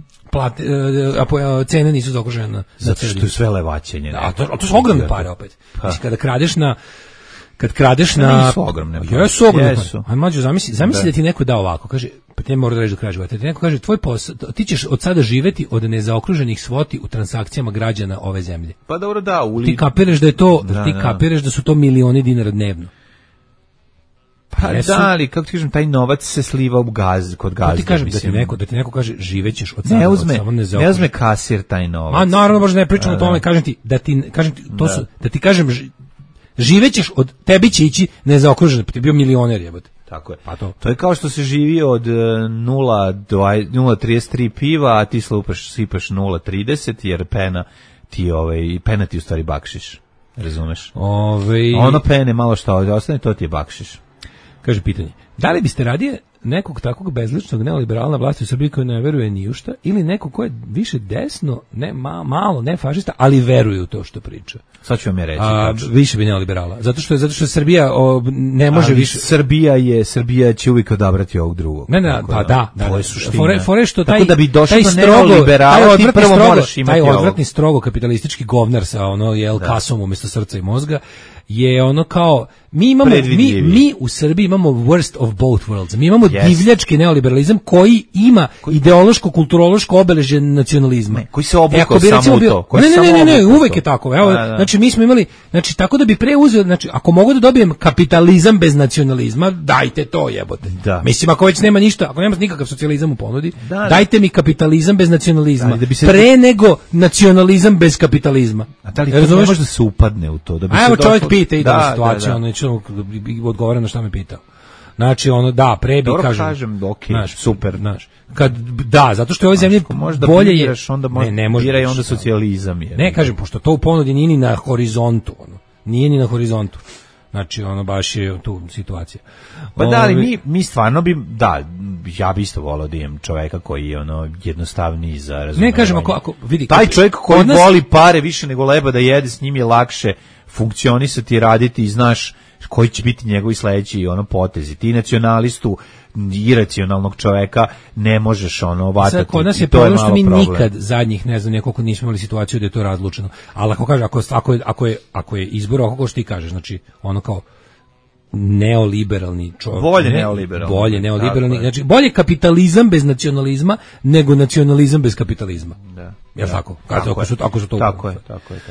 cene nisu zaokružene na zato što je sve levaćenje. A to su ogromne pare opet. Znači, kad kradeš na... Nisu ogromne pare. Jesu ogromne pare. Aj mlađo, zamisli da ti neko da ovako, kaže, pa te mora da reći do kraja života. Ti neko kaže, tvoj posao, ti ćeš od sada živeti od nezaokruženih svoti u transakcijama građana ove zemlje. Pa dobro, da. Ti kapiraš da je to, ti kapiraš da su to milioni dinara dnevno. Pa da, ali kako ti kažem, taj novac se sliva u kod gazde. Ti kažem da ti neko kaže živećeš od sada ne uzme kasir taj novac. A naravno možda ne pričam o tome, kažem ti da ti kažem živećeš od tebi će ići nezaokruženo, pa ti bio milioner jebote. Tako je. Pa to je kao što se živi od 0,33 piva, a ti sipaš 0,30 jer pena ti u stvari bakšiš. Razumeš? Ono pene malo što ostane, to ti je bakšiš. Kaže pitanje, da li biste radije nekog takvog bezličnog neoliberala na vlasti u Srbiji koji ne veruje ni u šta, ili neko ko je više desno, malo, ne fašista, ali veruje u to što priča? Sad ću vam je reći. Više bi neoliberala. Zato što Srbija ne može više... Srbija će uvijek odabrati ovog drugog. Da. To je suština. Fore što tako da bi došlo do neoliberala, ti prvo moraš imati taj odvratni strogo kapitalistički govnar sa kasom umjesto srca i mozga, je ono kao mi u Srbiji imamo worst of both worlds. Mi imamo divljački neoliberalizam koji ima ideološko kulturološko obeležje nacionalizma. Koji se obukao samo u to. Ne, uvek je tako. Evo, znači mi smo imali, znači tako da bi preuzeo, znači ako mogu da dobijem kapitalizam bez nacionalizma, dajte to jebote. Mislim ako već nema ništa, ako nema nikakav socijalizam u ponudi, dajte mi kapitalizam bez nacionalizma. Pre nego nacionalizam bez kapitalizma. A da li to ne može da se upadne u to? Evo čovjek pita i da situacija, neću odgovorim na šta me pitao. Znači pre bi kažem super, zato što je ove zemlje bolje je onda biraj onda socijalizam je. Ne kažem, pošto to u ponudi nije ni na horizontu, nije ni na horizontu. Znači baš je tu situacija. Pa da, ali mi stvarno ja bi isto volao da imam čoveka koji je jednostavniji za razumevanje. Ne kažem, ako vidi, taj čovjek koji voli pare više nego leba da jede, s njim je lakše funkcionisati, raditi i znaš koji će biti njegovi sledeći potezi. Ti nacionalistu, iracionalnog čoveka ne možeš vatati. Kod nas je problem što mi nikad zadnjih, ne znam, nekoliko nismo imali situaciju da je to razlučeno. Ali ako kaže, ako je izbor, kako što ti kažeš, znači kao neoliberalni čovjek. Bolje neoliberalni. Znači, bolje kapitalizam bez nacionalizma nego nacionalizam bez kapitalizma. Da. Jel tako? Ako su to tako je.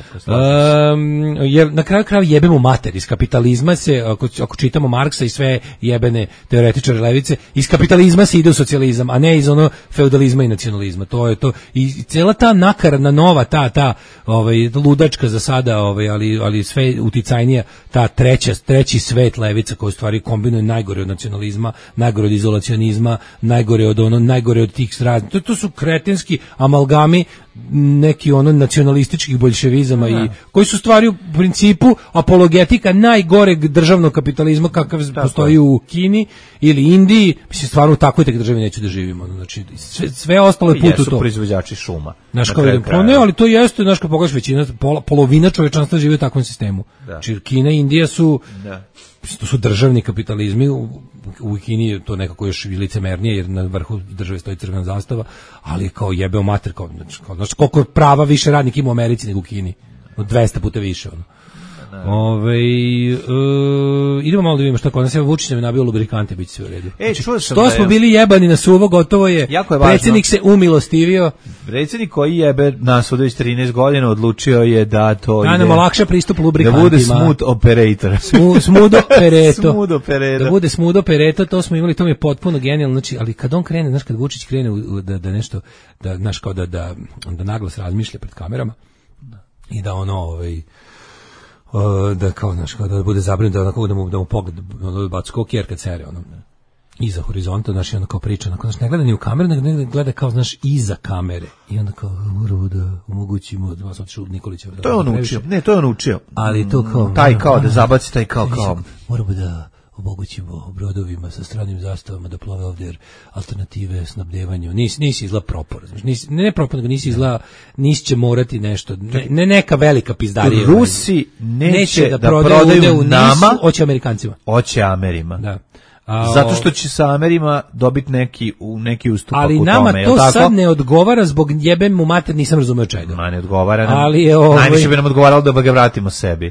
Jer na kraju krajeva jebemo mater. Iz kapitalizma se, ako čitamo Marksa i sve jebene teoretičare levice, iz kapitalizma se ide u socijalizam, a ne iz ono feudalizma i nacionalizma. To je to. I cela ta nakaradna nova, ta ludačka za sada, ali sve uticajnija, ta treći svet levica koja u stvari kombinuje najgore od nacionalizma, najgore od izolacionizma, najgore od tih raznih. To su kretenski amalgami neki nacionalističkih boljševizama i koji su stvari u principu apologetika najgoreg državnog kapitalizma kakav postoji u Kini ili Indiji. Mislim, stvarno u takvoj tek državi neću da živimo. Znači, sve ostalo je put u to. Jesu proizvođači šuma. Ne, ali to jeste, kad pogledaš većina, polovina čovečanstva živi u takvom sistemu. Znači, Kina i Indija su to su državni kapitalizmi. U Kini je to nekako još licemernije, jer na vrhu države stoji crvena zastava, ali kao jebeo mater, znači koliko prava više radnik ima u Americi nego u Kini, od 200 puta više. Idemo malo da vidimo šta kod nas. Vučić nam je nabio lubrikante, bit će sve u redu. Što smo bili jebani na suvo, gotovo je. Predsjednik se umilostivio. Predsjednik koji jebe nas od već 13 godina odlučio je da to nam olakša pristup lubrikantima. Da bude smooth operator. Da bude smooth operator, to smo imali, to mi je potpuno genijalno. Znači, ali kad on krene, kad Vučić krene da nešto, da naglas razmišlja pred kamerama i da da bude zabrinut, da mu pogled baci kao kjer kad sere iza horizonta, kao priča, ne gleda ni u kameru, nego gleda kao, iza kamere, i onda kao, moramo da omogućimo, da vas otišu Nikolića. To je on učio. Ali to kao... Taj kao, da zabaci taj kao. Moramo da omogućimo brodovima sa stranim zastavama da plove ovdje, jer alternative snabdevanju. Nisi izla propor. Ne propor, nego nisi će morati nešto. Ne neka velika pizdarija. Rusi neće da prodaju nama. Hoće Amerikancima. Hoće Amerima. Da. Zato što će sa Amerima dobiti neki ustupak u tome. Ali nama to sad ne odgovara zbog jebem mu mater, nisam razumeo čega. Ne odgovara nam. Najviše bi nam odgovaralo da ga vratimo sebi.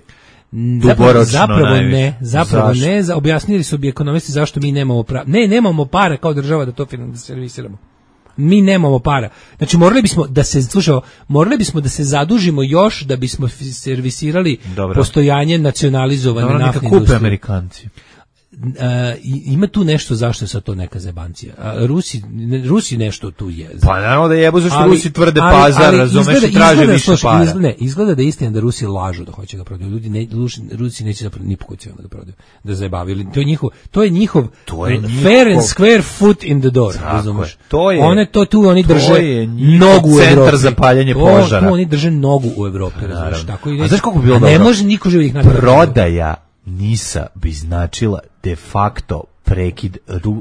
Zapravo ne, objasnili su bi ekonomisti zašto mi nemamo para. Nemamo para kao država da to servisiramo. Mi nemamo para. Znači morali bismo da se zadužimo još da bismo servisirali postojanje nacionalizovane naftne industrije. Kupe Amerikanci. Ima tu nešto zašto je sad to neka zebancija. Rusi nešto tu je. Pa naravno da jebu zašto Rusi tvrde pazar, razumeš, i traže više para. Izgleda da je istina da Rusi lažu da hoće ga prodaju. Rusi neće ni po kući da prodaju. Da zajebavili. To je njihov fair and square foot in the door. Razumeš? Oni drže nogu u Evropi. Centar za paljenje požara. Tu oni drže nogu u Evropi. Razumeš? A znaš kako bi bilo dobro? Ne može niko živi ih napraviti. Prodaja NIS-a bi značila de facto prekid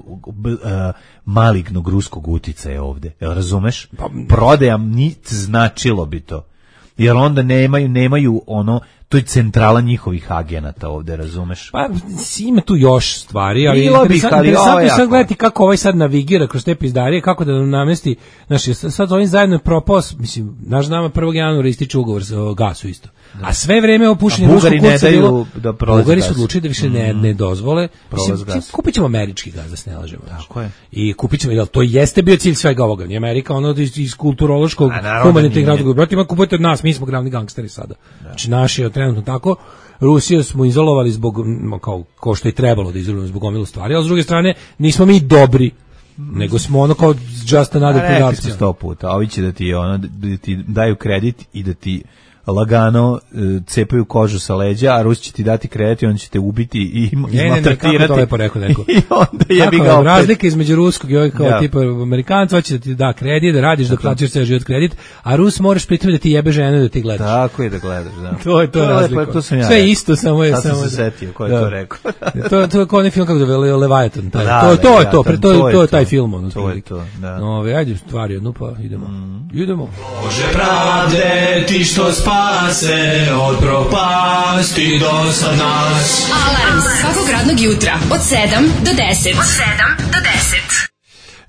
malignog ruskog uticaja ovde. Jel razumeš? Prodaja NIS značilo bi to. Jer onda nemaju to je centrala njihovih agenata ovde, razumeš? Pa ima tu još stvari, ali interesantno je sad gledati kako ovaj sad navigira kroz te pizdarije, kako da nam namesti, znači sad ovim zajedno je propao, mislim, nama 1. januara ističe ugovor o gasu isto. A sve vreme opušenje ruskog kurca bilo, Bugari su odlučili da više ne dozvole. Kupit ćemo američki gas, da se ne lažemo. Tako je. I kupit ćemo, to jeste bio cilj svega ovoga. Nije Amerika, iz kulturološkog, humanitarnih razloga. Bratima, kupujte od nas, mi smo glavni gangsteri sada. Znači, naši je trenutno tako. Rusiju smo izolovali zbog, kao što je trebalo da izolujemo zbog gomilu stvari, ali s druge strane, nismo mi dobri, nego smo kao just another production. Rekli smo 100 puta, ovi će da ti daju kredit i da ti lagano cepaju kožu sa leđa, a Rusi će ti dati kredit i on će te ubiti i maltretirati. Kako to lepo rekao neko? I onda jebi ga opet. Razlika između ruskog i ovih kao tipa Amerikanca, hoće da ti da kredit, da radiš, da plaćaš ceo život kredit, a Rus moraš pritom da ti jebe ženu da ti gledaš. Tako je da gledaš, da. To je razlika. Sve isto, samo je. Sad sam se setio ko je to rekao. To je kao onaj film kako zove Leviathan. To je taj film. To je to, da. Ajde, stvari jednu pa idemo. Bože pravde, ti što spase od propasti do sad nas. Alarm svakog radnog jutra od 7 do 10.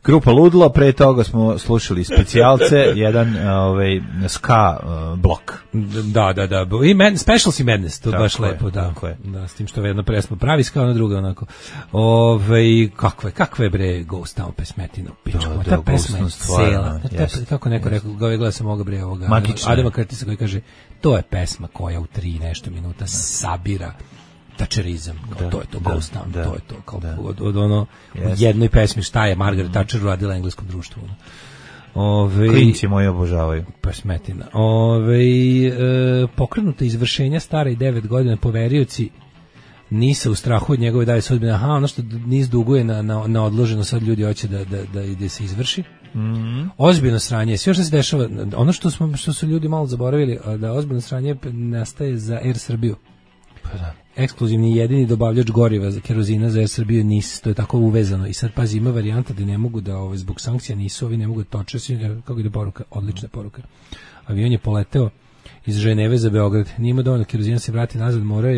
Grupa Ludlo, pre toga smo slušali specijalce, jedan ska blok. Da. I Specials i Madness, to Tako baš je, lepo, da. tako je. Da, s tim što jedna pesma pravi ska, ona druga onako. Kakve bre Ghost Town pesmetina, pičko. Da, Ta pesma je Ghost stvarno, cela. Kako neko rekao, gleda sam ovoga bre ovoga. Adama Curtisa koji kaže, to je pesma koja u 3 nešto minuta sabira Thatcherizam, to je to, Ghost Town, to je to, kao od ono, u jednoj pesmi šta je Margaret Thatcher radila engleskom društvu. Klinci moji obožavaju. Pesmetina. Pokrenuta izvršenja stare i 9 godina, poverioci Nisa u strahu od njegove dalje sudbine. Aha, ono što Nis duguje na odloženo, sad ljudi hoće da ide se izvrši. Ozbiljno sranje, sve što se dešava, ono što su ljudi malo zaboravili, da ozbiljno sranje nastaje za Air Srbiju. Pa da. Ekskluzivni jedini dobavljač goriva za kerozina za Air Srbiju NIS, to je tako uvezano. I sad pazi, ima varijanta da ne mogu da zbog sankcija NIS-u ovi ne mogu da toče, kako ide poruka, odlična poruka. Avion je poleteo iz Ženeve za Beograd, nije imao dovoljno kerozina, se vrati nazad, morao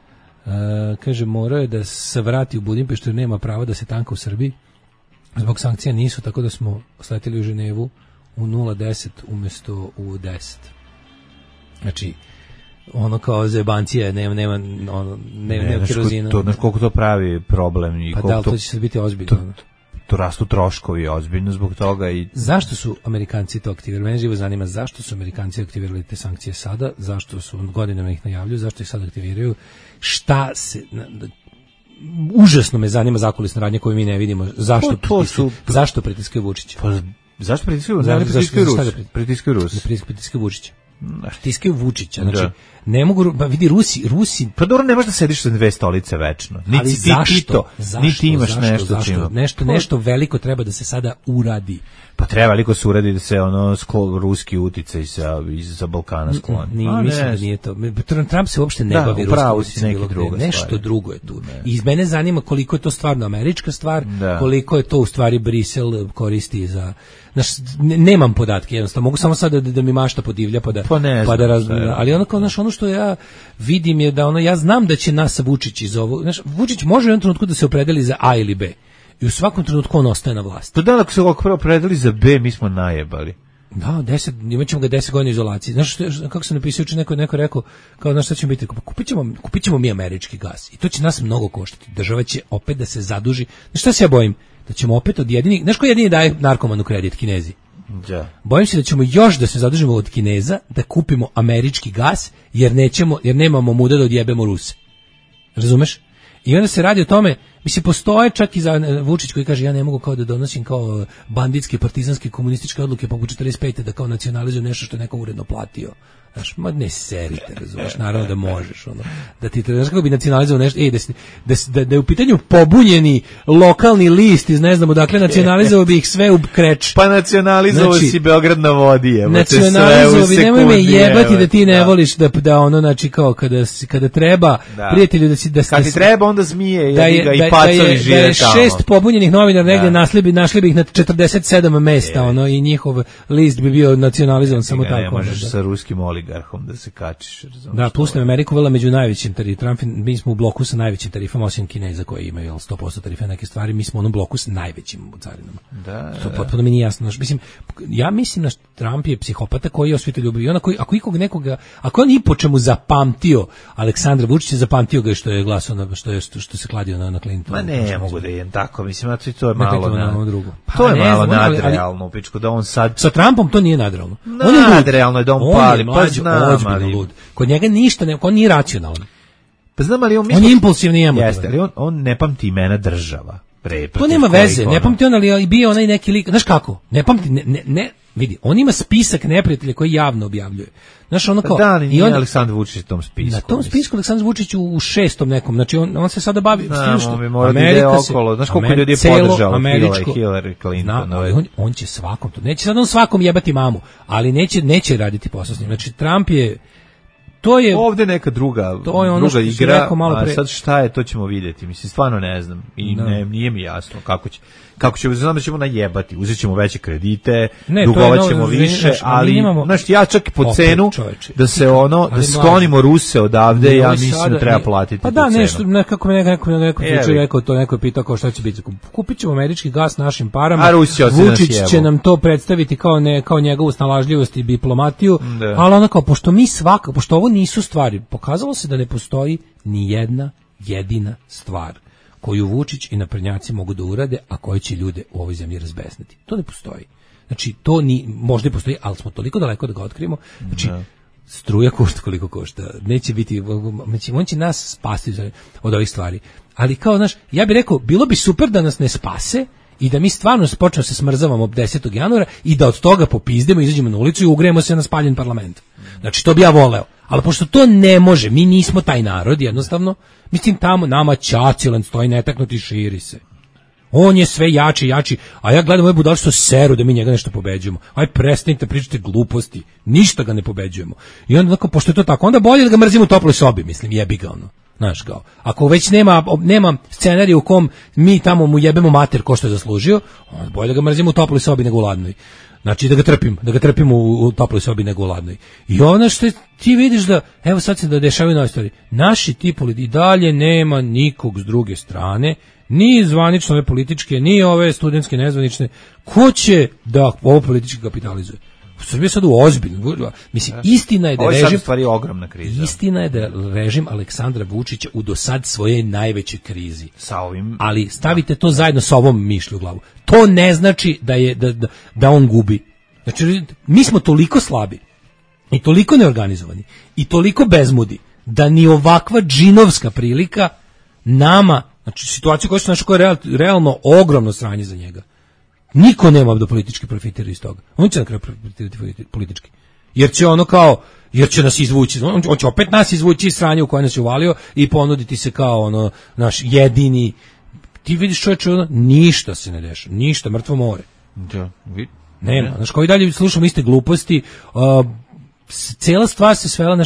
je da se vrati u Budimpeštu jer nema prava da se tanka u Srbiji. Zbog sankcija NIS-u, tako da smo sleteli u Ženevu u 0:10 umjesto u 10. Znači, ono kao zebancija, nema kerozina. Znaš koliko to pravi problem i pa da, to će sad biti ozbiljno. To rastu troškovi ozbiljno zbog toga. I zašto su Amerikanci to aktivirali? Mene živo zanima zašto su Amerikanci aktivirali te sankcije sada, zašto su godinama ih najavljuju, zašto ih sad aktiviraju, šta se... Užasno me zanima zakulisna radnja koju mi ne vidimo. Zašto pritiskaju Vučića? Pa, zašto pritiskaju Rusi? Pritiskaju Vučića. Pritiskaju Vučića. Znači, ne mogu, vidi Rusi... Pa dobro, ne možeš da sediš sa 2 stolice večno. Ali zašto? Niti imaš nešto čima. Nešto veliko treba da se sada uradi. Pa treba veliko se uradi da se ruski uticaj sa Balkana skloni. Mislim da nije to. Trump se uopšte ne bavi ruskim uticajem. Nešto drugo je tu. I iz mene zanima koliko je to stvarno američka stvar, koliko je to u stvari Brisel koristi za... Nemam podatke, jednostavno. Mogu samo sad da mi mašta podivlja ali ono što ja vidim je da ja znam da će nas Vučić iz ovo... Vučić može u jednom trenutku da se opredeli za A ili B. I u svakom trenutku on ostaje na vlasti. To da, ako se ovako prvo predali za B, mi smo najebali. Da, imat ćemo ga 10 godina izolacije. Znaš kako se napisao, neko rekao, kao znaš šta ćemo biti, kupit ćemo mi američki gas. I to će nas mnogo koštati. Država će opet da se zaduži. Znaš šta se ja bojim? Da ćemo opet od jedinih, znaš ko jedini daje narkomanu kredit, Kinezi? Ja. Bojim se da ćemo još da se zadužimo od Kineza, da kupimo američki gas, jer nemamo muda da odjebemo Ruse. Razumeš? I onda se radi o tome, mislim, postoje čak i za Vučić koji kaže ja ne mogu kao da donosim kao banditske, partizanske, komunističke odluke poput 45. da kao nacionalizujem nešto što je neko uredno platio. Znaš, ma ne serite, razumiješ, naravno da možeš, da ti znaš kako bi nacionalizovao nešto, da je u pitanju pobunjeni lokalni list iz ne znamo, dakle nacionalizovao bi ih sve u kreć. Pa nacionalizovao si Beograd na vodi, nacionalizovao bi, nemoj me jebati da ti ne voliš da znači kao kada treba, prijatelju kad ti treba onda zmije, i pacovi žive tamo. Da je 6 pobunjenih novinara negdje našli bi ih na 47 mesta, i njihov list bi bio nacionalizovan samo tako. Ne možeš sa ruskim oligarhom da se kačiš. Da, plus na Ameriku vela među najvećim tarifama. Mi smo u bloku sa najvećim tarifama, osim Kineza koji imaju 100% tarife neke stvari, mi smo u onom bloku sa najvećim carinama. To potpuno mi nije jasno. Ja mislim da Trump je psihopata koji je osvjetoljubiv. I ako on i po čemu zapamtio Aleksandra Vučića, zapamtio ga što je glasao, što se kladio na Clintonu. Ma ne, mogu da je tako. Mislim, to je malo to je malo nadrealno u pičku, da on sad... Sa Trumpom to nije nadrealno. Nadrealno je da on pali. Ozbiljno lud. Kod njega ništa, on nije racionalan. Pa znam, ali on je impulsivni i emotivan. Jeste, ali on ne pamti imena država. To nema veze, ne pamti on, ali bio onaj neki lik, znaš kako, ne pamti, ne, vidi, on ima spisak neprijatelja koji javno objavljuje. Znaš, ono kao... Da, nije Aleksandar Vučić u tom spisku. Na tom spisku Aleksandar Vučić u 6. nekom, znači on se sada bavi... on bi morao da ide okolo, znaš koliko ljudi je podržao Hillary Clinton. On će svakom, neće sad on svakom jebati mamu, ali neće raditi posao s njim. Znači, Trump je to je ovde neka druga igra, a sad šta je, to ćemo vidjeti. Mislim, stvarno ne znam i nije mi jasno kako će, znam da ćemo najebati, uzet ćemo veće kredite, dugovat ćemo više, ali, znaš, ja čak po cenu da se da sklonimo Ruse odavde, ja mislim da treba platiti pa da, nešto, nekako neko je pitao kao šta će biti, kupit ćemo američki gas našim parama, Vučić će nam to predstaviti kao njegovu snalažljivost i diplomatiju, ali ono kao, pošto ovo nisu stvari, pokazalo se da ne postoji ni jedna jedina stvar koju Vučić i naprednjaci mogu da urade, a koji će ljude u ovoj zemlji razbesniti. To ne postoji. Znači, to možda i postoji, ali smo toliko daleko da ga otkrijemo. Znači, struja košta koliko košta. Neće biti, on će nas spasti od ovih stvari. Ali kao, znaš, ja bih rekao, bilo bi super da nas ne spase i da mi stvarno počnemo se smrzavamo 10. januara i da od toga popizdemo, izađemo na ulicu i ugrejemo se na spaljen parlament. Znači, to bi ja voleo. Ali pošto to ne može, mi nismo taj narod, jednostavno, mislim, tamo nama Ćacilan stoji netaknuti i širi se. On je sve jači, a ja gledam ove budale što seru da mi njega nešto pobeđujemo. Aj, prestanite, pričate gluposti, ništa ga ne pobeđujemo. I onda, pošto je to tako, onda bolje da ga mrzimo u toploj sobi, mislim, jebi ga ono. Znaš, kao, ako već nema scenarija u kom mi tamo mu jebemo mater ko što je zaslužio, onda bolje da ga mrzimo u toploj sobi nego u ladnoj. Znači da ga trpimo u toploj sobi nego u ladnoj. I ono što ti vidiš da, evo sad se da dešavaju nove stvari, naši ti i dalje nema nikog s druge strane, ni zvanično ove političke, ni ove studentske nezvanične, ko će da ovo politički kapitalizuje? U Srbiji sad ozbiljno. Mislim, istina je da je režim, stvari ogromna kriza. Istina je da je režim Aleksandra Vučića u dosad svoje najveće krizi. Sa ovim, ali stavite to zajedno sa ovom mišlju u glavu. To ne znači da on gubi. Znači, mi smo toliko slabi i toliko neorganizovani i toliko bezmudi da ni ovakva džinovska prilika nama, znači situaciju koja je realno ogromno sranje za njega. Niko nema da politički profitira iz toga. On će na kraju profitirati politički. Jer će nas izvući, on će opet nas izvući iz sranja u koje nas je uvalio i ponuditi se kao naš jedini. Ti vidiš čovječe, ništa se ne dešava, ništa, mrtvo more. Da, nema, znaš, kao i dalje slušamo iste gluposti, cijela stvar se svela,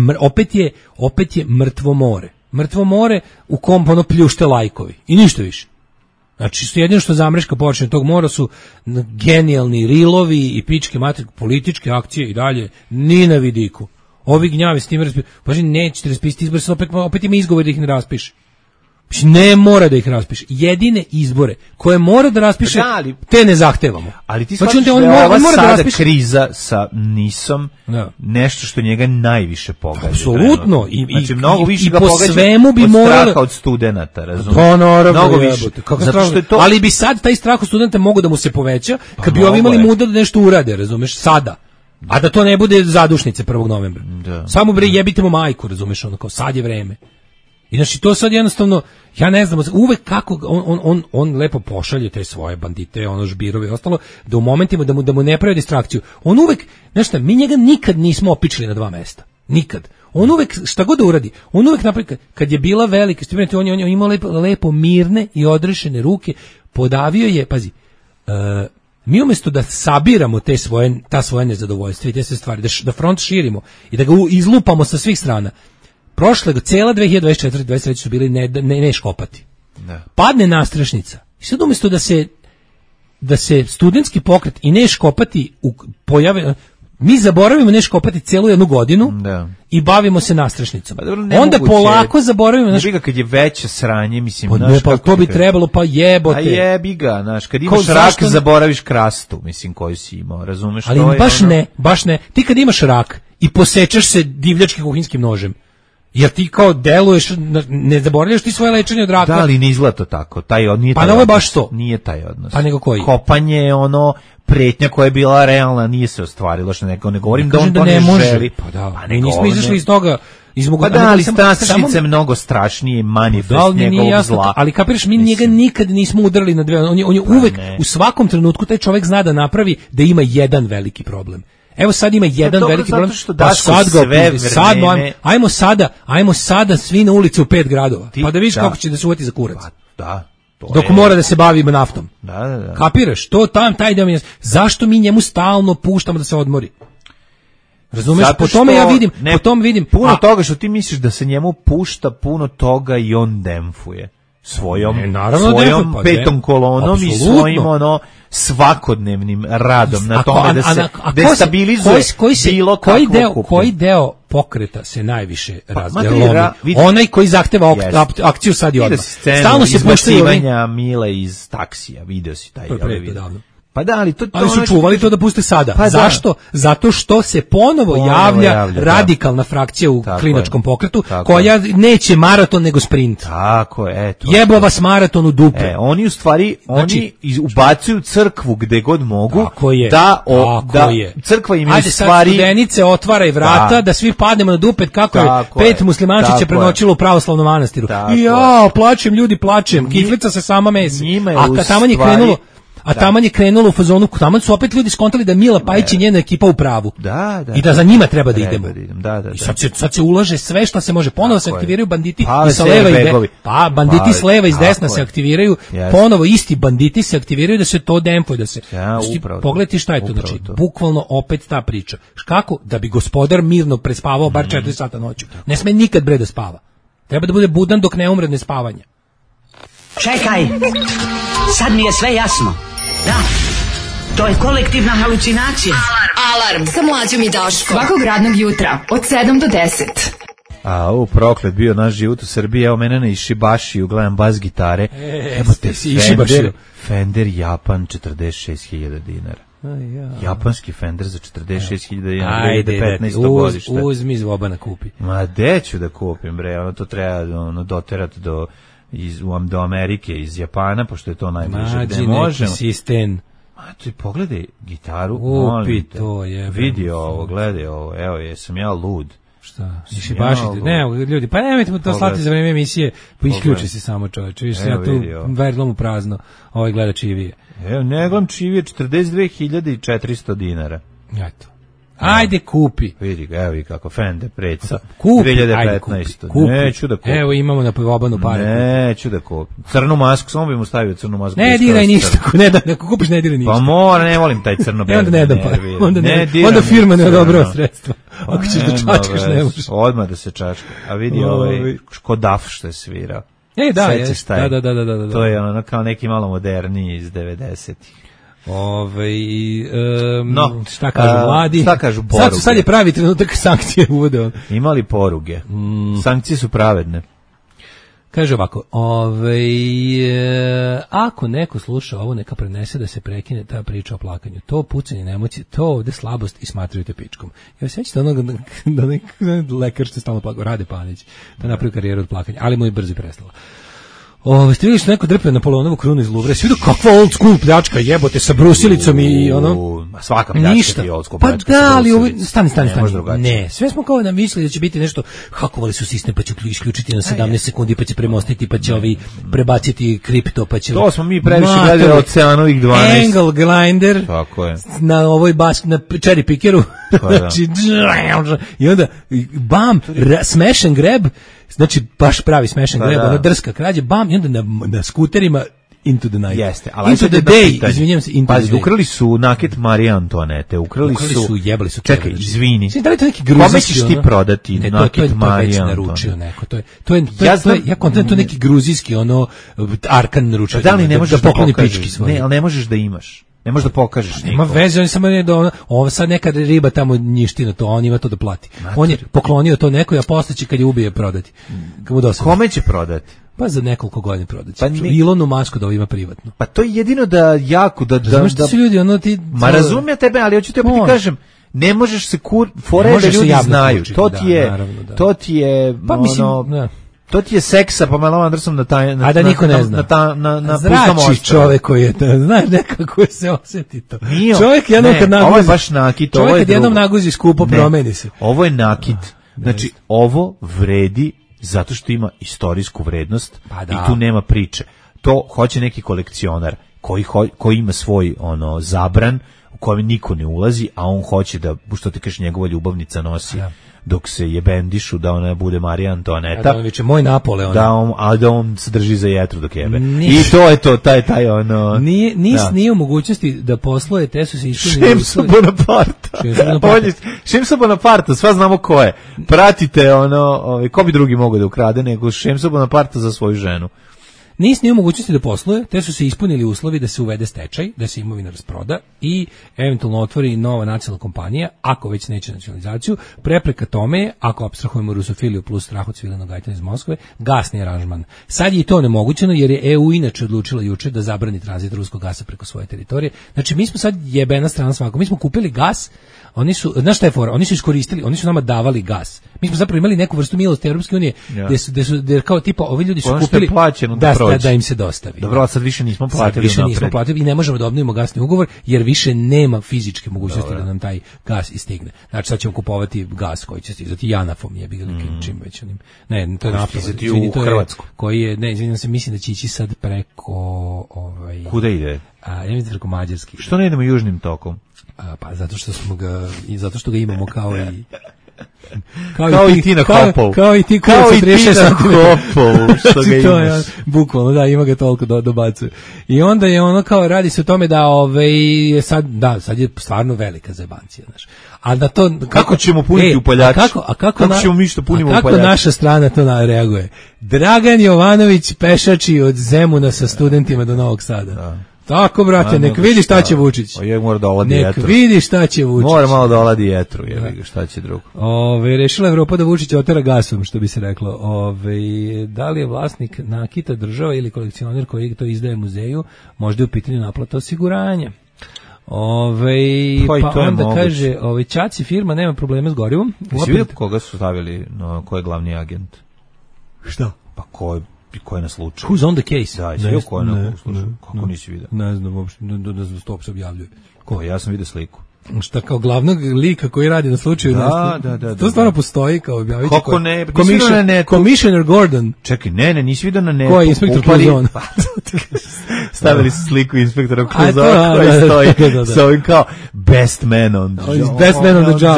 opet je mrtvo more. Mrtvo more u kom pljušte lajkovi i ništa više. Znači, jedino što zamreška površine tog mora su genijalni rilovi i pičke mater, političke akcije i dalje, ni na vidiku. Ovi gnjavi s tim raspišu, nećete raspisati izbore, opet ima izgovor da ih ne raspiše. Ne mora da ih raspiše. Jedine izbore koje mora da raspiše, te ne zahtevamo. Ali ti shvatiš da je ova sada kriza sa NIS-om nešto što njega najviše pogađa. Apsolutno. Znači, mnogo više ga po pogađa svemu bi od morali... straha od studenta, razumiješ? Pa naravno, mnogo više. To... Ali bi sad taj strah od studenta mogu da mu se poveća kad bi ovi imali muda da nešto urade, razumeš, sada. A da to ne bude zadušnice 1. novembra. Da. Samo jebite mu majku, razumeš, kao sad je vreme. I znači to sad jednostavno, ja ne znam, uvek kako on lepo pošalje te svoje bandite, žbirove i ostalo, da u momentima da mu ne pravi distrakciju. On uvek, znaš šta, mi njega nikad nismo opičili na 2 mesta. Nikad. On uvek, šta god da uradi, on uvek naprijed, kad je bila velika, on je imao lepo mirne i odrešene ruke, podavio je, pazi, mi umjesto da sabiramo ta svoje nezadovoljstva i te sve stvari, da front širimo i da ga izlupamo sa svih strana, cijela 2024-2023 su bili ne škopati. Da. Padne nastrešnica. I sad umjesto da se studentski pokret i ne škopati pojave, mi zaboravimo ne škopati cijelu jednu godinu i bavimo se nastrešnicom. Pa, onda polako zaboravimo. Ne bi kad je veće sranje, mislim. Pa to bi trebalo, pa jebote. A jebi ga, znaš, kad imaš rak zaboraviš krastu, mislim, koju si imao, razumeš? Ali baš ne. Ti kad imaš rak i posečeš se divljačkim kuhinskim nožem, jer ti kao deluješ, ne zaboravljaš ti svoje lečenje od raka. Da, ali ne izgleda to tako. Nije pa ovo je baš to. Nije taj odnos. Pa nego koji? Kopanje je pretnja koja je bila realna, nije se ostvarilo, što ne govorim da on to ne želi. Pa da, pa nismo izašli iz toga. Pa da, ali nastrešnice je mnogo strašnije, manifest njegovog zla. Ali kapiraš, mi njega nikad nismo udarili na 2. On je uvek, u svakom trenutku taj čovjek zna da napravi da ima jedan veliki problem. Evo sad ima jedan veliki problem, pa sad ajmo sada svi na ulici u 5 gradova, pa da vidiš kako će da se uvati za kurac. Da. Dok mora da se bavimo naftom. Da. Kapiraš? Taj deo mi je. Zašto mi njemu stalno puštamo da se odmori? Razumeš? Zato Po tome ja vidim, po tome vidim. Puno toga što ti misliš da se njemu pušta, puno toga i on demfuje. Svojom petom kolonom i svojim svakodnevnim radom na tome da se destabilizuje bilo kakvu koji deo pokreta se najviše lomi. Onaj koji zahteva akciju sad i odmah. Stalno se puštaju Mile iz taksija, video si taj video. Pa da, ali su čuvali to da puste sada. Pa zašto? Zato što se ponovo javlja radikalna frakcija u klinačkom pokretu koja neće maraton nego sprint. Tako je, eto. Jebo vas maraton u dupe. Oni u stvari ubacuju crkvu gde god mogu. Tako je. Da crkva im je u stvari. Ajde sad studenice otvaraj vrata da svi padnemo na dupet kako je 5 muslimančića prenoćilo u pravoslavnom manastiru. I ja plačem, ljudi plačem. Kiflica se sama mesi. A tamo je krenulo. A taman je krenulo u fazonu, taman su opet ljudi skontali da Mila Pajić i njena ekipa u pravu. I da za njima treba da idemo. I sad se ulaže sve što se može. Ponovo se aktiviraju banditi i sa leva i banditi s leva i s desna se aktiviraju. Ponovo isti banditi se aktiviraju da se to demfuje, da se. Pogledajte šta je to, znači bukvalno opet ta priča. Kako da bi gospodar mirno prespavao bar 4 sata noću. Ne sme nikad bre da spava. Treba da bude budan dok ne umre od nespavanja. Čekaj. Sad mi je sve jasno. Da, to je kolektivna halucinacija. Alarm sa Mlađom i Daškom. Svakog radnog jutra od 7 do 10. Proklet bio naš život u Srbiji. Evo mene na Ishibashi, gledam bas gitare. Evo te Fender Japan 46.000 dinara. Japanski Fender za 46.000 dinara. Ajde, 15. godište. Uzmi zvobana kupi. Ma gde ću da kupim, bre? Ono to treba doterati do Amerike, iz Japana, pošto je to najbliže gde možemo. Sistem. Pogledaj gitaru, vidi ovo, gledaj ovo, evo, jesam ja lud. Šta? Ishibashi, ne, ljudi, pa nemojte to slati za vreme emisije, pa isključi se samo čovječe, viš se ja tu verglom u prazno, ovaj gleda čivije. Evo, ne gledam čivije, 42.400 dinara. Eto. Ajde kupi. Vidi ga, evo i kako Fender preca. Kupi, 2015. Kupi. Neću da kupim. Evo imamo na pivobanu pare. Neću da kupim. Crnu masku, samo bi mu stavio crnu masku. Ne diraj ništa, ako kupiš ne diraj ništa. Pa mora, ne volim taj crno-beli. Onda ne da pa. Onda firma ne odobrava sredstva. Ako ćeš da čačkaš, ne možeš. Odmah da se čačka. A vidi ovaj Škodaf što je svirao. Da. To je ono kao neki malo moderniji iz 90-ih. Šta kažu mladi? Šta kažu poruge? Sad je pravi trenutak sankcije uvode. Imali poruge. Sankcije su pravedne. Kaže ovako, ako neko sluša ovo, neka prenese da se prekine ta priča o plakanju. To pucanje nemoći, to ovde slabost i smatrujete pičkom. Ja se sjećate onoga da lekar što je stalno plakao, Rade Panić, da napravi karijeru od plakanja, ali mu je brzo prestala. Ste vidjeli što neko drpe Napoleonovu krunu iz Luvra? Svi vidio kakva old school pljačka, jebote, sa brusilicom i ono... Svaka pljačka ti je old school pljačka. Pa da, ali stani. Ne, sve smo kao da mislili da će biti nešto, hakovali su sistem, pa će isključiti na 17 sekundi, pa će premostiti, pa će ovi prebaciti kripto, pa će... To smo mi previše gledali Oceanovih 12. Angle grinder. Tako je. Na ovoj bas, na cherry pickeru. Znači, i onda, bam, smash and grab, znači baš pravi smash and grab, ona drska krađa, bam, i onda na skuterima into the night. Jeste, ali into the day, izvinjam se, into the day. Ukrali su naket Marije Antoanete, ukrali su, jebali su. Čekaj, izvini. Da li to neki gruzijski? Kome ćeš ti prodati naket Marije Antoanete? Ja kontent to neki gruzijski, Arkan naručio. Da li ne možeš da pokloni pički svoje? Ne, ali ne možeš da imaš. Ne možeš da pokažeš nikom. Nema veze, on samo ne da on sad neka riba tamo njiština to, on ima to da plati. On je poklonio to nekoj, a posle će kad je ubije prodati. Kome će prodati? Pa za nekoliko godina prodati. Pa Ilonu Masku da ovo ima privatno. Pa to je jedino da jako da su ljudi ti. Ma razumijem tebe, ali hoću te opet ti kažem, ne možeš se fore da ljudi znaju. To ti je pa mislim, to ti je seksa pa Malo Andersom na taj a da niko ne zna. Na zrači čovjek koji je znaš nekako se osjeti to. Čovjek jednom kad naguzi. Ovo je baš nakit, ovo je kad jednom naguzi skupo promeni se. Ovo je nakit. Znači ovo vredi zato što ima istorijsku vrednost i tu nema priče. To hoće neki kolekcionar koji ima svoj zabran u kojem niko ne ulazi, a on hoće da, što ti kažeš, njegova ljubavnica nosi dok se jebendišu da ona bude Marija Antoaneta. Da on viče moj Napoleon. Da on se drži za jetru dok jebe. I to je to, taj ono... Nije u mogućnosti da posluje, te su se ispunili... Šemsa Bonaparta. Šemsa Bonaparta, sva znamo ko je. Pratite ko bi drugi mogao da ukrade nego Šemsa Bonaparta za svoju ženu. NIS nije u mogućnosti da posluje, te su se ispunili uslovi da se uvede stečaj, da se imovina rasproda i eventualno otvori nova nacionalna kompanija, ako već neće nacionalizaciju. Prepreka tome je, ako apstrahujemo rusofiliju plus strah od Cvilenog Gajtana iz Moskve, gasni aranžman. Sad je i to nemogućeno jer je EU inače odlučila juče da zabrani tranzit ruskog gasa preko svoje teritorije. Znači mi smo sad jebena strana svako. Mi smo kupili gas, oni su, znaš šta je fora? Oni su iskoristili, oni su nama davali gas. Mi smo zapravo imali neku vrstu milosti Europske unije, gde kao tipa ovi ljudi su kupili da im se dostavi. Dobro, a sad više nismo platili. I ne možemo da obnovimo gasni ugovor jer više nema fizičke mogućnosti da nam taj gas istigne. Znači sad ćemo kupovati gas koji će stizati Janafom, je bilo čim već onim. Ne, to je naftovod u Hrvatsku. Koji je, ne, izvinjam se, mislim da će ići sad preko Kuda ide? Ja mislim preko Mađarski. Što ne idemo južnim tokom? Pa zato što ga imamo kao i kao i ti na Kopovu. Kao i ti na Kopovu, što ga imaš. Bukvalno, da, ima ga toliko dobacuje. I onda je ono kao, radi se o tome da sad je stvarno velika zajebancija, znaš. A da to kako ćemo puniti upaljač? Kako ćemo mi što punimo upaljač? Kako naša strana to reaguje? Dragan Jovanović pešači od Zemuna sa studentima do Novog Sada. Da. Tako, brate, nek vidi šta će Vučić. Nek vidi šta će Vučić. Mora malo da oladi jetru, šta će drugo. Rešila Evropa da Vučić otera gasom, što bi se reklo. Da li je vlasnik nakita država ili kolekcioner koji to izdaje muzeju, možda je u pitanju naplata osiguranja. Pa onda kaže, Čaci firma nema problema s gorivom. Jesi vidio koga su stavili, ko je glavni agent? Šta? Pa ko je na slučaju? Who's on the case? Da, ko je na slučaju? Kako nisi vidio? Ne znam uopšte, da stop se objavljuje. Ko? Ja sam vidio sliku. Šta, kao glavnog lika koji radi na slučaju? Da. To stvarno postoji kao objaviti. Kako ne? Commissioner Gordon. Čekaj, nisi vidio na netu. Ko je inspektor Cruzon? Stavili su sliku inspektora Cruzon koji stoji sa ovim kao best man on the job. Best man on the job.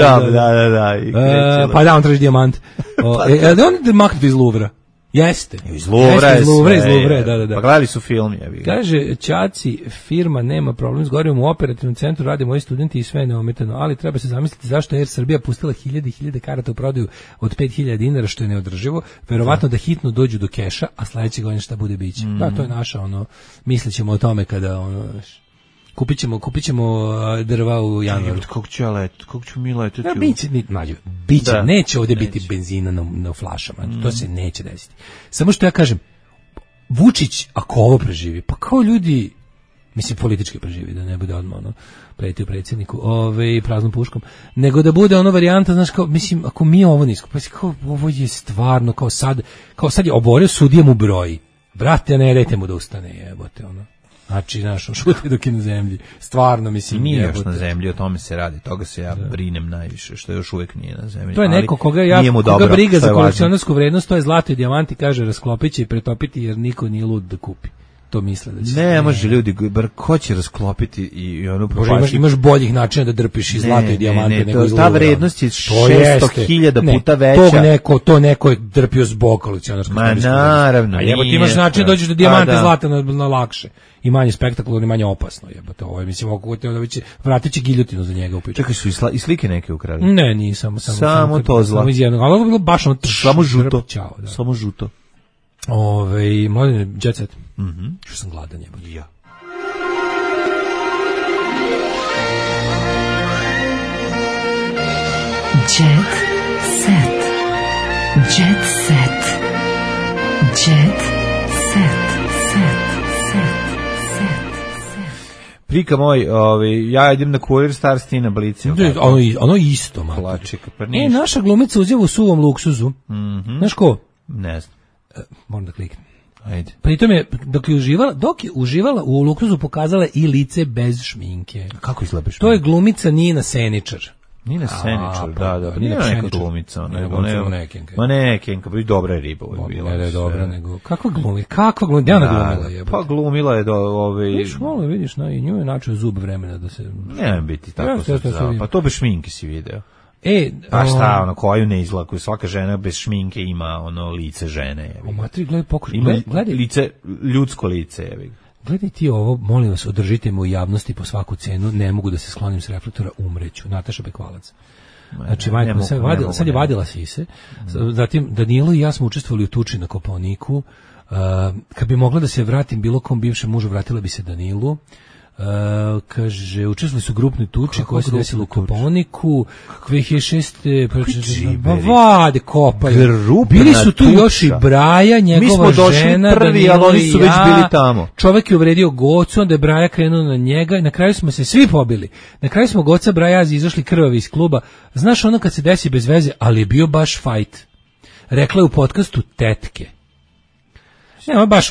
Da. Pa da, on traži dijamant. On je maknuti iz Louvra. Jeste. Iz Louvre, da. Pa gledali su film, Kaže, Čaci firma nema problem s gorivom, u operativnom centru rade moji studenti i sve je neometano, ali treba se zamisliti zašto je Air Srbija pustila 1000 karata u prodaju od 5000 dinara, što je neodrživo, verovatno da hitno dođu do keša, a sledeće godine šta bude biće. Da, to je naša, mislićemo o tome kada, Kupit ćemo drva u januaru. Kako ću mi leteti? Biće, neće ovdje biti benzina na flašama, to se neće desiti. Samo što ja kažem, Vučić, ako ovo preživi, pa kao ljudi, mislim politički preživi, da ne bude odmah pretio predsjedniku praznom puškom, nego da bude varijanta, znaš, kao, mislim, ako mi ovo nisko, pa kao, ovo je stvarno, kao sad je oborio sudijem u broji. Brate, ne dajte mu da ustane, jebote, Znači, šuti dok je na zemlji. Stvarno, mislim, nije još na zemlji, o tome se radi. Toga se ja brinem najviše, što još uvijek nije na zemlji. To je neko koga briga za kolekcionarsku vrednost, to je zlato i dijamanti, kaže, rasklopit će i pretopiti jer niko nije lud da kupi. To misle da će. Ne, može ljudi, bar ko će rasklopiti i imaš boljih načina da drpiš i zlato i dijamante nego iz Louvra. Ta vrednost je 600.000 puta veća. To neko je drpio zbog kolekcionarskog. Ma naravno. A jebote, imaš način da dođeš do dijamante zlata na lakše. I manje spektakularno i manje opasno, jebote. Ovo je, mislim, vratit će giljotinu za njega u piču. Čekaj, su i slike neke ukrali? Ne, nisam. Samo to zlato. Ali ovo je bilo baš Samo žuto. Mladine, jet set. Što sam gladan, jebote. Ja. Jet set. Jet set. Jet set. Prika moj, ja idem na Kurir Stars, ti na Blici. Ono isto, malo. Plačika, pa ništa. Naša glumica uzjeva u suvom luksuzu. Znaš ko? Ne znam. Moram da kliknem. Ajde. Pritom je, dok je uživala u luksuzu, pokazala i lice bez šminke. Kako izgleda šminke? To je glumica Nina Seničar. Nina Seničar, da. Nina neka glumica. Nekenka, bi dobra je riba. Ne je dobra, nego... Kakva glumila? Gdje ona glumila je? Pa glumila je Viš, malo vidiš, i nju je načeo zub vremena da se... Ne biti tako. Pa to bez šminke si video. Pa šta, ono, koju ne izgleda, koju svaka žena bez šminke ima ono lice žene. O matri, gledaj pokušaj. Ima Gledaj. lice, ljudsko lice, jebi. Gledaj ti ovo, molim vas, održite me u javnosti po svaku cenu, ne mogu da se sklonim s reflektora, umreću. Nataša Bekvalac. Znači, majko, sad je vadila sise. Zatim, Danilo i ja smo učestvovali u tuči na Kopaoniku. Kad bi mogla da se vratim bilo kom bivšem mužu, vratila bi se Danilu. Kaže, učestvovali su grupni tuči koja se desila u Kopaoniku 2006. Pa vade, kopaju. Bili su tu još i Braja, njegova žena, prvi, ali oni su već bili tamo. Čovek je uvredio Gocu, onda je Braja krenuo na njega i na kraju smo se svi pobili. Na kraju smo Goca, Brajazi izašli krvavi iz kluba. Znaš ono kad se desi bez veze, ali je bio baš fajt. Rekla je u podcastu tetke. Ne, baš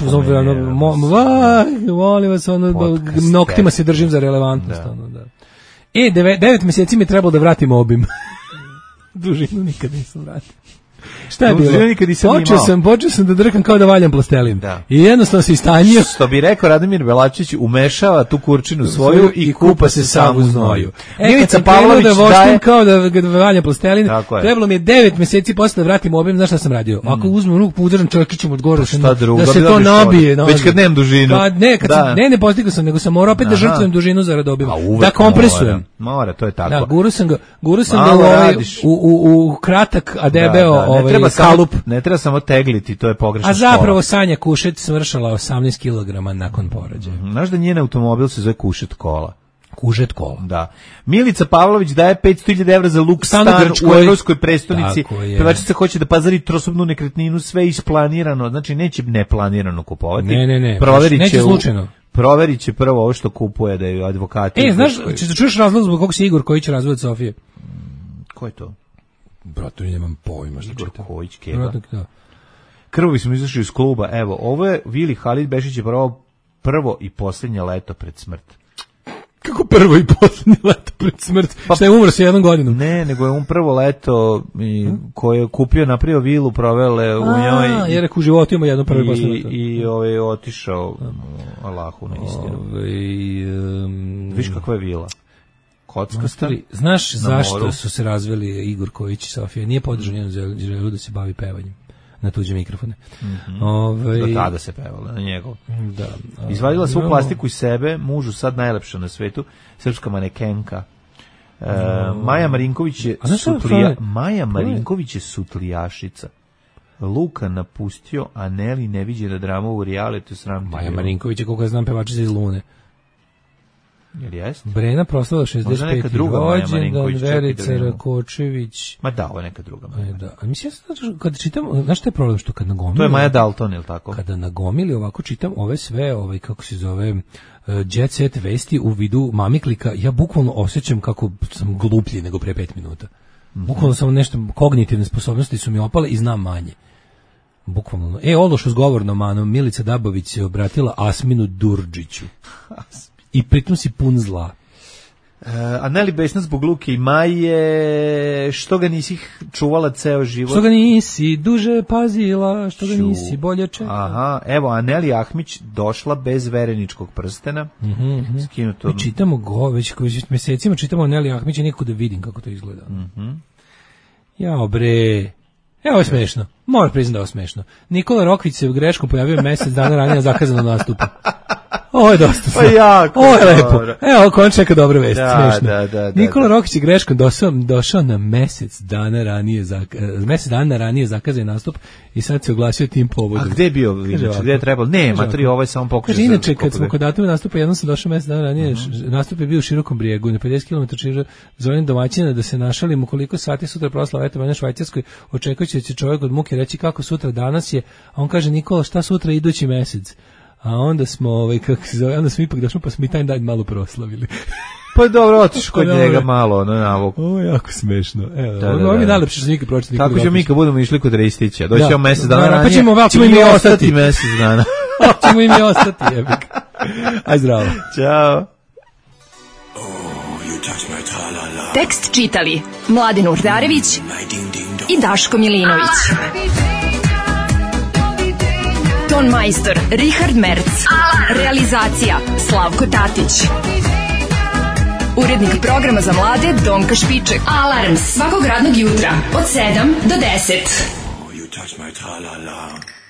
volim vas, noktima se držim za relevantnost. Da. 9 mjeseci mi je trebalo da vratim obim. Dužinu nikad nisam vratio. Šta je bilo? Počeo sam da drkam kao da valjam plastelin. Da. I jednostavno se istanjio. Što bi rekao Radomir Belačić, umešava tu kurčinu svoju i kupa se sam u znoju. Milica Pavlović daje kao da valjam plastelin. Trebalo mi je 9 mjeseci posle da vratim obim. Znaš šta sam radio? Ako uzmem ruku, udržam čovjekićem od gore, da se to nabije. Već kad nemam dužinu. Ne postigao sam, nego sam morao opet da žrtvujem dužinu zarad obima. Da kompresujem. Mora, to je tako. Da, guru sam ga u kratak, a debeo kalup. Ne treba samo tegliti, to je pogrešna škola. A zapravo Sanja Kušet smršala 18 kg nakon porođaja. Znaš da njen automobil se zove Kušet kola? Kužet kola. Da. Milica Pavlović daje 500.000 evra za luk stan u evropskoj prestonici. Pevačica hoće da pazari trosobnu nekretninu, sve isplanirano, znači neće neplanirano kupovati. Ne. Neće slučajno. Proverit će prvo ovo što kupuje, da je advokati. Znaš, ćeš da čuješ razlog zbog kog se Igor Kojić razveo od Sofije? Ko je to? Brate, nemam pojma što Igor Kojić, Keva. Krvovi smo izašli iz kluba. Evo, ovo je Vili Halid Bešić je prvo i posljednje leto pred smrt. Kako prvo i posljednje leto pred smrt? Pa, šta je umro se jednom godinom? Ne, nego je prvo leto koje je kupio, napravio vilu, provele u njoj. Jer u životu ima jedno prvo i posljednje leto. I otišao Allahu na istinu. Viš kakva je vila? Znaš zašto su se razveli Igor Kojić i Sofija? Nije podržao njenu želju da se bavi pevanjem na tuđe mikrofone. Do tada se pevala na njegov. Da. Izvadila svu plastiku iz sebe, mužu sad najlepša na svetu, srpska manekenka. Maja Marinković je sutlijašica. Luka napustio, a Neli neviđena drama u realitu sram. Maja Marinković je, koliko ja znam, pevačica iz Lune. Jel jest? Brena proslavila 65. rođendan, Verica Rakočević. Ma da, ovo je neka druga Maja. Da, a mislim, kada čitam, znaš šta je problem, što kad nagomili... To je Maja Dalton, je li tako? Kada nagomili ovako čitam ove sve, kako se zove, jet set vesti u vidu mamiklika, ja bukvalno osjećam kako sam gluplji nego pre 5 minuta. Bukvalno sam nešto, kognitivne sposobnosti su mi opale i znam manje. Bukvalno. Ološ uz govornom manom, Milica Dabović se obratila Asminu Durdžiću. I pritom si pun zla. Aneli besna zbog Luke i Maje, što ga nisi čuvala ceo život? Što ga nisi duže pazila, što ga nisi bolje čekala. Aha, evo, Aneli Ahmić došla bez vereničkog prstena. Skinuto. Mi čitamo već mesecima čitamo Aneli Ahmić i nikako da vidim kako to izgleda. Jao bre, evo je smešno. Moram priznati da je smešno. Nikola Rokvić se greškom pojavio mjesec dana ranije zakazano nastupu. Ovo je dosta sve. Ovo je lepo. Evo, konč neka dobra vest, smešno. Nikola Rokvić je greškom došao na mjesec dana ranije zakazan nastup i sad se oglasio tim povodom. A gde je bio? Gde je trebalo? Ne, matri, ovo je samo pokušaj. Kaže, inače, kad smo kod datuma nastupa, jednom sam došao mjesec dana ranije, nastup je bio u Širokom Brijegu, na 50 km širo, zovem domaćina da se našalimo koliko sati sutra proslava eto na Švajcarskoj, očekujući da će čovjek od muke reći kako sutra danas je, a on kaže, Nikola, šta sutra idući mjesec? A onda smo, onda smo ipak došli, pa smo i taj dan malo proslavili. Pa dobro, otiš kod njega malo, navuk. Ovo je jako smešno. Ovo mi je najlepše što nikad pročiti. Tako ćemo mi kad budemo išli kod Ristića. Doći ćemo mjesec dana ranije. Pa ćemo i mi ostati mjesec dana. Ćemo i mi ostati, jebik. Aj zdravo. Ćao. Tekst čitali Mladin Urdarević i Daško Milinović. Ton majstor Richard Merc. Realizacija Slavko Tatić. Urednik programa za mlade Donka Špiček. Alarms svakog radnog jutra od 7 do 10. You touch my tra-la-la.